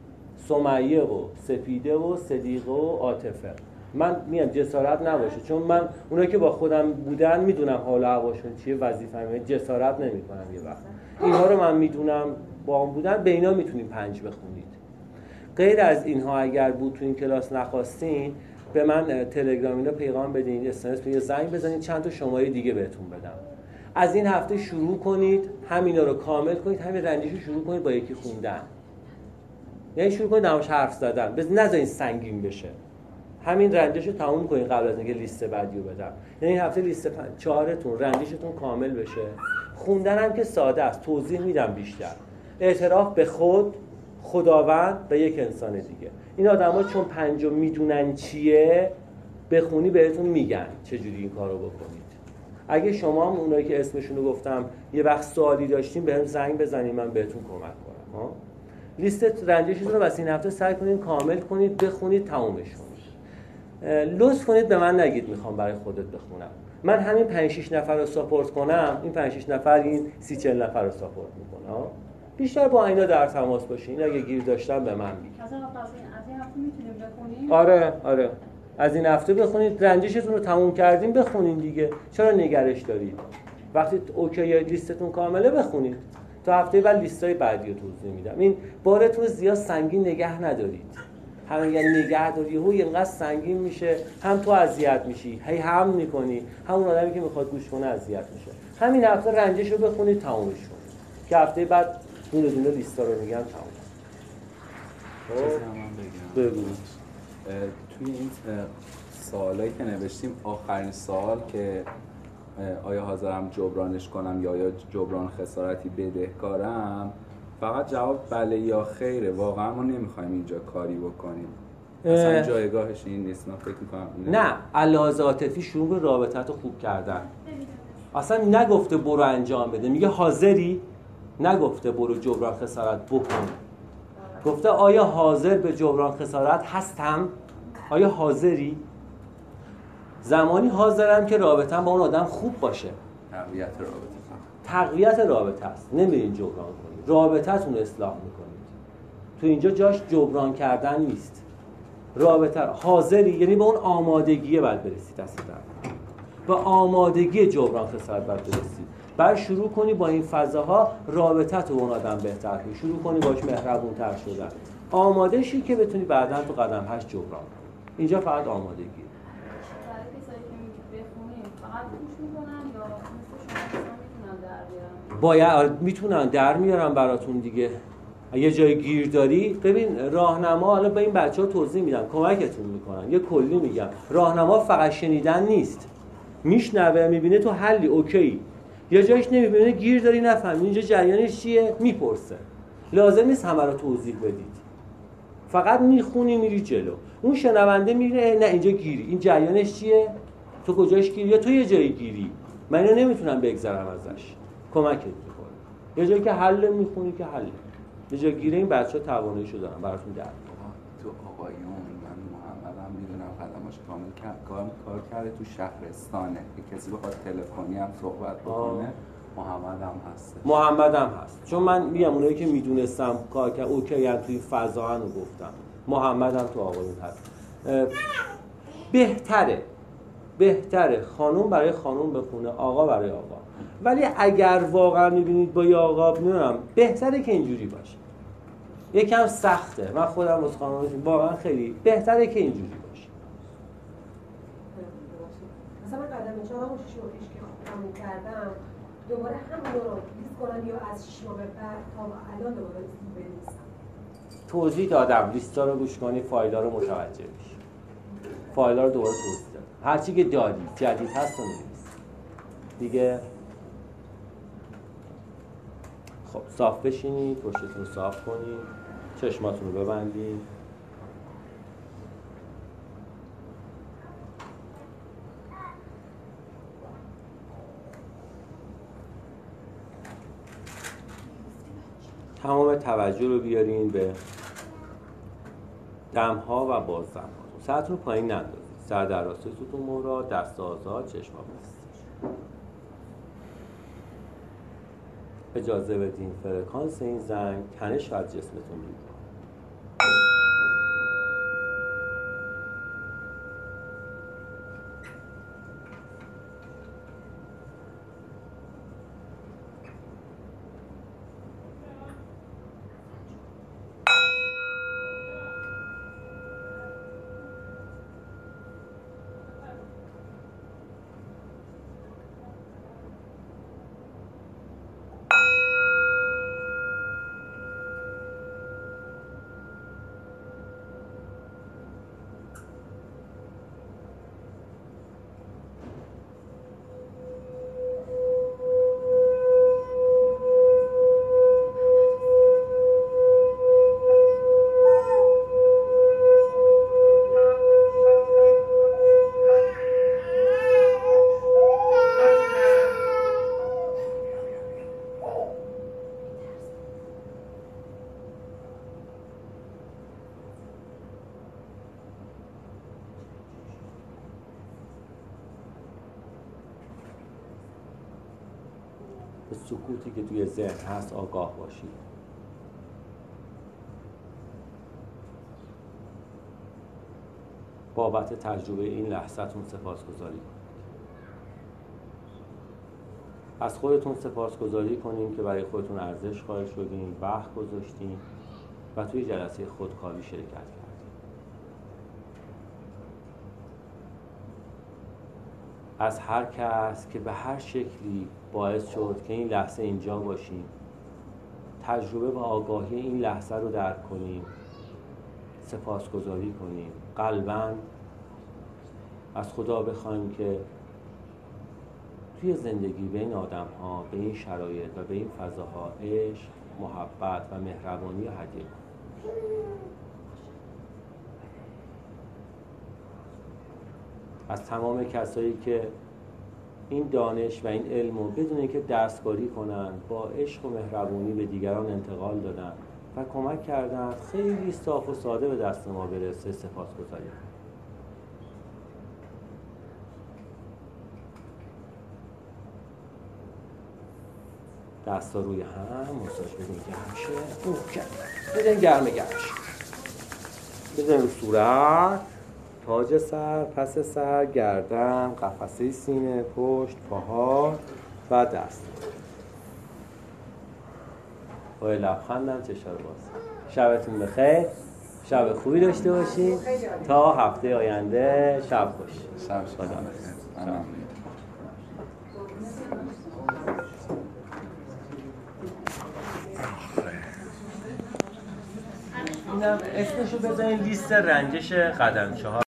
سمیه و سپیده و صدیقه و عاطفه من میگم جسارت نباشه، چون من اونایی که با خودم بودن میدونم حال و هواشون چیه، وظیفه‌مه، جسارت نمی‌کنم یه وقت. اینها رو من میدونم با هم بودن، به اینا میتونیم پنج بخونید. غیر از اینها اگر بود تو این کلاس نخواستین به من تلگرام اینا پیغام بدین، اس ام اس یا زنگ بزنین، چند تا شماره دیگه بهتون بدم. از این هفته شروع کنید همینا رو کامل کنید، همین رنجش رو شروع کنید با یکی خوندن، یعنی شروع کنید نماش حرف زدن، بز نذارین سنگین بشه، همین رنجش رو تموم کنید قبل از اینکه لیست بعدی رو بدم. یعنی این هفته لیست چهارتون رنجشتون کامل بشه. خوندن هم که ساده است، توضیح میدم بیشتر. اعتراف به خود، خداوند و یک انسان دیگه. این آدما چون پنجم میدونن چیه، بخونی بهتون میگن چجوری این کارو بکنید. اگه شما هم اونایی که اسمشون رو گفتم یه وقت سوالی داشتین بهم زنگ بزنید، من بهتون کمک کنم. ها لیست رنجشتون رو واسه این هفته سعی کنید کامل کنید، بخونید، تمومش کنید. لطف کنید به من نگید میخوام برای خودت بخونم. من همین پنج شش نفر رو ساپورت کنم، این پنج شش نفر این سی چهل نفر رو ساپورت میکنه. بیشتر با اینا در تماس باشین. اگه گیر داشتم به من بگید. از این هفته میتونیم بخونیم؟ آره آره از این هفته بخونید، رنجشتون رو تموم کردین بخونین دیگه. چرا نگرش دارید؟ وقتی اوکی لیستتون کامله بخونید. تا هفته بعد لیستای بعدی رو توضیح میدم. این بارتون رو زیاد سنگین نگه ندارید. همه میگن نگهداری هو اینقدر سنگین میشه، هم تو اذیت میشی، هی هم میکنی، همون آدمی که میخواد گوش کنه اذیت میشه. همین هفته رنجش رو بخونید تمومش کنید که هفته بعد دونه دونه لیستا رو میگم تموم. چیزی هم من بگم بگو. توی این سوالایی که نوشتیم آخرین سوال که آیا حاضرم جبرانش کنم یا یا جبران خسارتی بدهکارم، فقط جواب بله یا خیره. واقعا ما نمیخوایم اینجا کاری بکنیم، اصلا جایگاهش این نیست. من فکر میکنم نه علاوه عاطفی شروع به رابطت رو خوب کردن، اصلا نگفته برو انجام بده، میگه حاضری، نگفته برو جبران خسارت بکن، گفته آیا حاضر به جبران خسارت هستم، آیا حاضری؟ زمانی حاضرم که رابطم با اون آدم خوب باشه. تقویت رابطه تقویت رابطه است، نمیرین جبران کنید، رابطتون رو اصلاح میکنید. تو اینجا جاش جبران کردن نیست. رابطه حاضری یعنی به اون آمادگیه باید برسید، دست در به آمادگی جبران خسارت باید برسید. بعد شروع کنی با این فضاها رابطت رو اون آدم بهتر کنی، شروع کنی باش مهربون تر شدن، آماده شی که بتونی بعداً تو قدم هشت جبران کنی. اینجا فقط آمادگی. برای کسایی که میگید بخونیم فقط گوش میکنن یا مثل شما میتونن در بیارن؟ باید میتونن در میارن براتون دیگه. یه جای گیر داری، ببین راهنما، حالا به این بچه‌ها توضیح میدم کمکتون میکنن، یه کلی میگم. راهنما فقط شنیدن نیست، میشنوه میبینه تو حلی اوکی، یه جایش نمیبینه گیر داری نفهمی اینجا جریانش چیه، میپرسه. لازم نیست همه رو توضیح بدید، فقط میخونی میری جلو. اون شنونده میره نه اینجا گیری، این جریانش چیه، تو کجاش گیری، یا تو یه جایی گیری، من اینو نمیتونم بگذرم ازش، کمکت میکنه. یه جایی که حل میخونی که حل، یه جا گیره این بچه‌ها تواناییشو دارن براتون در تو آقایون. من محمدم میدونم قدماش کامل کار کار کرده تو شهرستانه، که کسی بخواد تلفنی هم صحبت بکنه محمد هم هست. محمد هم هست، چون من میگم اونایی که میدونستم کار که اوکی ان توی فضا هنو گفتم. محمد هم تو آقایون هست. بهتره بهتره خانوم برای خانوم بخونه، آقا برای آقا. ولی اگر واقعا میبینید با یه آقا میدونم بهتره که اینجوری باشه. یکم سخته، من خودم از خانوم واقعا خیلی بهتره که اینجوری باشه. مثلا قدم چهارم و شش ماه پیش که تموم کردم دوباره همون رو لیست کنم یا از شش ماه بعد تا الان دوباره لیست بنویسم؟ توضیح دادم، لیستا رو گوش کنی، فایل‌ها رو متوجه بشی. فایل‌ها رو دوباره توضیح دادم. هر چی که دادی جدید هست رو می‌نویسی. دیگه خب صاف بشینید، پشتتون رو صاف کنید، چشماتون رو ببندید. تمام توجه رو بیارین به دمها و بازدمها. سرتون رو پایین نندازید، سر در راستای ستون مهرا، دست آزاد، چشما بسته. اجازه بدین فرکانس این زنگ تنش از جسمتون دور کنه. به سکوتی که توی ذهن هست آگاه باشید. بابت تجربه این لحظه‌تون سپاسگزاری کنید. از خودتون سپاسگزاری کنین که برای خودتون ارزش قائل شدین، وقت گذاشتین و توی جلسه خودکاری شرکت کردین. از هر کس که به هر شکلی باعث شد که این لحظه اینجا باشیم، تجربه و آگاهی این لحظه رو درک کنیم، سپاسگزاری کنیم، قلباً از خدا بخوایم که توی زندگی به این آدم ها، به این شرایط و به این فضاها عشق، محبت و مهربانی رو هدیه کنیم. از تمام کسایی که این دانش و این علم رو بدون اینکه دستکاری کنن با عشق و مهربانی به دیگران انتقال دادن و کمک کردن خیلی صاف و ساده به دست ما برسه، سپاسگزاری کنیم. دستا روی هم مساج بدین گرم شه. اوه کرد بدین گرمه گرم شه. بدین رو صورت، تاج سر، پس سر، گردن، قفسه سینه، پشت، پاها و دست. با لبخندم چشا رو باز. شبتون بخیر. شب خوبی داشته باشید. تا هفته آینده شب خوش. شب خدا بخیر. اینم اسمشو بذارین لیست رنجش قدم چهار.